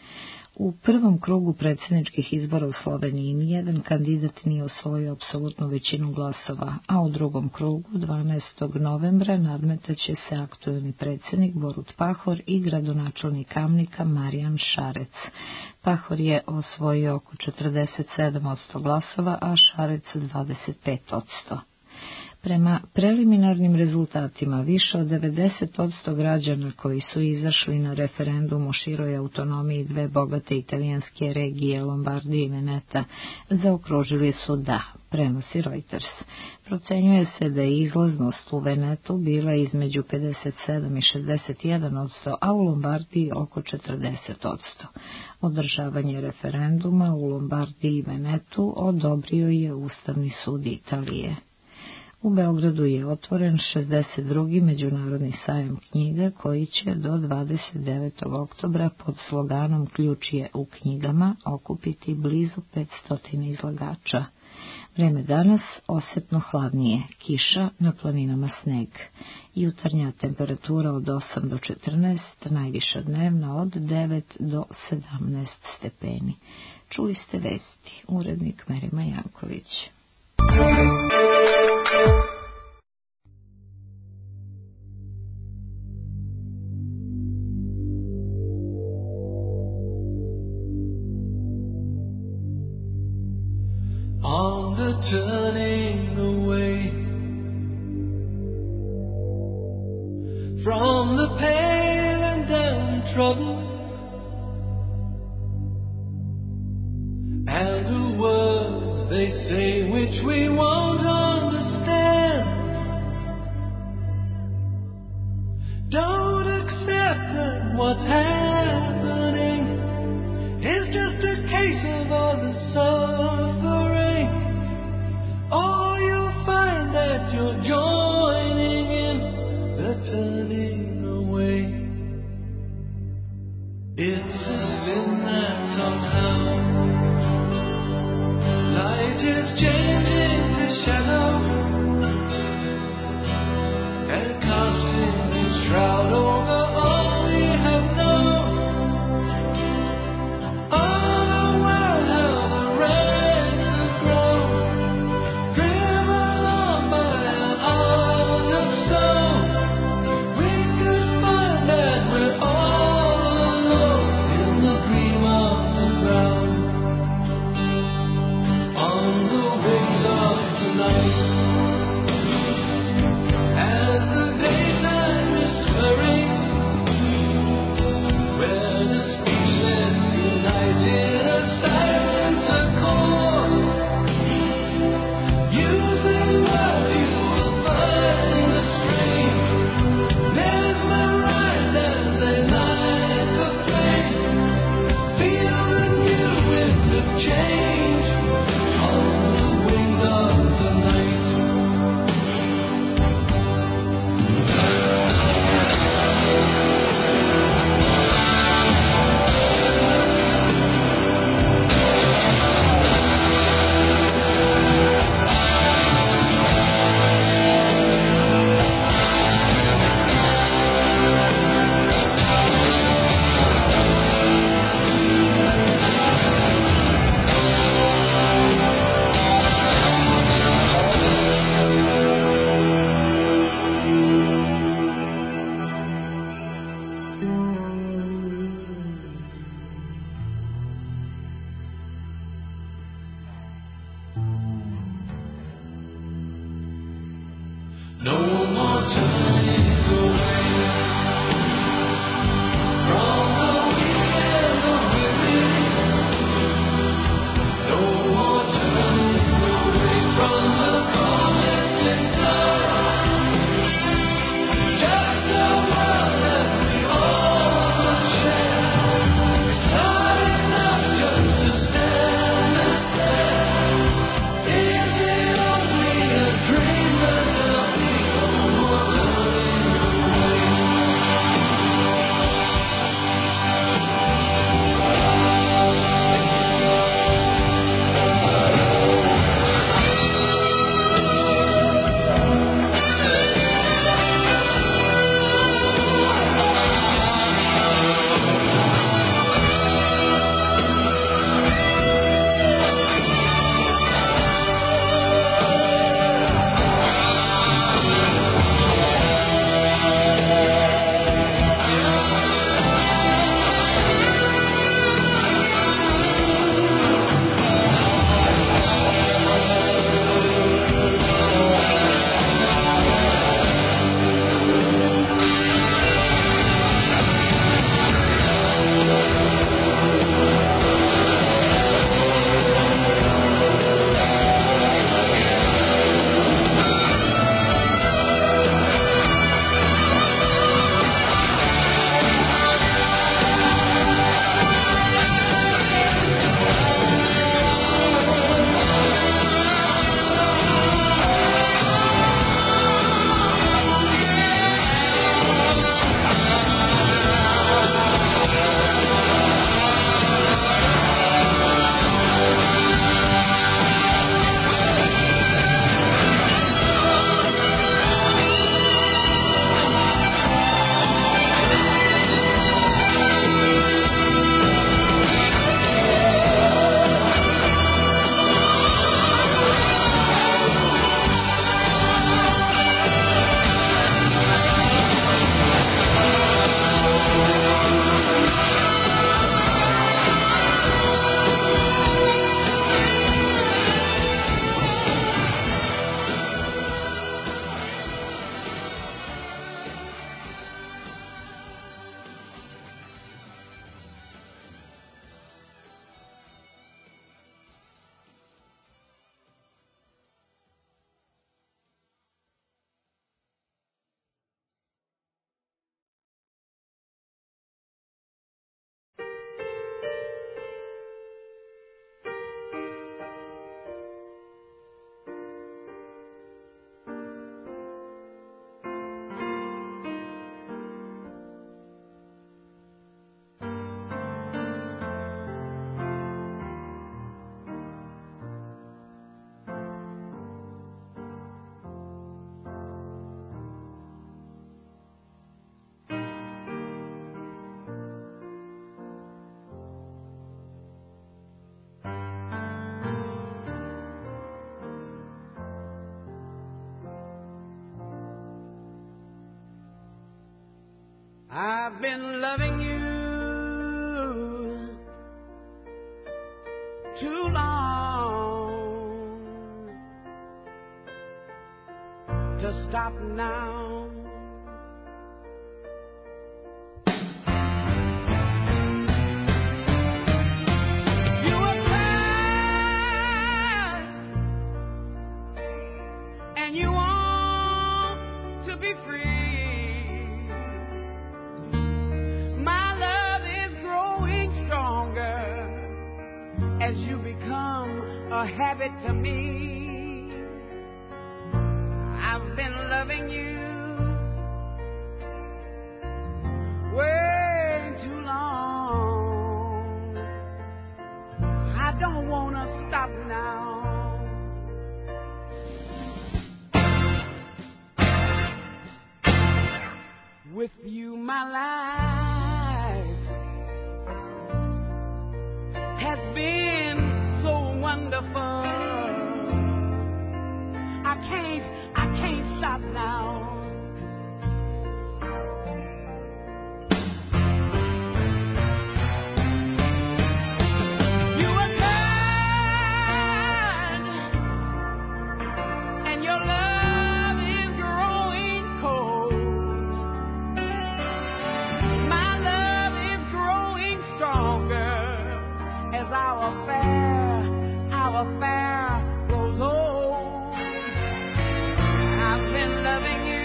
U prvom krugu predsjedničkih izbora u Sloveniji nijedan kandidat nije osvojio apsolutnu većinu glasova, a u drugom krugu dvanaestog novembra nadmetaće se aktuelni predsjednik Borut Pahor i gradonačelnik Kamnika Marijan Šarec. Pahor je osvojio oko četrdeset sedam posto glasova, a Šarec dvadeset pet posto. Prema preliminarnim rezultatima, više od devedeset posto građana koji su izašli na referendum o široj autonomiji dve bogate italijanske regije Lombardije i Veneta zaokružili su da, prenosi Reuters. Procenjuje se da je izlaznost u Venetu bila između pedeset sedam i šezdeset jedan posto, a u Lombardiji oko četrdeset posto. Održavanje referenduma u Lombardiji i Venetu odobrio je Ustavni sud Italije. U Beogradu je otvoren šezdeset drugi međunarodni sajam knjiga koji će do dvadeset devetog oktobra pod sloganom Ključ je u knjigama okupiti blizu petsto izlagača. Vreme danas osetno hladnije, kiša, na planinama sneg. Jutarnja temperatura od osam do četrnaest, najviša dnevna od devet do sedamnaest stepeni. Čuli ste vesti, urednik Merima Janković. turning away from the pale and downtrodden, and the words they say which we won't understand. Don't accept that what's happening is just a case of all the suffering, or you'll find that you're joining in the turning away. It's a sin that somehow light is changing to shadow and casting its shroud over all we have known. I've been loving you too long to stop now. You were kind and you want to be free. As you become a habit to me, I've been loving you way too long. I don't want to stop now. With you, my life has been so wonderful. I can't, I can't stop now. You were kind, and your love is growing cold. My love is growing stronger as our affair, our affair grows old. I've been loving you,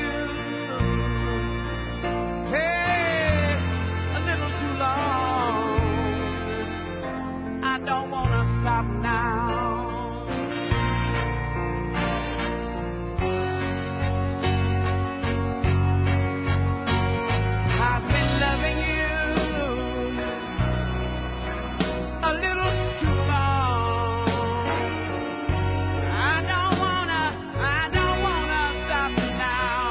hey, a little too long. I don't want to stop now. I've been loving you a little too long. I don't wanna, I don't wanna stop now.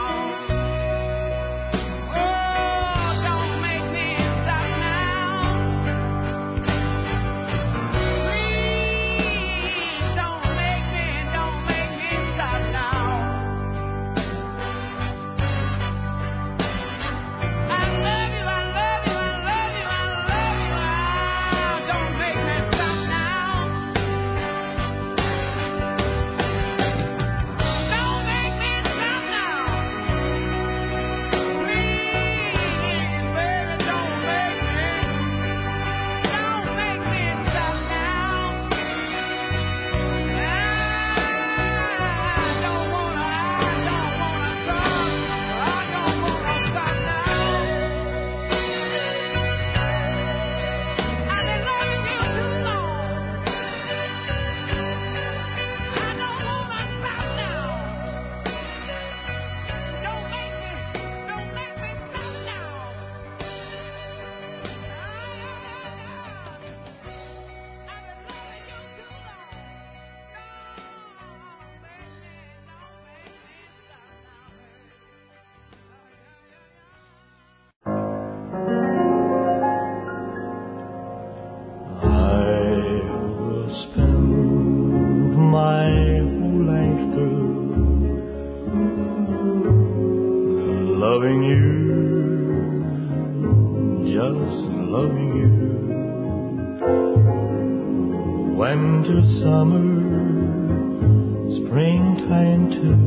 Oh, don't make me stop now. Please don't make me, don't make me stop now. I love you, I love you, I love you, I love you. Ah, don't make me stop now. Don't make me stop now. Please, baby, don't make me. Don't make me stop now. I don't wanna, I don't wanna stop. I don't wanna stop now. I've been loving you too long. I don't wanna stop now. Don't make me, don't make me stop now. I've been loving you too long. Don't make me, don't make me stop now. I will spend my whole life through loving you, just loving you. Winter, summer, springtime too,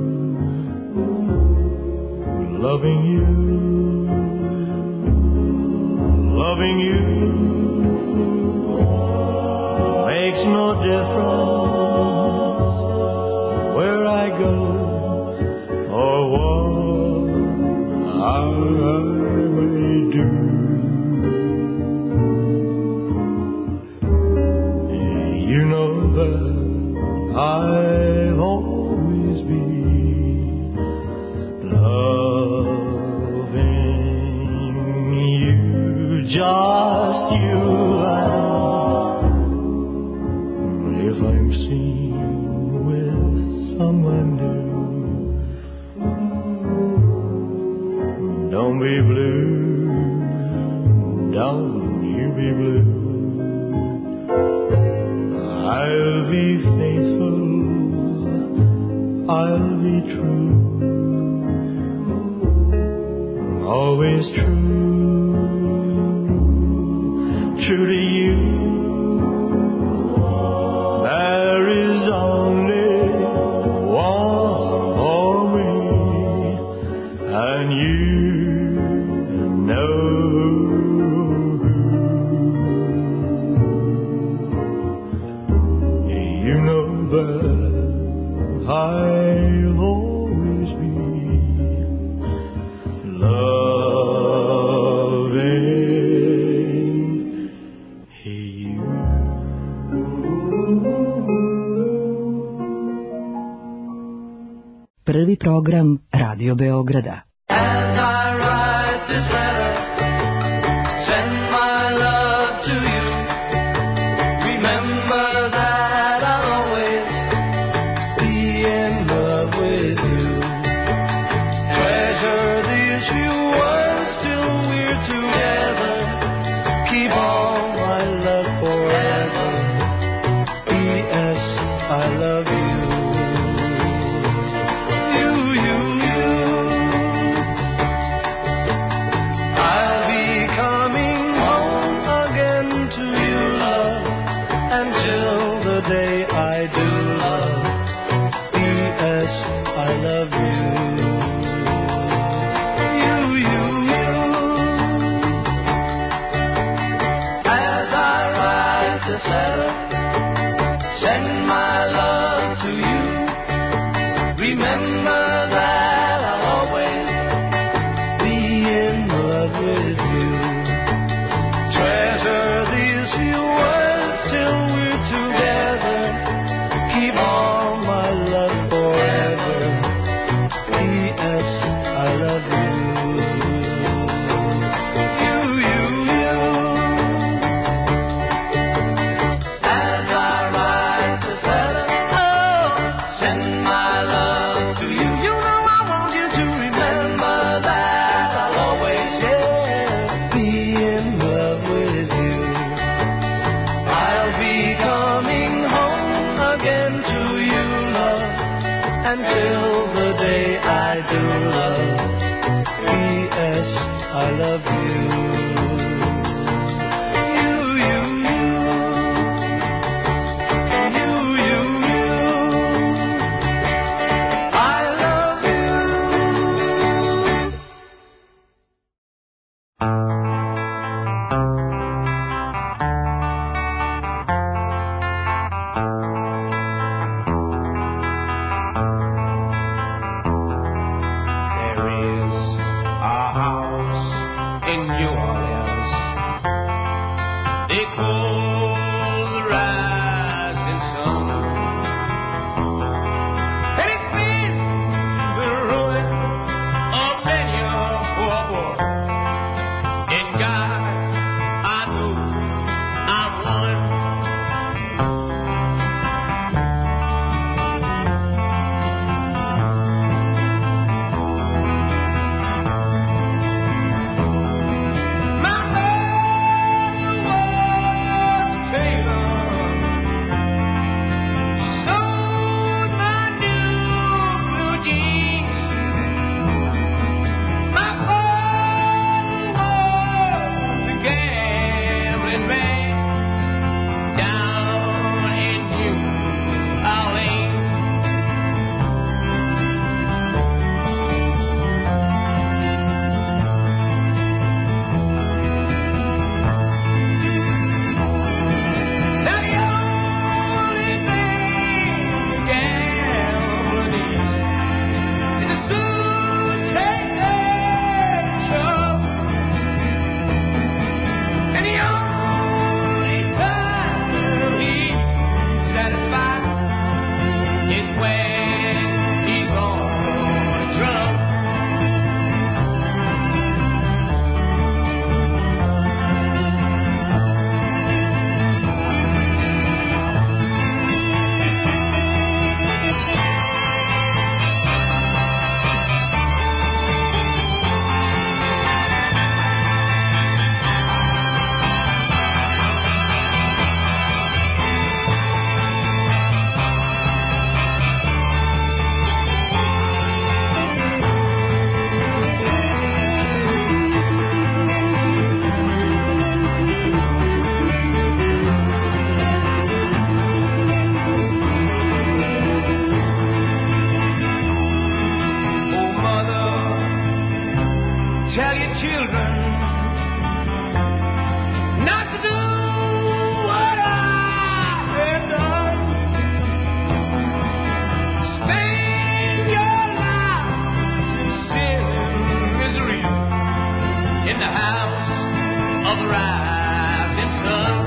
loving you, loving you. Makes no difference where I go or what I may do. You know that I've always been loving you, just you. If I'm seen with someone new, don't be blue, don't you be blue. I'll be faithful, I'll be true. always true, true to you. There is only one for me, and you know who. You know that I'll always be loving you. Prvi program Radio Beograda. As I write this letter, send my love to you. Remember that I'll always be in love with you. Treasure these few words till we're together. Keep all my love forever. P S I love you. You, you, you. I'll be coming home again to you, love, until the day I do, love. P S I love you. You, you, you. As I write this letter, send my love to you. Remember that I'll always be in love with you. Treasure these few words till we're together. Keep all my love forever. P S I love you. You, you, you. As I write this letter, oh, send my love to you. You know I want you to remember that I'll always, yeah, be in love with you. I'll be coming home again to you, love, until the day I do, love. P S I love you. You, you, you. You, you, you. I love you. There is a house in New house of the rising sun.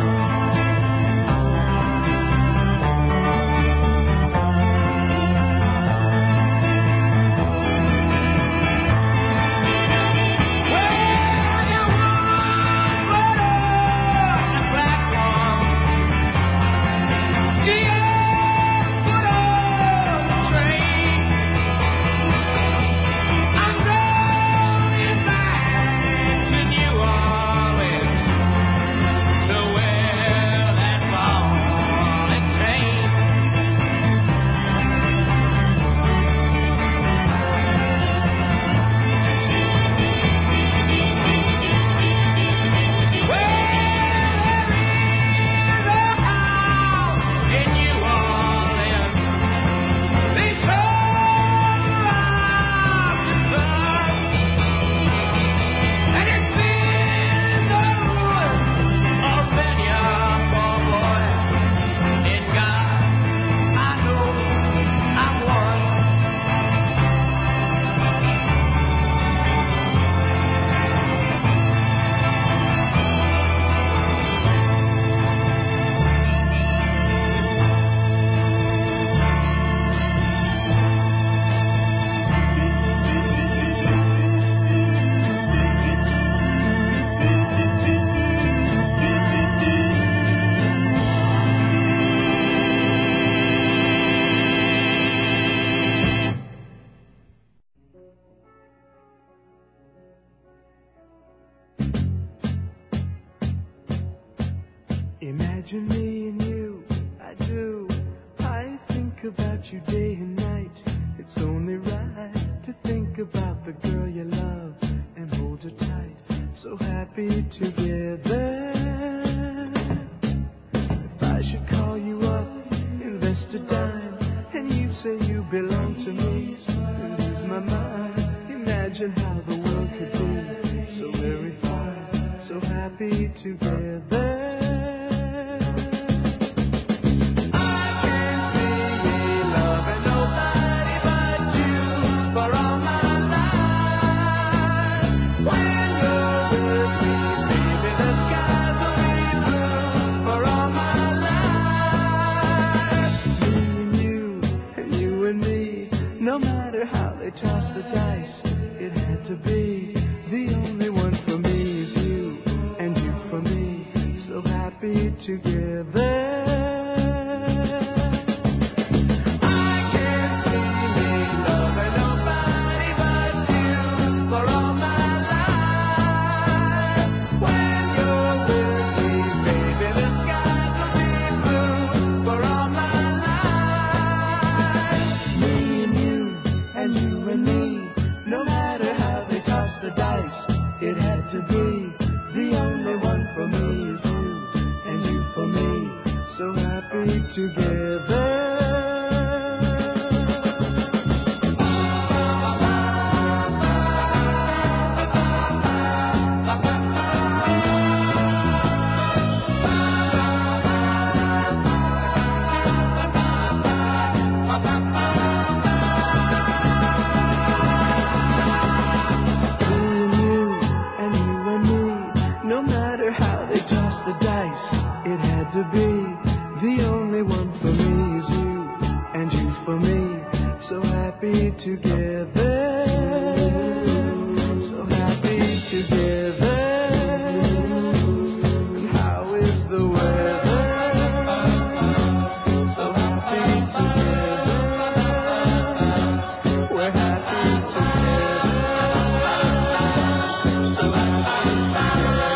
Imagine me and you, I do. I think about you day and night. It's only right to think about the girl you love and hold her tight. So happy together. If I should call you up, invest a dime, and you say you belong to me, lose my mind. Imagine how the world could be so very fine, so happy together. Toss the dice, it had to be. The only one for me is you, and you for me, so happy together. I can't see me loving nobody but you for all my life. When you're with me, baby, the skies will be blue for all my life. Me and you, and you and me, no matter how they toss the dice, it had to be. The only one for me is you, and you for me, so happy together. To be the only one for me is you, and you for me, so happy together, so happy together. And how is the weather? So happy together, we're happy together, so happy together.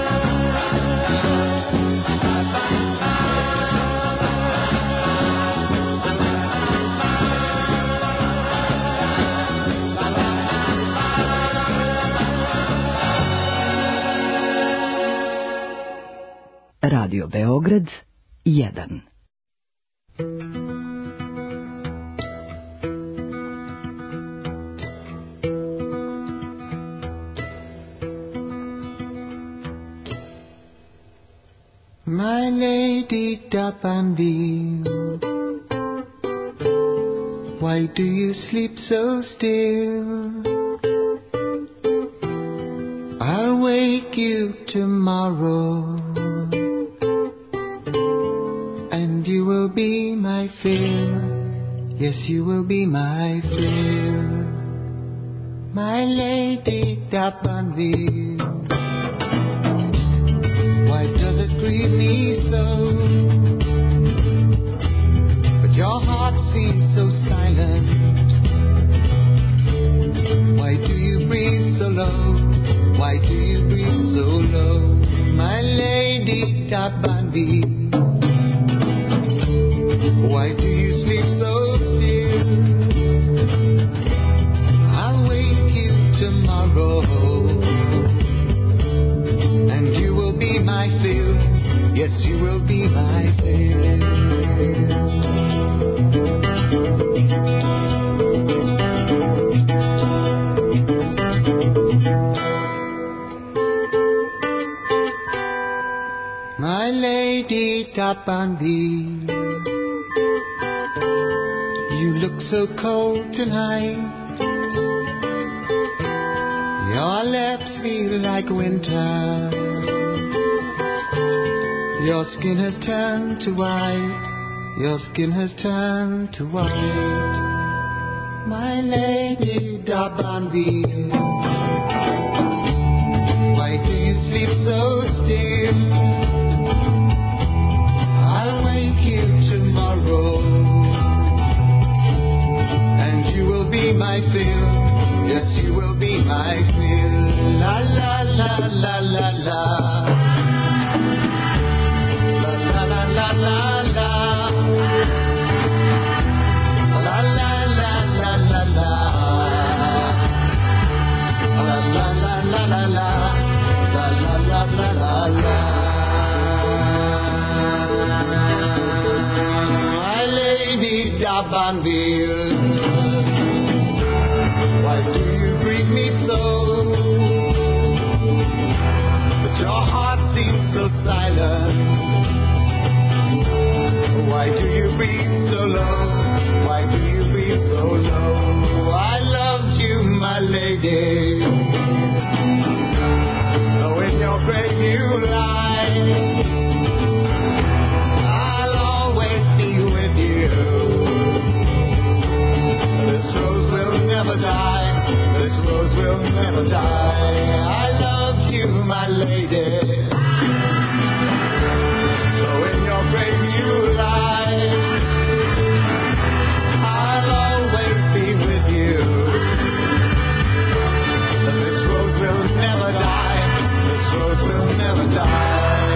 Radio Beograd jedan. My lady D'Abanville, why do you sleep so still? I'll wake wake you tomorrow, and you will be my fear. Yes, you will be my fear. My lady d'Abanville, why does it grieve me so? But your heart seems so silent. Why do you breathe so low? Why do you breathe so low? My lady d'Abanville, why do you sleep so still? I'll wake you tomorrow, and you will be my fill. Yes, you will be my fill. My lady d'Abanville, you look so cold tonight. Your lips feel like winter. Your skin has turned to white. Your skin has turned to white. My lady d'Abanville, why do you sleep so still? I'll wake you tomorrow, and you will be my fill. Yes, you will be my fill. La la la la la la. La la la la la la. La la la la la la. La la la la la la. La la la la la la. My lady d'Abanville, why do you grieve me so? But your heart seems so silent. Why do you breathe so low? Why do you breathe so low? I loved you, my lady. Oh, in your grave you lie. I'll always be with you. This rose will never die. This rose will never die. I loved you, my lady. Though in your grave you lie, I'll always be with you. This rose will never die. This rose will never die.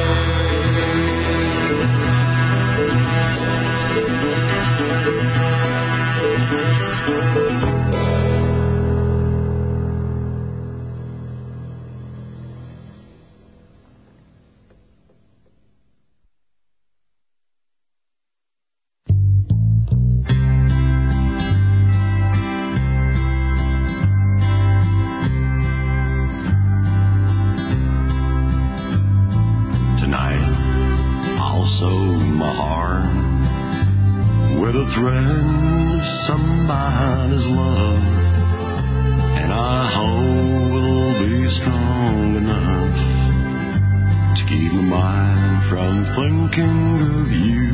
Tonight, I'll sew my heart with a thread of somebody's love, and I hope we'll be strong enough to keep my mind from thinking of you.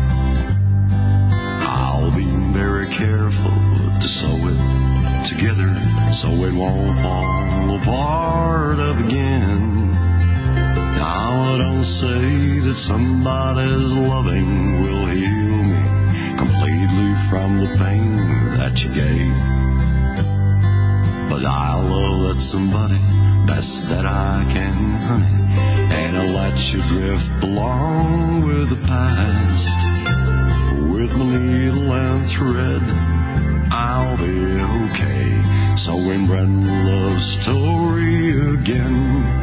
I'll be very careful to sew it together so it won't fall apart again. Now I don't say that somebody's loving will heal me completely from the pain that you gave, but I'll love that somebody best that I can, honey, and I'll let you drift along with the past. With my needle and thread, I'll be okay. So when Brenda loves story again,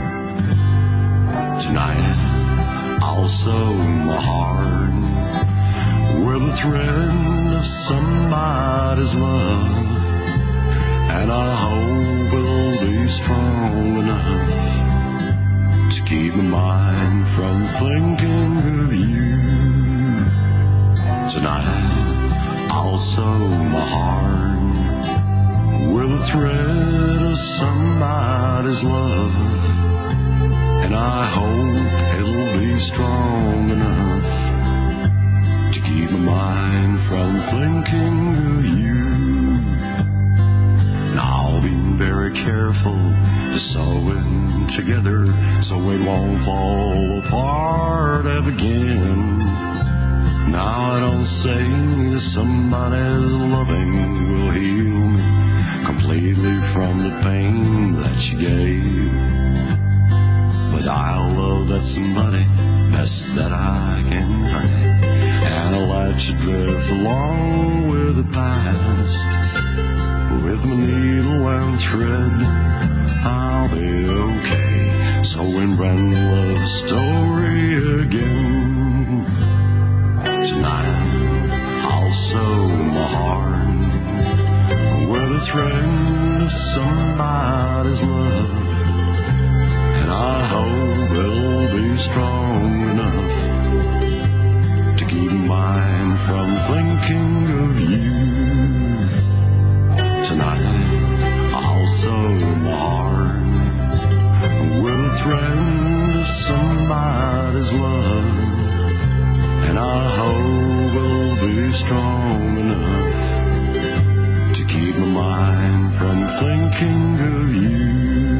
tonight I'll sew my heart with a thread of somebody's love, and I hope it'll be strong enough to keep my mind from thinking of you. Tonight I'll sew my heart with a thread of somebody's love, strong enough to keep my mind from thinking of you. Now being very careful to sew it together so it won't fall apart ever again. Now I don't say that somebody's loving will heal me completely from the pain that you gave, but I'll love that somebody best that I can find, and I'll let you drift along with the past. With my needle and thread, I'll be okay. So when brand new love story again. Tonight I'll sew my heart with a thread of somebody's love, and I hope it'll be strong enough to keep my mind from thinking of you. Tonight I'll sew my heart with a thread of somebody's love, and I hope it'll be strong enough to keep my mind from thinking of you.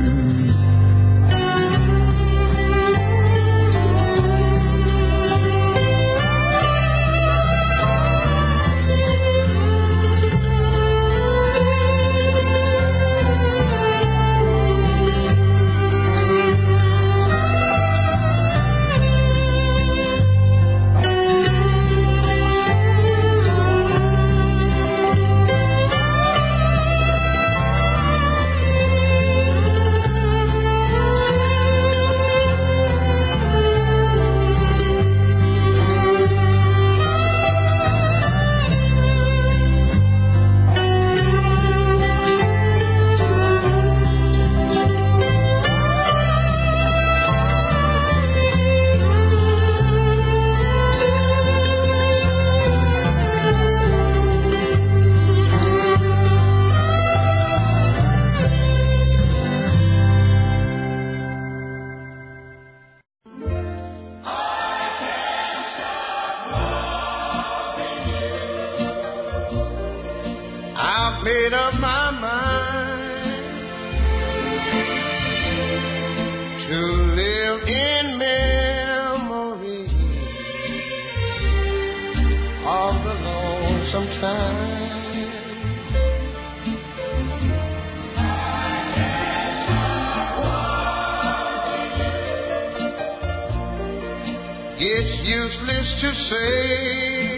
I've made up my mind to live in memory of the lonesome time. It's useless to say,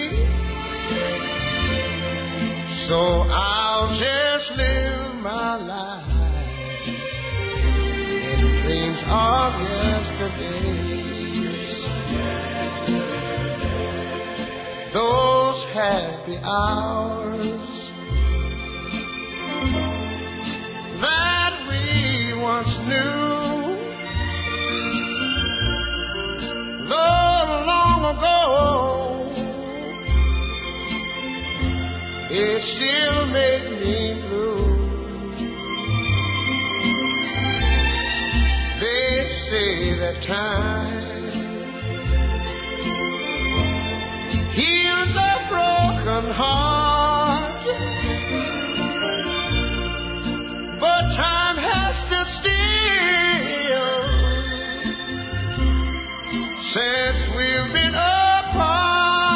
so I'll just live my life in dreams of yesterdays. Those happy hours that we once knew, though long ago, it still makes me blue. They say that time heals a broken heart, but time has stood still since we've been apart.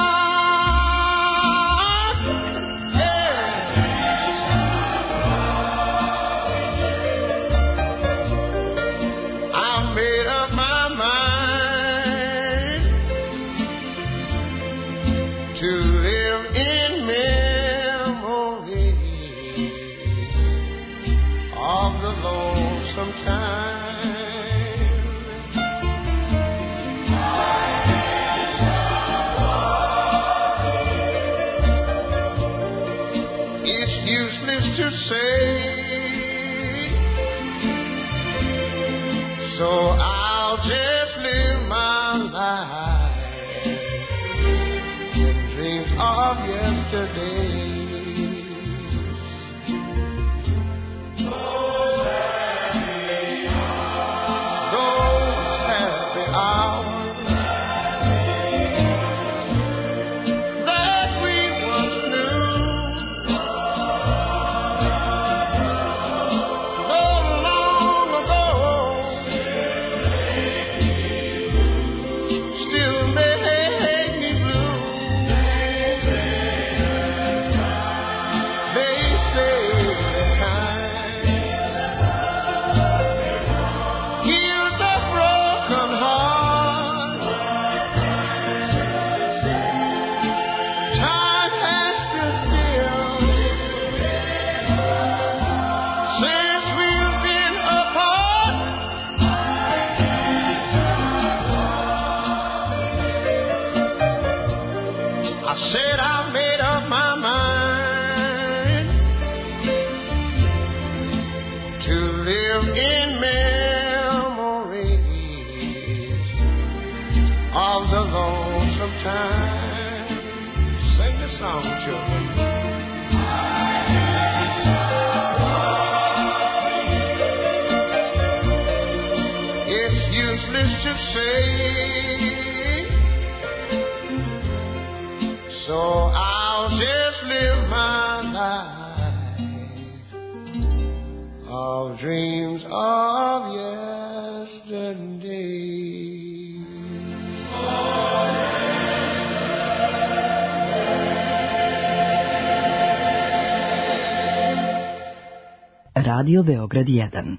To say, so I'll just live my life in dreams of yesterdays. Those happy hours, those happy hours time. Sing the song, children. It's useless to say, so I'll just live my life of dreams of yesterday. Radio Beograd jedan.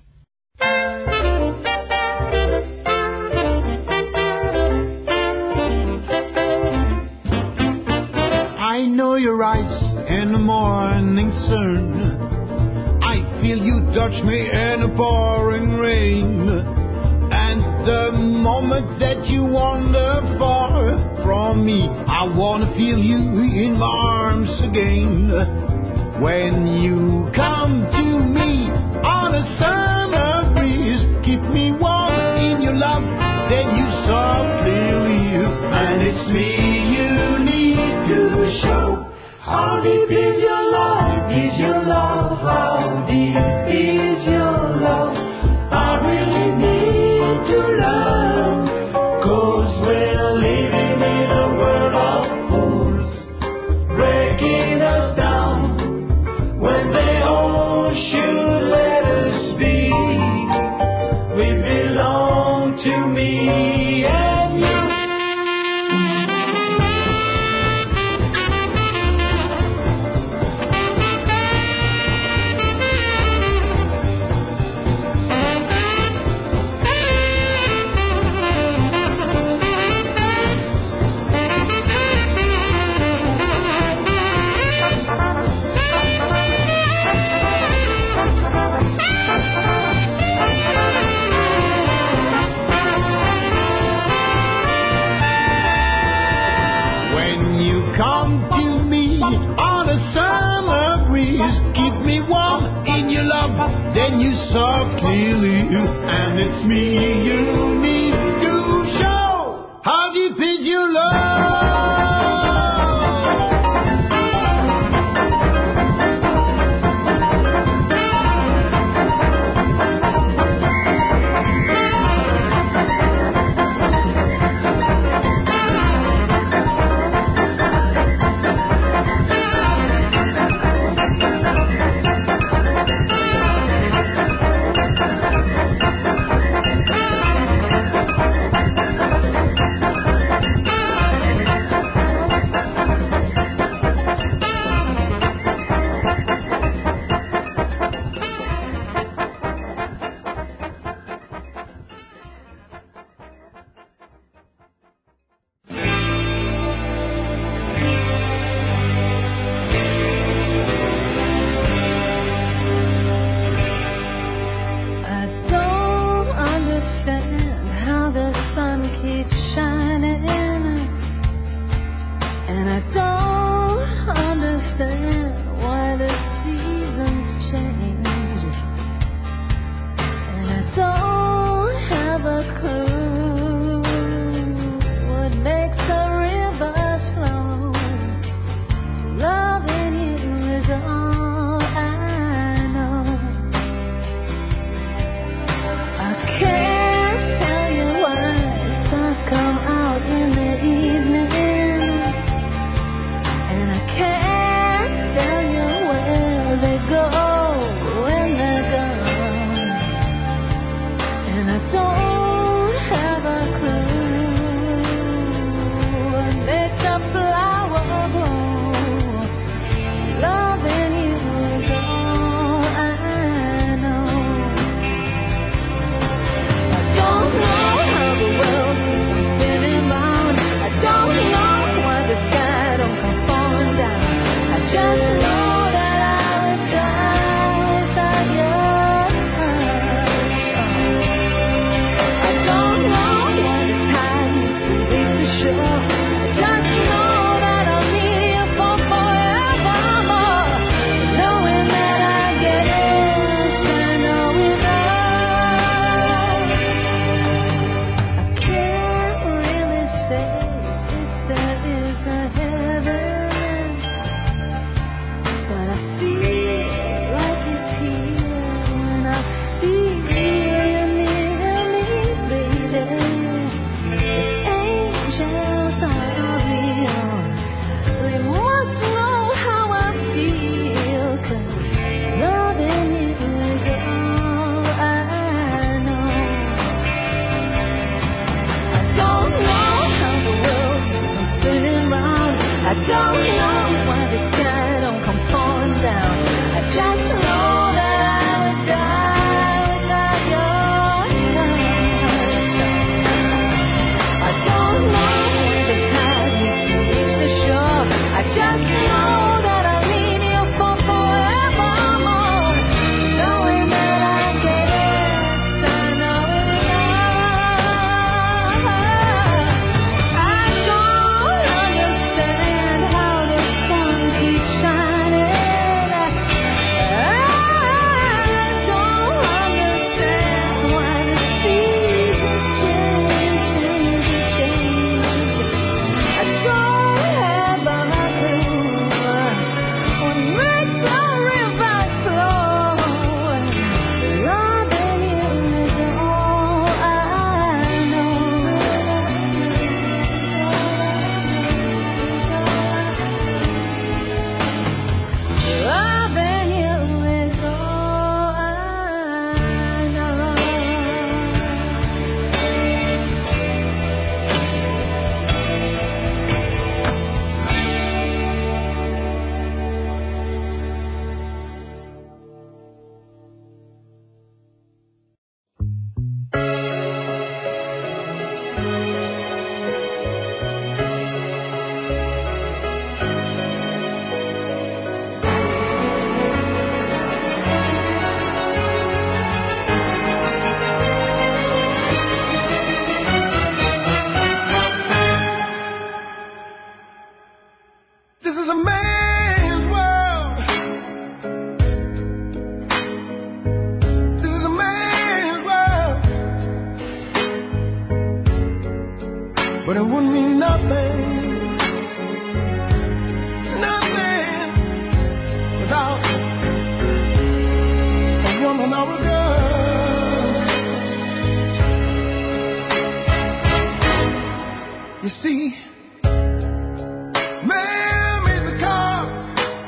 I know your eyes in the morning sun. I feel you touch me in the pouring rain. And the moment that you wander far from me, I wanna feel you in my arms again. When you come to me on a summer breeze, keep me warm in your love, then you softly leave. And it's me you need to show. How deep is your love? Is your love? How deep is your love? I really need to learn, 'cause we're living in a world of fools, breaking us down when they all should let us be. We belong to me and you. Then you softly leave, and it's me you need to show. How deep is your love? but it wouldn't mean nothing, nothing without a woman or a girl. You see, man made the cars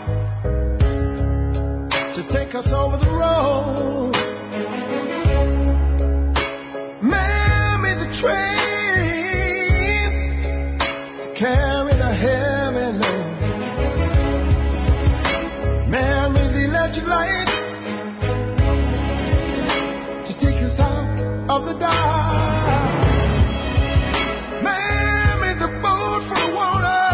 to take us over the road. Man made the train to carry the heavy load. Man made the electric light to take us out of the dark. Man made the boat for the water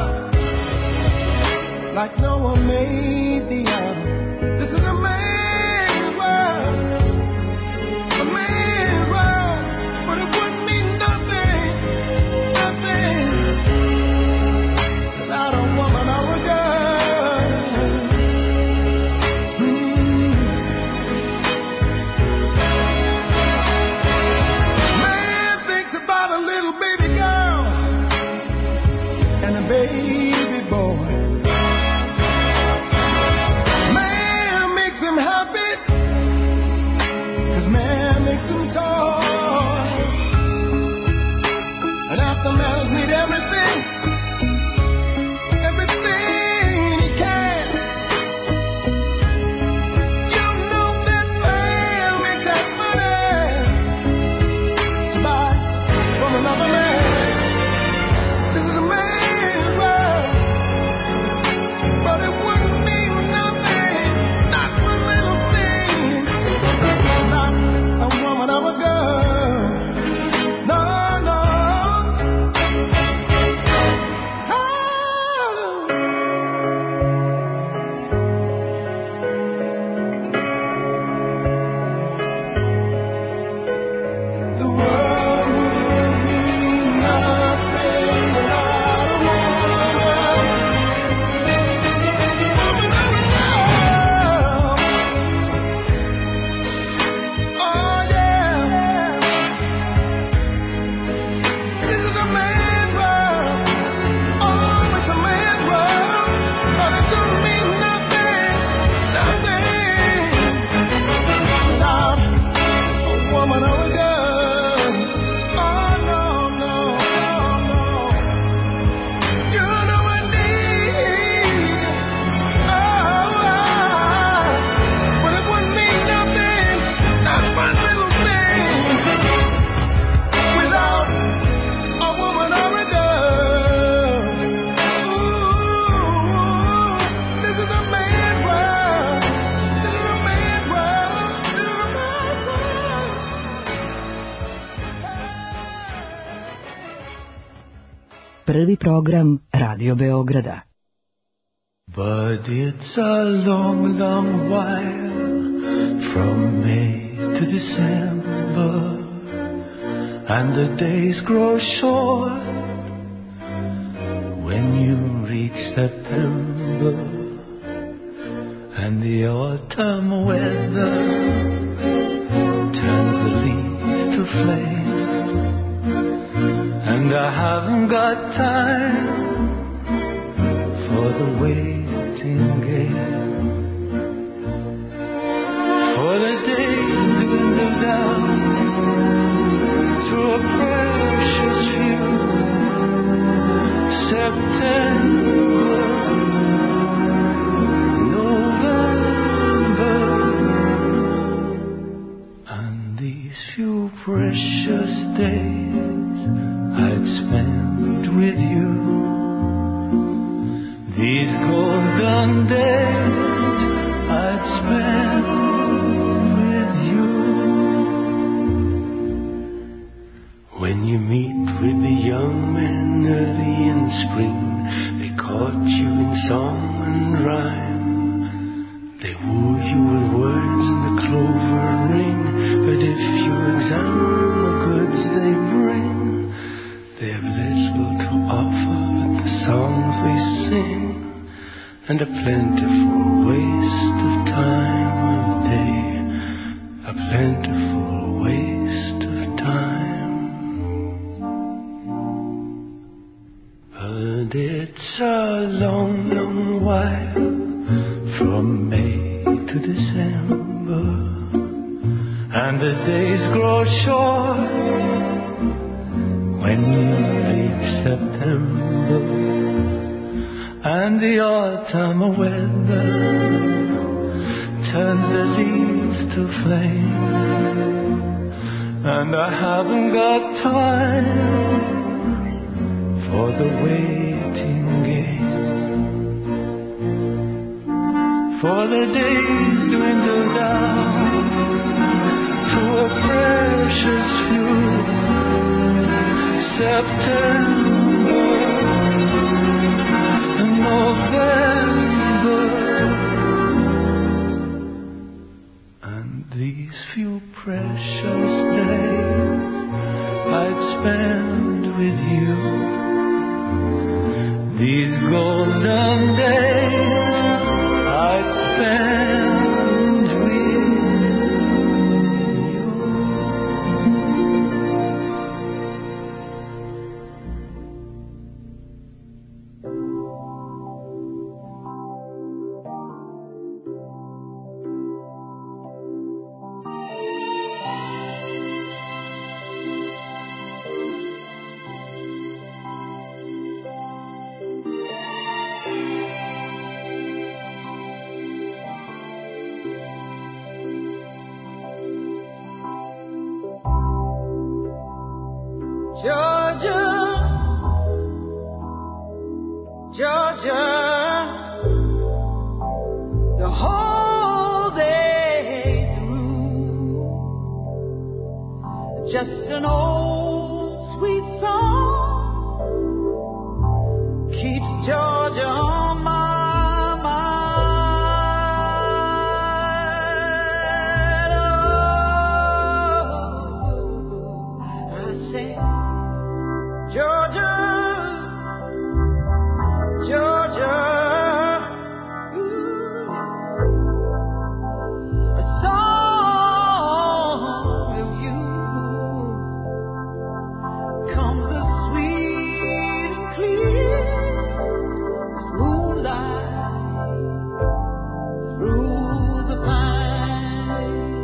like Noah made the ark. This is a man's world, a man's world, but it wouldn't mean nothing, nothing without a woman or a girl. Mm. Man thinks about a little baby girl and a baby boy. Man makes him happy, 'cause man makes him toys. And after man's need everything, everything he can, you know that man makes that money to buy from another man. This is a man's world, but it wouldn't mean nothing, not one little thing, not a woman or a girl. No, no. Oh. The world would mean nothing without a woman. Oh yeah, this is a man's world. Oh, it's a man's world, but it don't mean nothing, nothing without a woman or a girl. Oh no, no, no, no. You know I need. Oh, but it wouldn't mean nothing, not one little thing without a woman or a girl. Ooh, this is a man's world. This is a man's world. This is a man's world. Prvi program Radio Beograda. But it's a long, long while from May to December, and the days grow short when you reach September, and the autumn weather turns the leaves to flame, and I haven't got time for the waiting game, for the days dwindle down to a precious few. September, November, and these few precious days I'd spend with you. These golden days I'd spend with you. When you meet with the young men early in spring, they caught you in song and rhyme. They woo you with words in the clover ring, but if you examine the goods they bring, they have little to offer but the songs they sing, and a plentiful waste of time of day, a plentiful waste of time. It's a long, long while from May to December, and the days grow short when you leave September, and the autumn weather turns the leaves to flame, and I haven't got time for the waiting game. For the days dwindle down to a precious few. September and November, and these few precious days I'd spend with you. These golden days I'd spend with you. Georgia, Georgia, the whole day through, just an old sweet song keeps Georgia on my mind. Oh, I say, Georgia, Georgia, ooh, a song of you comes as sweet and clear as moonlight through the pines.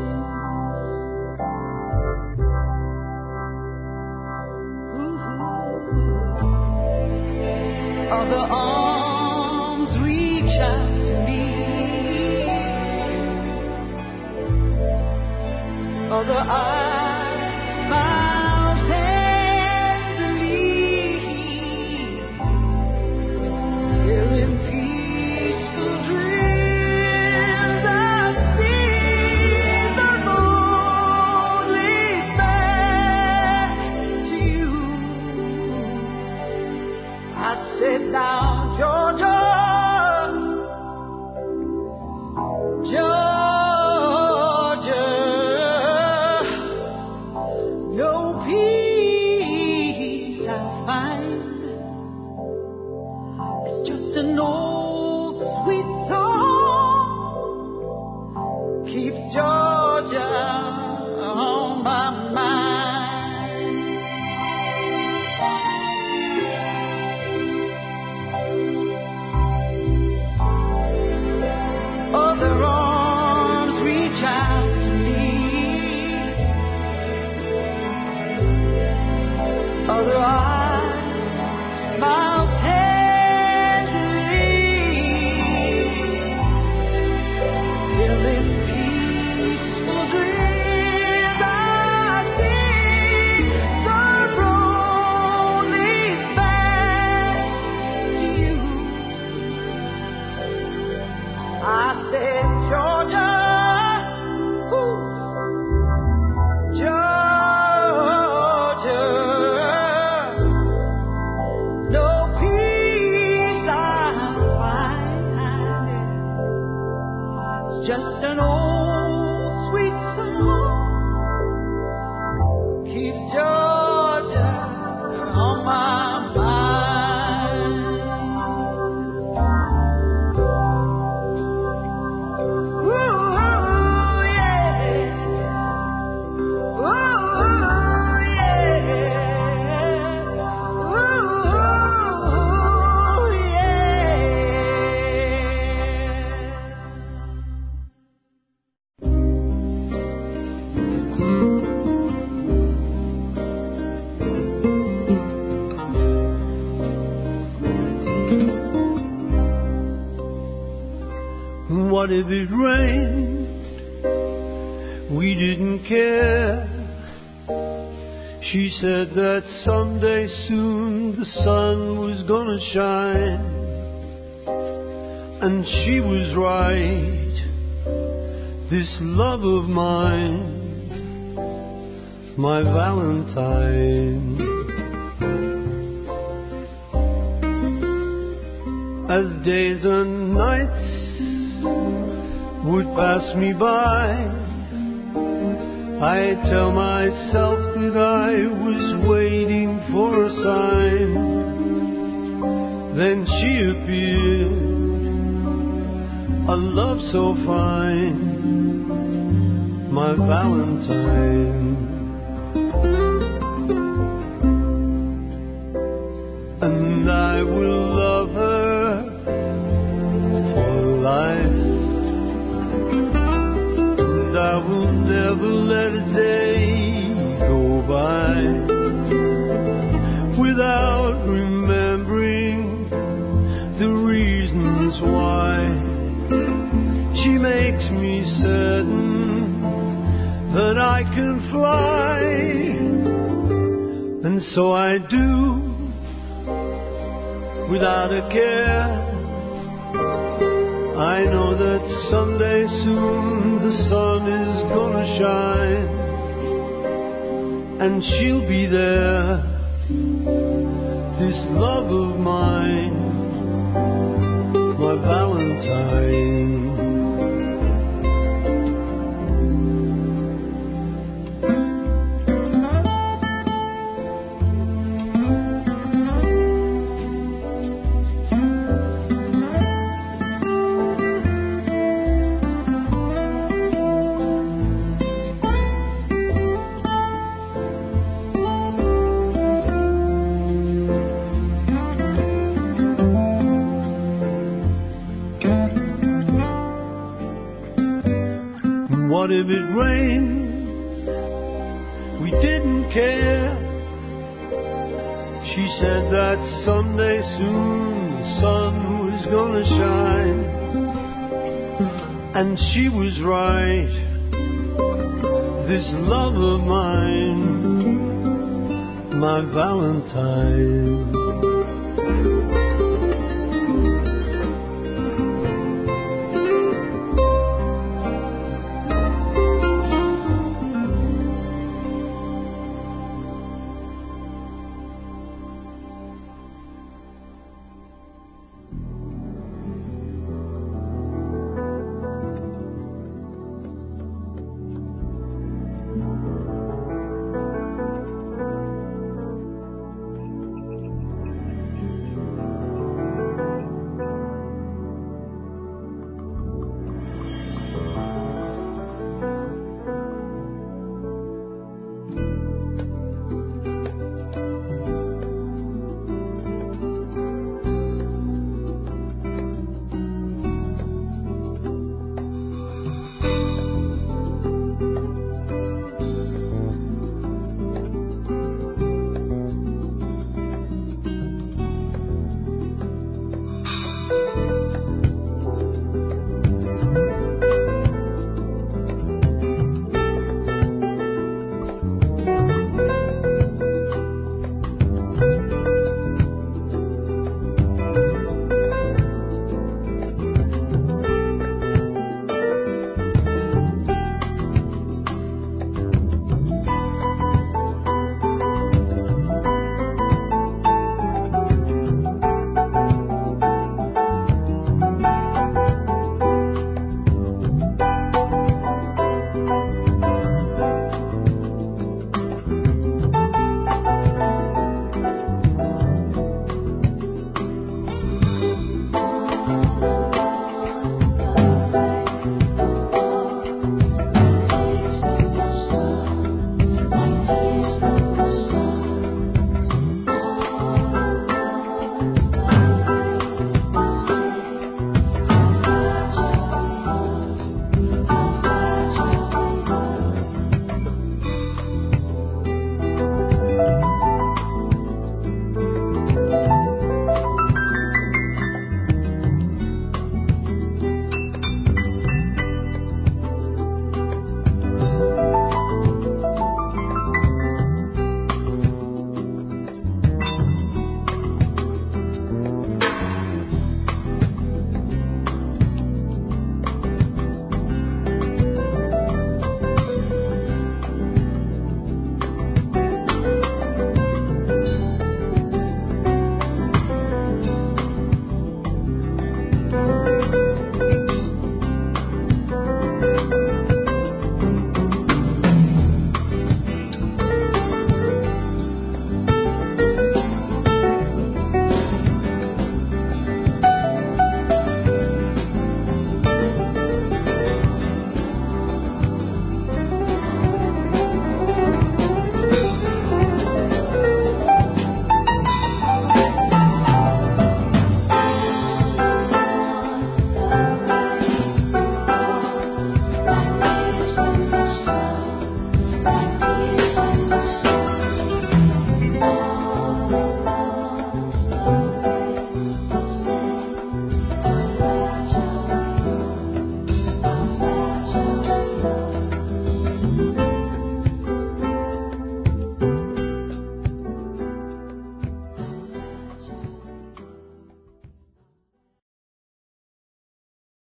Other arms reach out to me, other eyes smile tenderly, still in peaceful dreams I see the moon lead back to you. I sit down, Georgia, Georgia, no peace I find. It's just an old sweet song keeps Georgia on my mind. What if it rained? We didn't care. She said that someday soon the sun was gonna shine. And she was right. This love of mine, my Valentine. As days and nights would pass me by, I tell myself that I was waiting for a sign. Then she appeared, a love so fine, my Valentine. And I will love her for life, and I will never let a day go by without remembering the reasons why. She makes me certain that I can fly, and so I do, without a care. I know that someday soon the sun is gonna shine, and she'll be there, this love of mine, my Valentine. What if it rained? We didn't care. She said that someday soon the sun was gonna shine, and she was right. This love of mine, my Valentine.